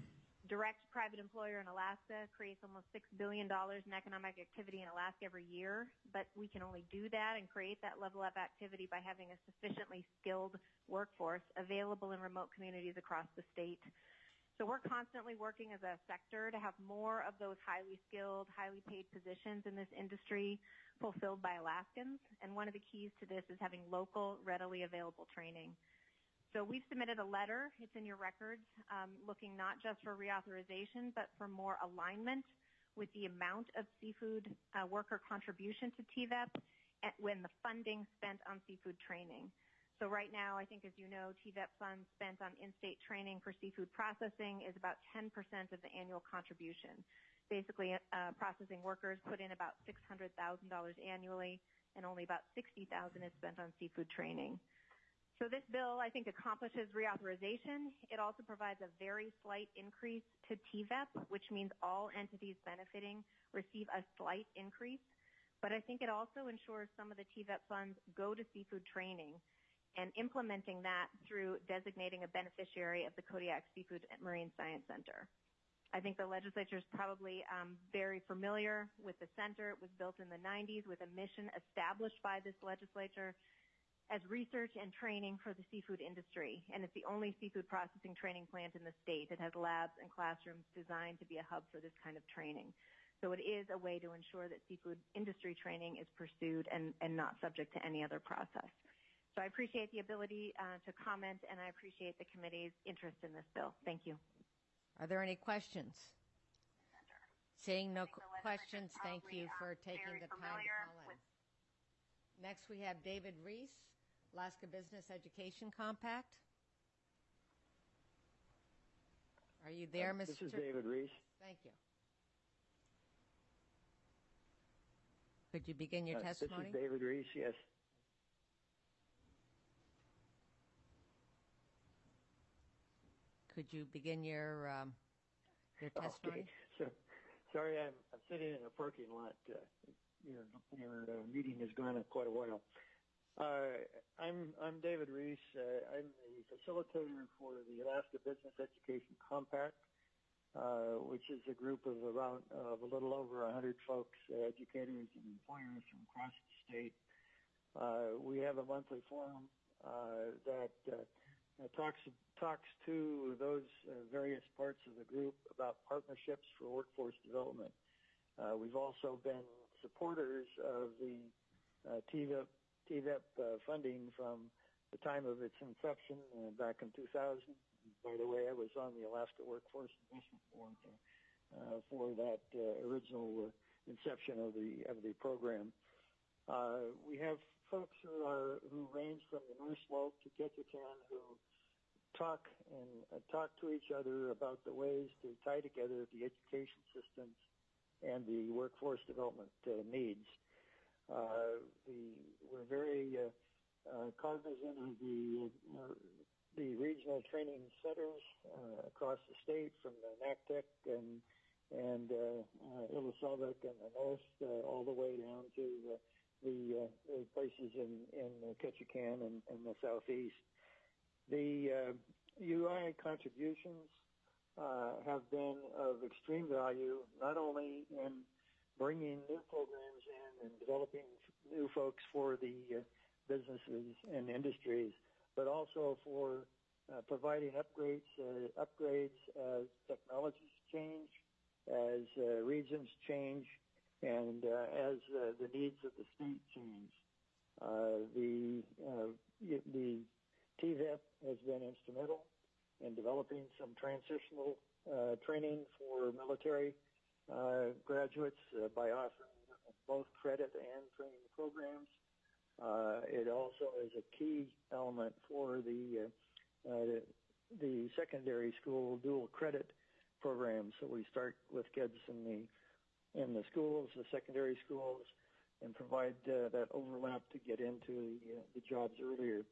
direct private employer in Alaska creates almost six billion dollars in economic activity in Alaska every year, but we can only do that and create that level of activity by having a sufficiently skilled workforce available in remote communities across the state. So we're constantly working as a sector to have more of those highly skilled, highly paid positions in this industry fulfilled by Alaskans. And one of the keys to this is having local, readily available training. So we've submitted a letter, it's in your records, um, looking not just for reauthorization, but for more alignment with the amount of seafood uh, worker contribution to T V E P and when the funding spent on seafood training. So right now, I think, as you know, T V E P funds spent on in-state training for seafood processing is about ten percent of the annual contribution. Basically, uh, processing workers put in about six hundred thousand dollars annually, and only about sixty thousand dollars is spent on seafood training. So this bill, I think, accomplishes reauthorization. It also provides a very slight increase to T V E P, which means all entities benefiting receive a slight increase. But I think it also ensures some of the T V E P funds go to seafood training, and implementing that through designating a beneficiary of the Kodiak Seafood and Marine Science Center. I think the legislature is probably um, very familiar with the center. It was built in the nineties with a mission established by this legislature as research and training for the seafood industry. And it's the only seafood processing training plant in the state. It has labs and classrooms designed to be a hub for this kind of training. So it is a way to ensure that seafood industry training is pursued and, and not subject to any other process. So I appreciate the ability uh, to comment, and I appreciate the committee's interest in this bill. Thank you.
Are there any questions? Seeing no questions, thank you for taking the time to call in. Next, we have David Reese, Alaska Business Education Compact. Are you there,
uh,
Mister
This is David Reese.
Thank you. Could you begin your
uh,
testimony?
This is David Reese, yes.
Could you begin your um, your testimony?
Okay. So, sorry, I'm, I'm sitting in a parking lot. Uh, your your uh, meeting has gone on quite a while. Uh, I'm I'm David Reese. Uh, I'm the facilitator for the Alaska Business Education Compact, uh, which is a group of around of a little over one hundred folks, uh, educators and employers from across the state. Uh, we have a monthly forum uh, that uh, talks talks to those uh, various parts of the group about partnerships for workforce development. Uh, we've also been supporters of the uh, T V E P, T V E P uh, funding from the time of its inception uh, back in two thousand. By the way, I was on the Alaska Workforce Investment Board uh, for that uh, original uh, inception of the of the program. Uh, we have folks who are who range from the North Slope to Ketchikan who talk and uh, talk to each other about the ways to tie together the education systems and the workforce development uh, needs. Uh, the, we're very uh, uh, cognizant of the uh, the regional training centers uh, across the state, from the NACTEC and and uh, uh, Ilocos in the north, uh, all the way down to uh, the, uh, the places in in Ketchikan and, and the southeast. The uh, U I contributions uh, have been of extreme value, not only in bringing new programs in and developing new folks for the uh, businesses and industries, but also for uh, providing upgrades, uh, upgrades as technologies change, as uh, regions change, and uh, as uh, the needs of the state change. Uh, the uh, the T V E P has been instrumental in developing some transitional uh, training for military uh, graduates uh, by offering both credit and training programs. Uh, it also is a key element for the uh, uh, the secondary school dual credit program. So we start with kids in the in the schools, the secondary schools, and provide uh, that overlap to get into the, uh, the jobs earlier.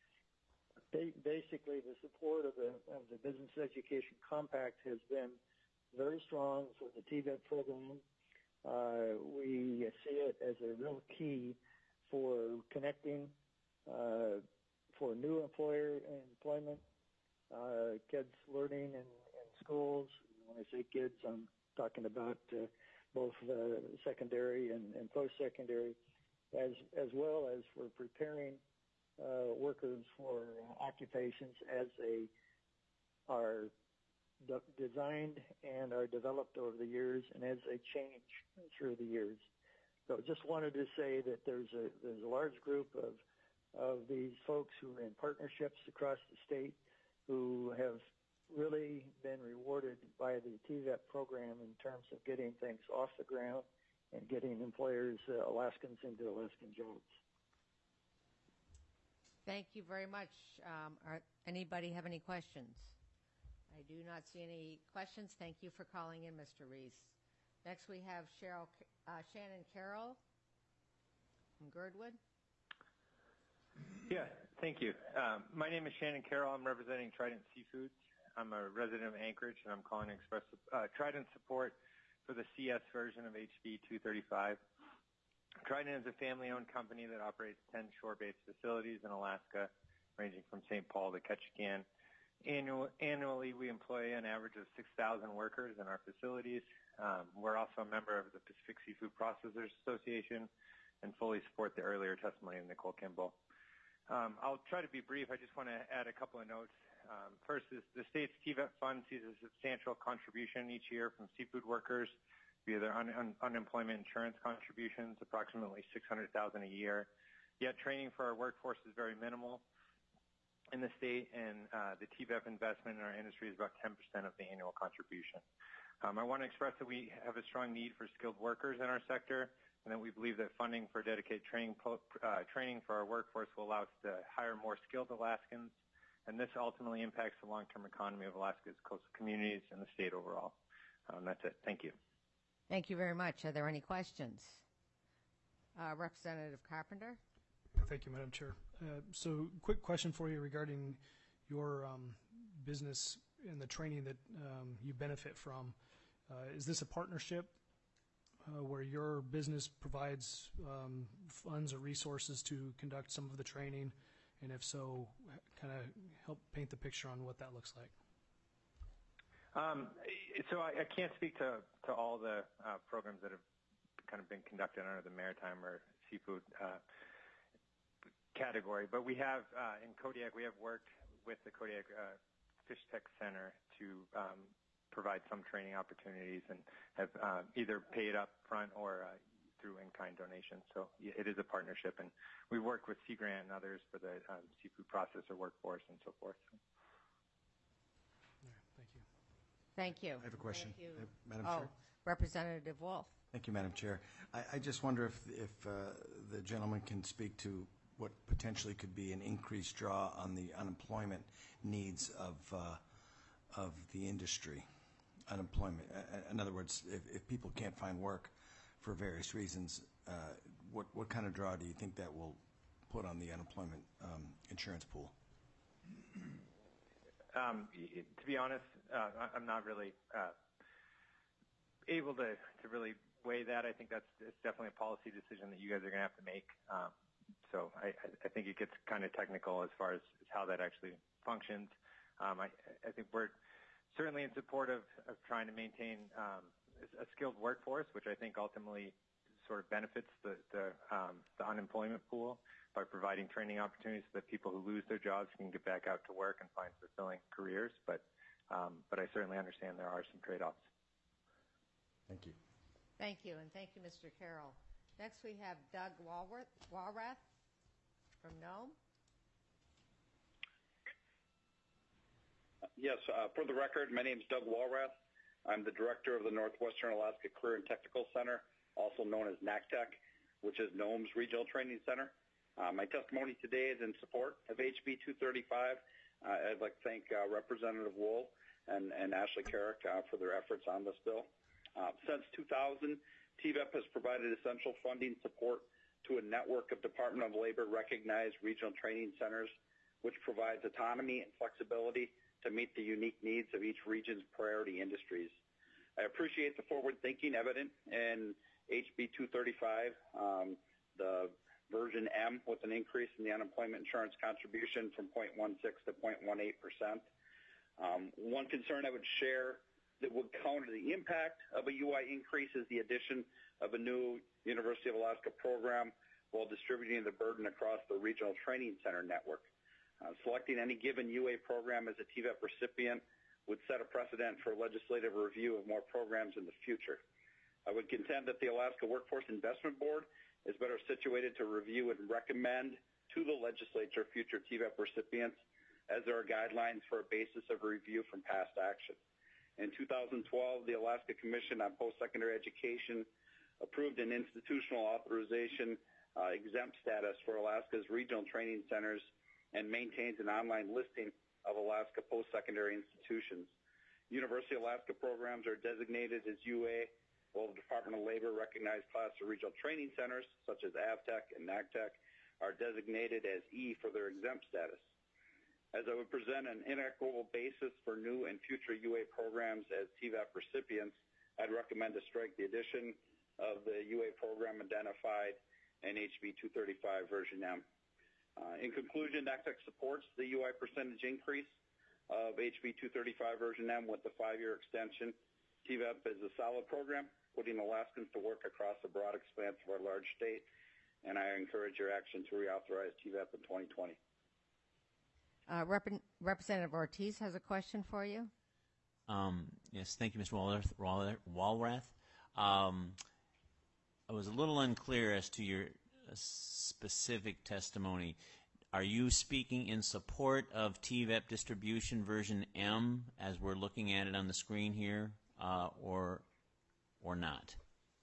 Ba- basically, the support of the of the Business Education Compact has been very strong for the T V E P program. Uh, we see it as a real key for connecting uh, for new employer employment, uh, kids learning in, in schools. When I say kids, I'm talking about uh, both uh, secondary and, and post-secondary, as as well as for preparing uh, workers for uh, occupations as they are de- designed and are developed over the years, and as they change through the years. So just wanted to say that there's a there's a large group of of these folks who are in partnerships across the state who have really been rewarded by the T V E P program in terms of getting things off the ground and getting employers, uh, Alaskans, into Alaskan jobs.
Thank you very much. Um, are, anybody have any questions? I do not see any questions. Thank you for calling in, Mister Reese. Next, we have Cheryl, uh, Shannon Carroll from Girdwood.
Yeah, thank you. Um, my name is Shannon Carroll. I'm representing Trident Seafoods. I'm a resident of Anchorage, and I'm calling to express uh, Trident support for the C S version of H B two thirty-five. Trident is a family-owned company that operates ten shore-based facilities in Alaska, ranging from Saint Paul to Ketchikan. Annual, annually, we employ an average of six thousand workers in our facilities. Um, we're also a member of the Pacific Seafood Processors Association and fully support the earlier testimony of Nicole Kimball. Um, I'll try to be brief. I just want to add a couple of notes. Um, first is the state's T V E P fund sees a substantial contribution each year from seafood workers via their un- un- unemployment insurance contributions, approximately six hundred thousand dollars a year. Yet training for our workforce is very minimal in the state, and uh, the T V E P investment in our industry is about ten percent of the annual contribution. Um, I want to express that we have a strong need for skilled workers in our sector, and that we believe that funding for dedicated training, po- uh, training for our workforce will allow us to hire more skilled Alaskans, and this ultimately impacts the long-term economy of Alaska's coastal communities and the state overall. Um, that's it. Thank you.
Thank you very much. Are there any questions? Uh, Representative Carpenter?
Thank you, Madam Chair. Uh, so, quick question for you regarding your um, business and the training that um, you benefit from. Uh, is this a partnership uh, where your business provides um, funds or resources to conduct some of the training? And if so, kind of help paint the picture on what that looks like.
Um, so I, I can't speak to, to all the uh, programs that have kind of been conducted under the maritime or seafood uh, category, but we have uh, in Kodiak, we have worked with the Kodiak uh, Fish Tech Center to um, provide some training opportunities and have uh, either paid up front or uh, through in-kind donations. So it is a partnership, and we work with Sea Grant and others for the um, seafood processor workforce and so forth.
Thank you.
Thank you.
I have a question,
Thank you.
uh, Madam
oh,
Chair.
Representative Wolf.
Thank you, Madam Chair. I, I just wonder if, if uh, the gentleman can speak to what potentially could be an increased draw on the unemployment needs of uh, of the industry. Unemployment. Uh, in other words, if, if people can't find work for various reasons, uh, what what kind of draw do you think that will put on the unemployment um, insurance pool?
Um, it, to be honest, uh, I- I'm not really uh, able to, to really weigh that. I think that's it's definitely a policy decision that you guys are going to have to make. Um, so I, I think it gets kind of technical as far as, as how that actually functions. Um, I, I think we're certainly in support of, of trying to maintain um, a skilled workforce, which I think ultimately sort of benefits the, the, um, the unemployment pool by providing training opportunities so that people who lose their jobs can get back out to work and find fulfilling careers. But, um, but I certainly understand there are some trade-offs.
Thank you.
Thank you, and thank you, Mister Carroll. Next we have Doug Walworth, Walrath from Nome.
Yes, uh, for the record, my name is Doug Walrath. I'm the director of the Northwestern Alaska Career and Technical Center, also known as NACTEC, which is Nome's Regional Training Center. Uh, my testimony today is in support of H B two thirty-five. Uh, I'd like to thank uh, Representative Wool and, and Ashley Carrick uh, for their efforts on this bill. Uh, since two thousand, T V E P has provided essential funding support to a network of Department of Labor recognized regional training centers, which provides autonomy and flexibility to meet the unique needs of each region's priority industries. I appreciate the forward thinking evident in H B two thirty-five, um, the version M, with an increase in the unemployment insurance contribution from zero point one six to zero point one eight percent. Um, one concern I would share that would counter the impact of a U I increase is the addition of a new University of Alaska program while distributing the burden across the regional training center network. Uh, selecting any given U A program as a T V E P recipient would set a precedent for legislative review of more programs in the future. I would contend that the Alaska Workforce Investment Board is better situated to review and recommend to the legislature future T V E P recipients, as there are guidelines for a basis of review from past action. In two thousand twelve, the Alaska Commission on Post-Secondary Education approved an institutional authorization uh, exempt status for Alaska's regional training centers and maintains an online listing of Alaska post-secondary institutions. University of Alaska programs are designated as U A, while the Department of Labor recognized class of regional training centers, such as AVTEC and NACTEC, are designated as E for their exempt status. As I would present an inequitable basis for new and future U A programs as T V E P recipients, I'd recommend to strike the addition of the U A program identified in H B two thirty-five version M. Uh, in conclusion, NACTEC supports the U I percentage increase of H B two thirty-five version M with the five-year extension. T V E P is a solid program, putting Alaskans to work across a broad expanse of our large state, and I encourage your action to reauthorize T V E P in twenty twenty.
Uh, Rep- Representative Ortiz has a question for you.
Um, yes, thank you, Mister Walrath. Walrath. Um, I was a little unclear as to your uh, specific testimony. Are you speaking in support of T V E P distribution version M, as we're looking at it on the screen here, uh, or or not?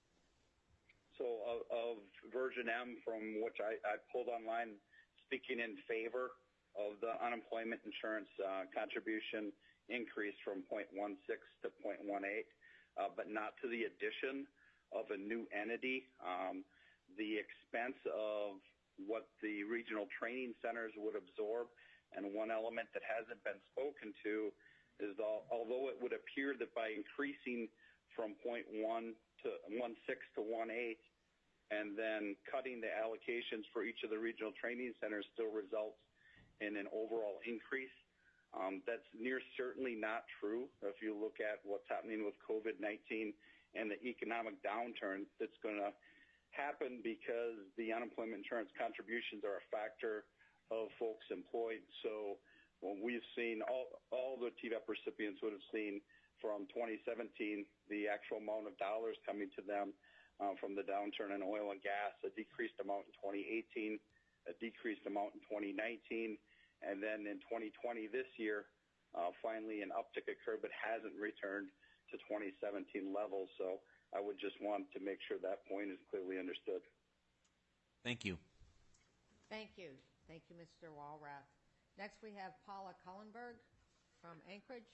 So of, of version M, from which I, I pulled online, speaking in favor of the unemployment insurance uh, contribution increase from zero point one six to zero point one eight, uh, but not to the addition of a new entity. Um, the expense of what the regional training centers would absorb, and one element that hasn't been spoken to is the, although it would appear that by increasing from zero point one to one six to one eight, and then cutting the allocations for each of the regional training centers still results in an overall increase. Um, that's near certainly not true. If you look at what's happening with COVID nineteen and the economic downturn that's going to happen because the unemployment insurance contributions are a factor of folks employed. So when we've seen, all, all the T V E P recipients would have seen from twenty seventeen, the actual amount of dollars coming to them uh, from the downturn in oil and gas, a decreased amount in twenty eighteen, a decreased amount in twenty nineteen, and then in twenty twenty this year, uh, finally an uptick occurred but hasn't returned to twenty seventeen levels. So I would just want to make sure that point is clearly understood.
Thank you.
Thank you. Thank you, Mister Walrath. Next, we have Paula Cullenberg from Anchorage.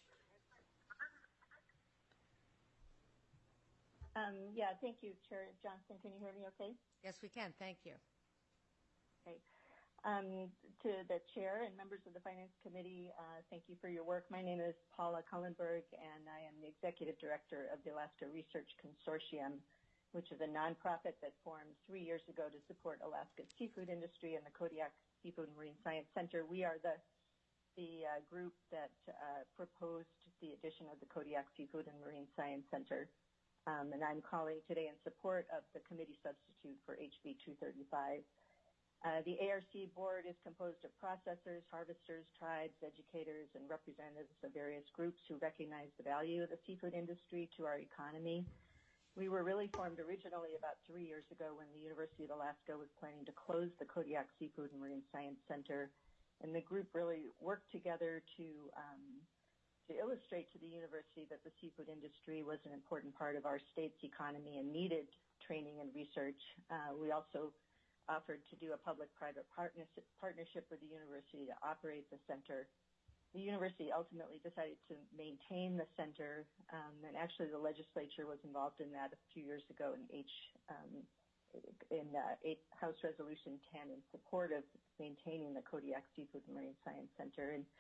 Um, yeah, thank you, Chair Johnson. Can you hear me okay?
Yes, we can. Thank you.
Okay. Um, to the Chair and members of the Finance Committee, uh, thank you for your work. My name is Paula Cullenberg, and I am the Executive Director of the Alaska Research Consortium, which is a nonprofit that formed three years ago to support Alaska's seafood industry and the Kodiak Seafood and Marine Science Center. We are the the uh, group that uh, proposed the addition of the Kodiak Seafood and Marine Science Center. Um, and I'm calling today in support of the committee substitute for H B two thirty-five. Uh, the A R C board is composed of processors, harvesters, tribes, educators, and representatives of various groups who recognize the value of the seafood industry to our economy. We were really formed originally about three years ago when the University of Alaska was planning to close the Kodiak Seafood and Marine Science Center, and the group really worked together to um, to illustrate to the university that the seafood industry was an important part of our state's economy and needed training and research. Uh, we also offered to do a public-private partnership, partnership with the university to operate the center. The university ultimately decided to maintain the center, um, and actually the legislature was involved in that a few years ago in H um, in uh, eight, House Resolution ten in support of maintaining the Kodiak Seafood and Marine Science Center. And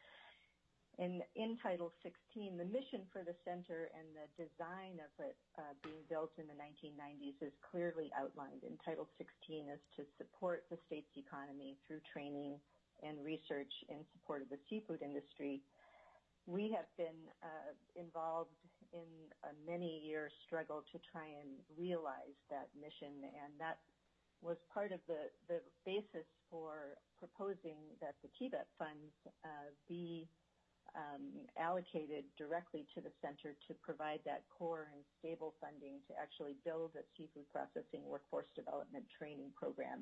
And in Title sixteen, the mission for the center and the design of it uh, being built in the nineteen nineties is clearly outlined. And Title sixteen is to support the state's economy through training and research in support of the seafood industry. We have been uh, involved in a many-year struggle to try and realize that mission, and that was part of the, the basis for proposing that the T V E T funds uh, be Um, allocated directly to the center to provide that core and stable funding to actually build a seafood processing workforce development training program.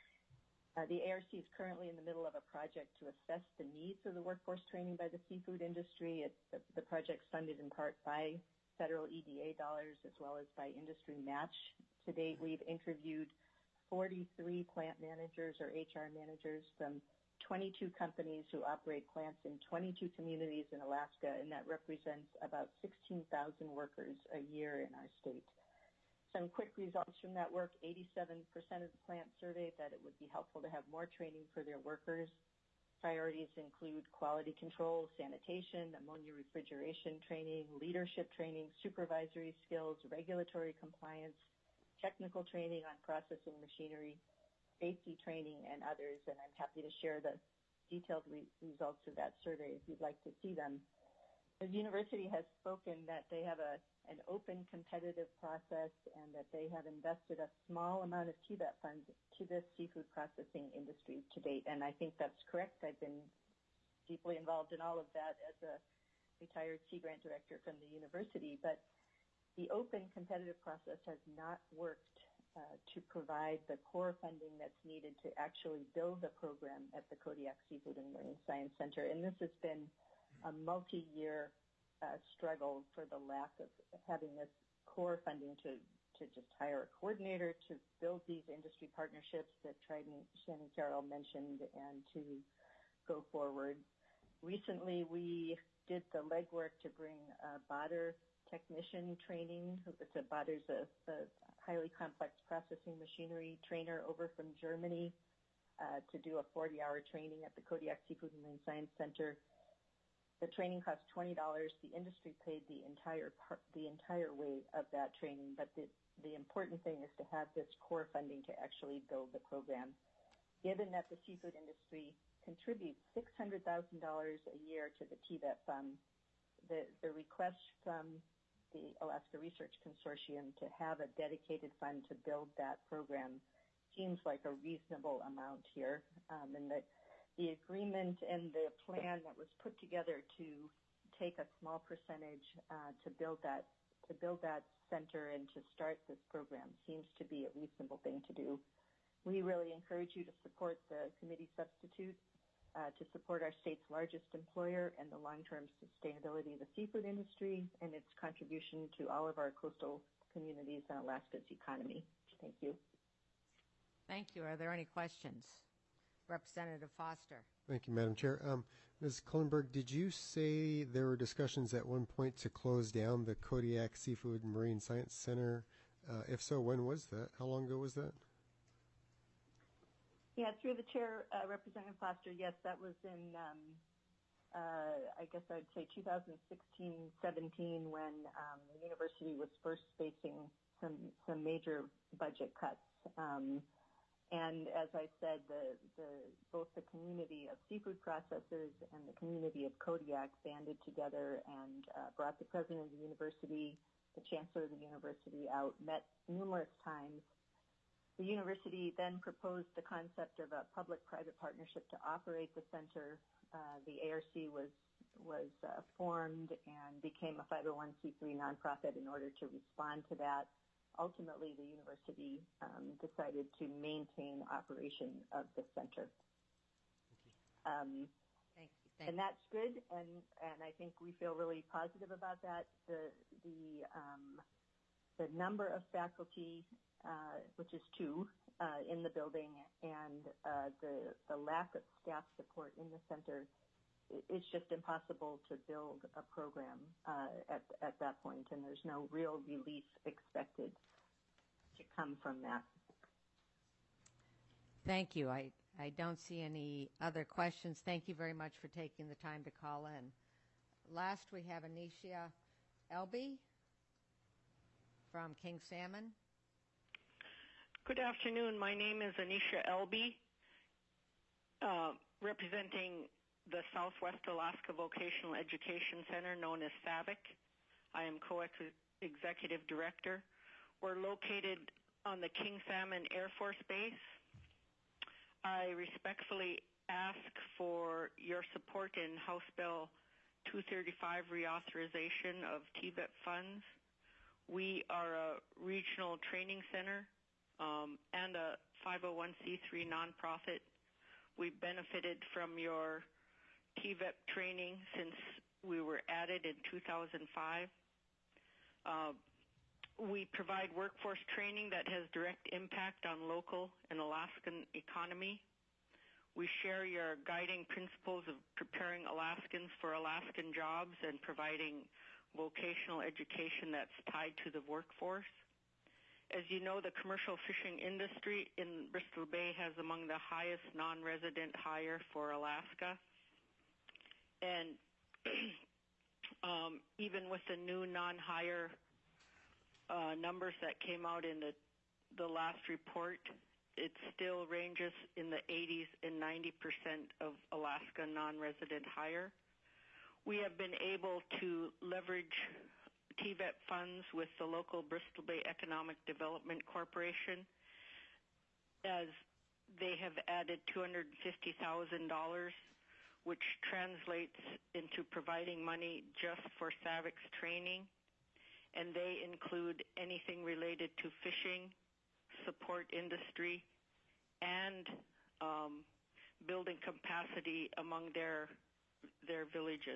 Uh, the A R C is currently in the middle of a project to assess the needs of the workforce training by the seafood industry. It, the, the project's funded in part by federal E D A dollars as well as by industry match. To date, we've interviewed forty-three plant managers or H R managers from twenty-two companies who operate plants in twenty-two communities in Alaska, and that represents about sixteen thousand workers a year in our state. Some quick results from that work: eighty-seven percent of the plants surveyed that it would be helpful to have more training for their workers. Priorities include quality control, sanitation, ammonia refrigeration training, leadership training, supervisory skills, regulatory compliance, technical training on processing machinery, safety training, and others, and I'm happy to share the detailed re- results of that survey if you'd like to see them. The university has spoken that they have a, an open competitive process and that they have invested a small amount of T V E T funds to this seafood processing industry to date, and I think that's correct. I've been deeply involved in all of that as a retired Sea Grant director from the university, but the open competitive process has not worked Uh, to provide the core funding that's needed to actually build a program at the Kodiak Seafood and Marine Science Center. And this has been a multi-year uh, struggle for the lack of having this core funding to, to just hire a coordinator to build these industry partnerships that Trident Shannon Carroll mentioned and to go forward. Recently, we did the legwork to bring uh, Botter technician training. It's a Botter's a, a highly complex processing machinery trainer over from Germany uh, to do a forty-hour training at the Kodiak Seafood and Marine Science Center. The training cost twenty dollars. The industry paid the entire part, the entire weight of that training, but the, the important thing is to have this core funding to actually build the program. Given that the seafood industry contributes six hundred thousand dollars a year to the T V E T fund, the, the request from the Alaska Research Consortium to have a dedicated fund to build that program seems like a reasonable amount here. Um, and the, the agreement and the plan that was put together to take a small percentage uh, to build that to build that center and to start this program seems to be a reasonable thing to do. We really encourage you to support the committee substitute Uh, to support our state's largest employer and the long-term sustainability of the seafood industry and its contribution to all of our coastal communities and Alaska's economy. Thank you.
Thank you. Are there any questions? Representative Foster.
Thank you, Madam Chair. Um, Miz Kullenberg, did you say there were discussions at one point to close down the Kodiak Seafood and Marine Science Center? Uh, if so, when was that? How long ago was that?
Yeah, through the chair, uh, Representative Foster, yes, that was in, um, uh, I guess I'd say two thousand sixteen, seventeen, when um, the university was first facing some, some major budget cuts. Um, And as I said, the, the, both the community of seafood processors and the community of Kodiak banded together and uh, brought the president of the university, the chancellor of the university out, met numerous times. The university then proposed the concept of a public-private partnership to operate the center. Uh, the A R C was, was uh, formed and became a five oh one c three nonprofit in order to respond to that. Ultimately, the university um, decided to maintain operation of the center. Um,
Thank you. Thank
and that's good, and, and I think we feel really positive about that. The, the, um, the number of faculty, uh, which is two, uh, in the building, and uh, the, the lack of staff support in the center, it's just impossible to build a program uh, at, at that point, and there's no real relief expected to come from that.
Thank you. I, I don't see any other questions. Thank you very much for taking the time to call in. Last, we have Anisha Elby from King Salmon.
Good afternoon. My name is Anisha Elby, uh, representing the Southwest Alaska Vocational Education Center, known as SAVIC. I am co-executive director. We're located on the King Salmon Air Force Base. I respectfully ask for your support in House Bill two thirty-five reauthorization of T V E T funds. We are a regional training center um, and a five oh one c three nonprofit. We've benefited from your T V E T training since we were added in two thousand five. Uh, we provide workforce training that has direct impact on local and Alaskan economy. We share your guiding principles of preparing Alaskans for Alaskan jobs and providing vocational education that's tied to the workforce. As you know, the commercial fishing industry in Bristol Bay has among the highest non-resident hire for Alaska. And um, even with the new non-hire uh, numbers that came out in the, the last report, it still ranges in the eighties and ninety percent of Alaska non-resident hire. We have been able to leverage T V E T funds with the local Bristol Bay Economic Development Corporation, as they have added two hundred fifty thousand dollars, which translates into providing money just for SAVIC's training, and they include anything related to fishing, support industry, and um, building capacity among their their villages.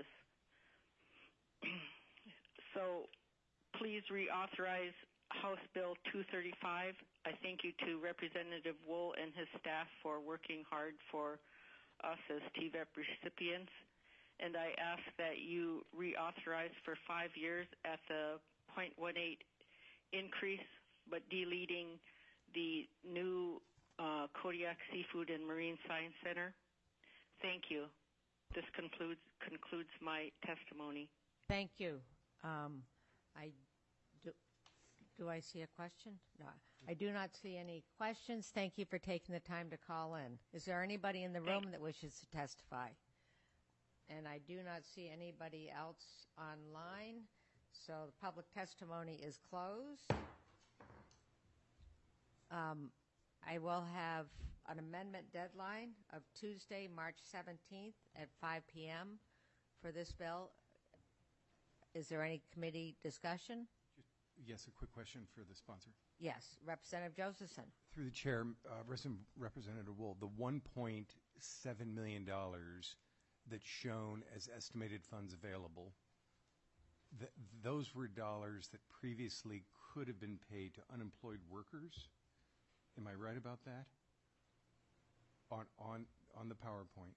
So please reauthorize House Bill two thirty-five. I thank you to Representative Wool and his staff for working hard for us as T V E T recipients. And I ask that you reauthorize for five years at the zero point one eight increase, but deleting the new uh, Kodiak Seafood and Marine Science Center. Thank you. This concludes concludes my testimony.
Thank you. Um, I do, do I see a question? No, I do not see any questions. Thank you for taking the time to call in. Is there anybody in the room that wishes to testify? And I do not see anybody else online, so the public testimony is closed. Um, I will have an amendment deadline of Tuesday, March seventeenth at five p m for this bill. Is there any committee discussion?
Yes, a quick question for the sponsor.
Yes, Representative Josephson.
Through the chair, uh, Representative Wool, the one point seven million dollars that's shown as estimated funds available, th those were dollars that previously could have been paid to unemployed workers. Am I right about that? On on on the PowerPoint.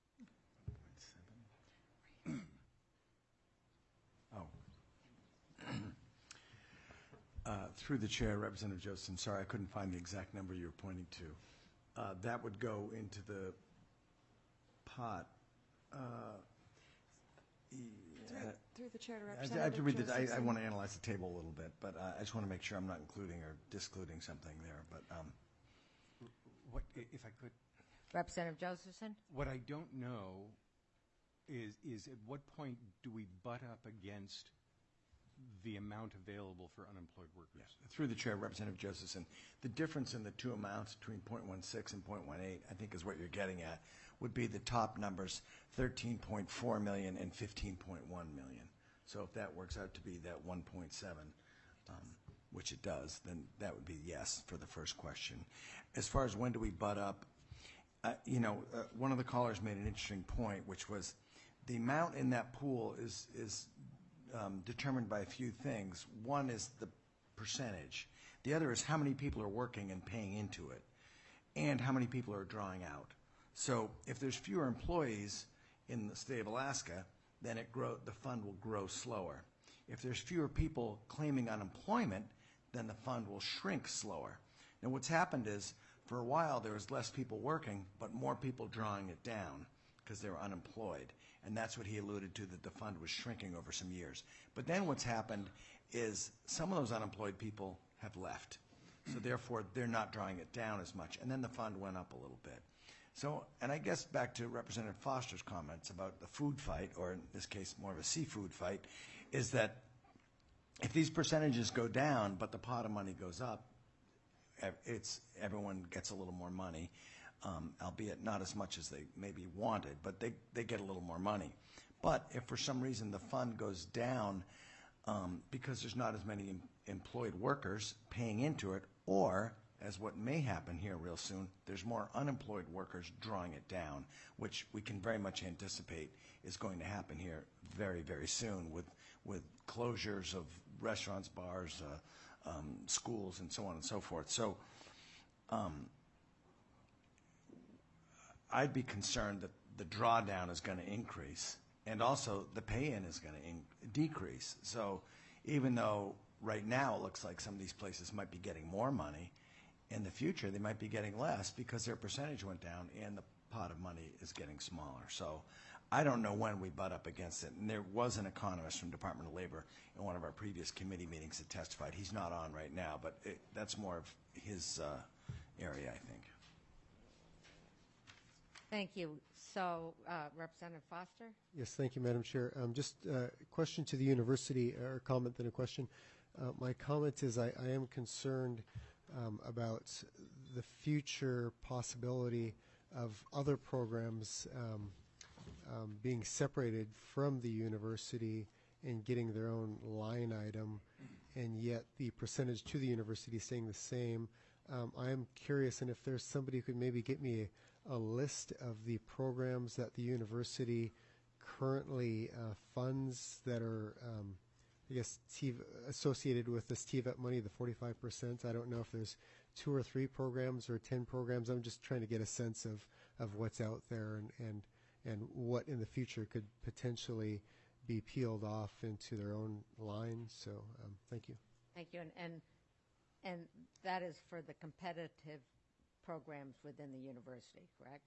Oh. Uh, through the chair, Representative Joseph, sorry, I couldn't find the exact number you were pointing to. Uh, that would go into the pot. Uh,
Through,
uh,
through the chair to
I, I,
Representative
have to read the, I, I
Josephson.
want to analyze the table a little bit, but uh, I just want to make sure I'm not including or discluding something there. But um,
What, if I could,
Representative Josephson?
what I don't know is, is at what point do we butt up against the amount available for unemployed workers?
yes, through the chair, Representative Josephson, the difference in the two amounts between point one six and point one eight, I think is what you're getting at, would be the top numbers, thirteen point four million and fifteen point one million. So if that works out to be that one point seven, um, which it does, then that would be yes for the first question. As far as when do we butt up, uh, you know, uh, one of the callers made an interesting point, which was the amount in that pool is is um, determined by a few things. One is the percentage. The other is how many people are working and paying into it, and how many people are drawing out. So if there's fewer employees in the state of Alaska, then it grow, the fund will grow slower. If there's fewer people claiming unemployment, then the fund will shrink slower. Now what's happened is, for a while there was less people working, but more people drawing it down because they were unemployed. And that's what he alluded to, that the fund was shrinking over some years. But then what's happened is some of those unemployed people have left. So therefore, they're not drawing it down as much. And then the fund went up a little bit. So, and I guess back to Representative Foster's comments about the food fight, or in this case more of a seafood fight, is that if these percentages go down but the pot of money goes up, it's everyone gets a little more money, um, albeit not as much as they maybe wanted, but they, they get a little more money. But if for some reason the fund goes down um, because there's not as many em- employed workers paying into it, or as what may happen here real soon, there's more unemployed workers drawing it down, which we can very much anticipate is going to happen here very, very soon with, with closures of restaurants, bars, uh, um, schools, and so on and so forth. So um, I'd be concerned that the drawdown is going to increase, and also the pay-in is going to in- decrease. So even though right now it looks like some of these places might be getting more money, in the future they might be getting less because their percentage went down and the pot of money is getting smaller. So I don't know when we butt up against it. And there was an economist from Department of Labor in one of our previous committee meetings that testified. He's not on right now, but it, that's more of his uh, area, I think.
Thank you. So, uh, Representative Foster?
Yes, thank you, Madam Chair. Um, just a question to the university, or a comment then a question. Uh, my comment is I, I am concerned um, about the future possibility of other programs um, um, being separated from the university and getting their own line item, and yet the percentage to the university staying the same. Um, I am curious, and if there's somebody who could maybe get me a, a list of the programs that the university currently uh, funds that are, um, I guess, T V associated with this T V E T money, the forty-five percent. I don't know if there's two or three programs or ten programs. I'm just trying to get a sense of, of what's out there and, and, and what in the future could potentially be peeled off into their own line. So um, thank you.
Thank you. And, and, and that is for the competitive programs within the university, correct?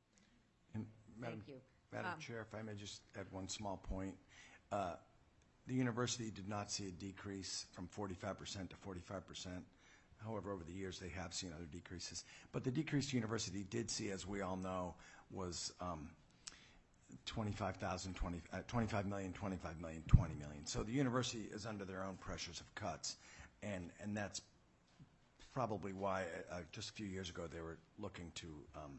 And Madam,
Thank you.
Madam
Um,
Chair, if I may just add one small point. Uh, the university did not see a decrease from forty-five percent to forty-five percent. However, over the years, they have seen other decreases. But the decrease the university did see, as we all know, was um, twenty-five thousand, twenty, uh, twenty-five million, twenty-five million, twenty million. So the university is under their own pressures of cuts, and, and that's probably why uh, just a few years ago they were looking to um,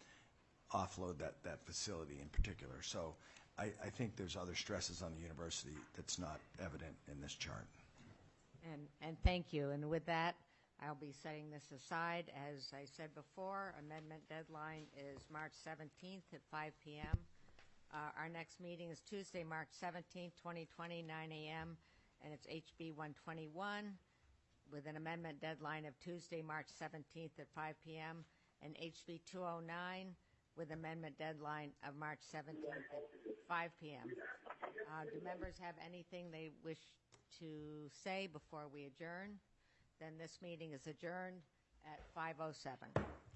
offload that, that facility in particular. So I, I think there's other stresses on the university that's not evident in this chart.
And, and thank you. And with that, I'll be setting this aside. As I said before, amendment deadline is March seventeenth at five p.m. Uh, our next meeting is Tuesday, March seventeenth, twenty twenty, nine a.m., and it's H B one twenty-one with an amendment deadline of Tuesday, March seventeenth at five p.m., and H B two oh nine with amendment deadline of March seventeenth at five p.m. Uh, do members have anything they wish to say before we adjourn? Then this meeting is adjourned at five oh seven.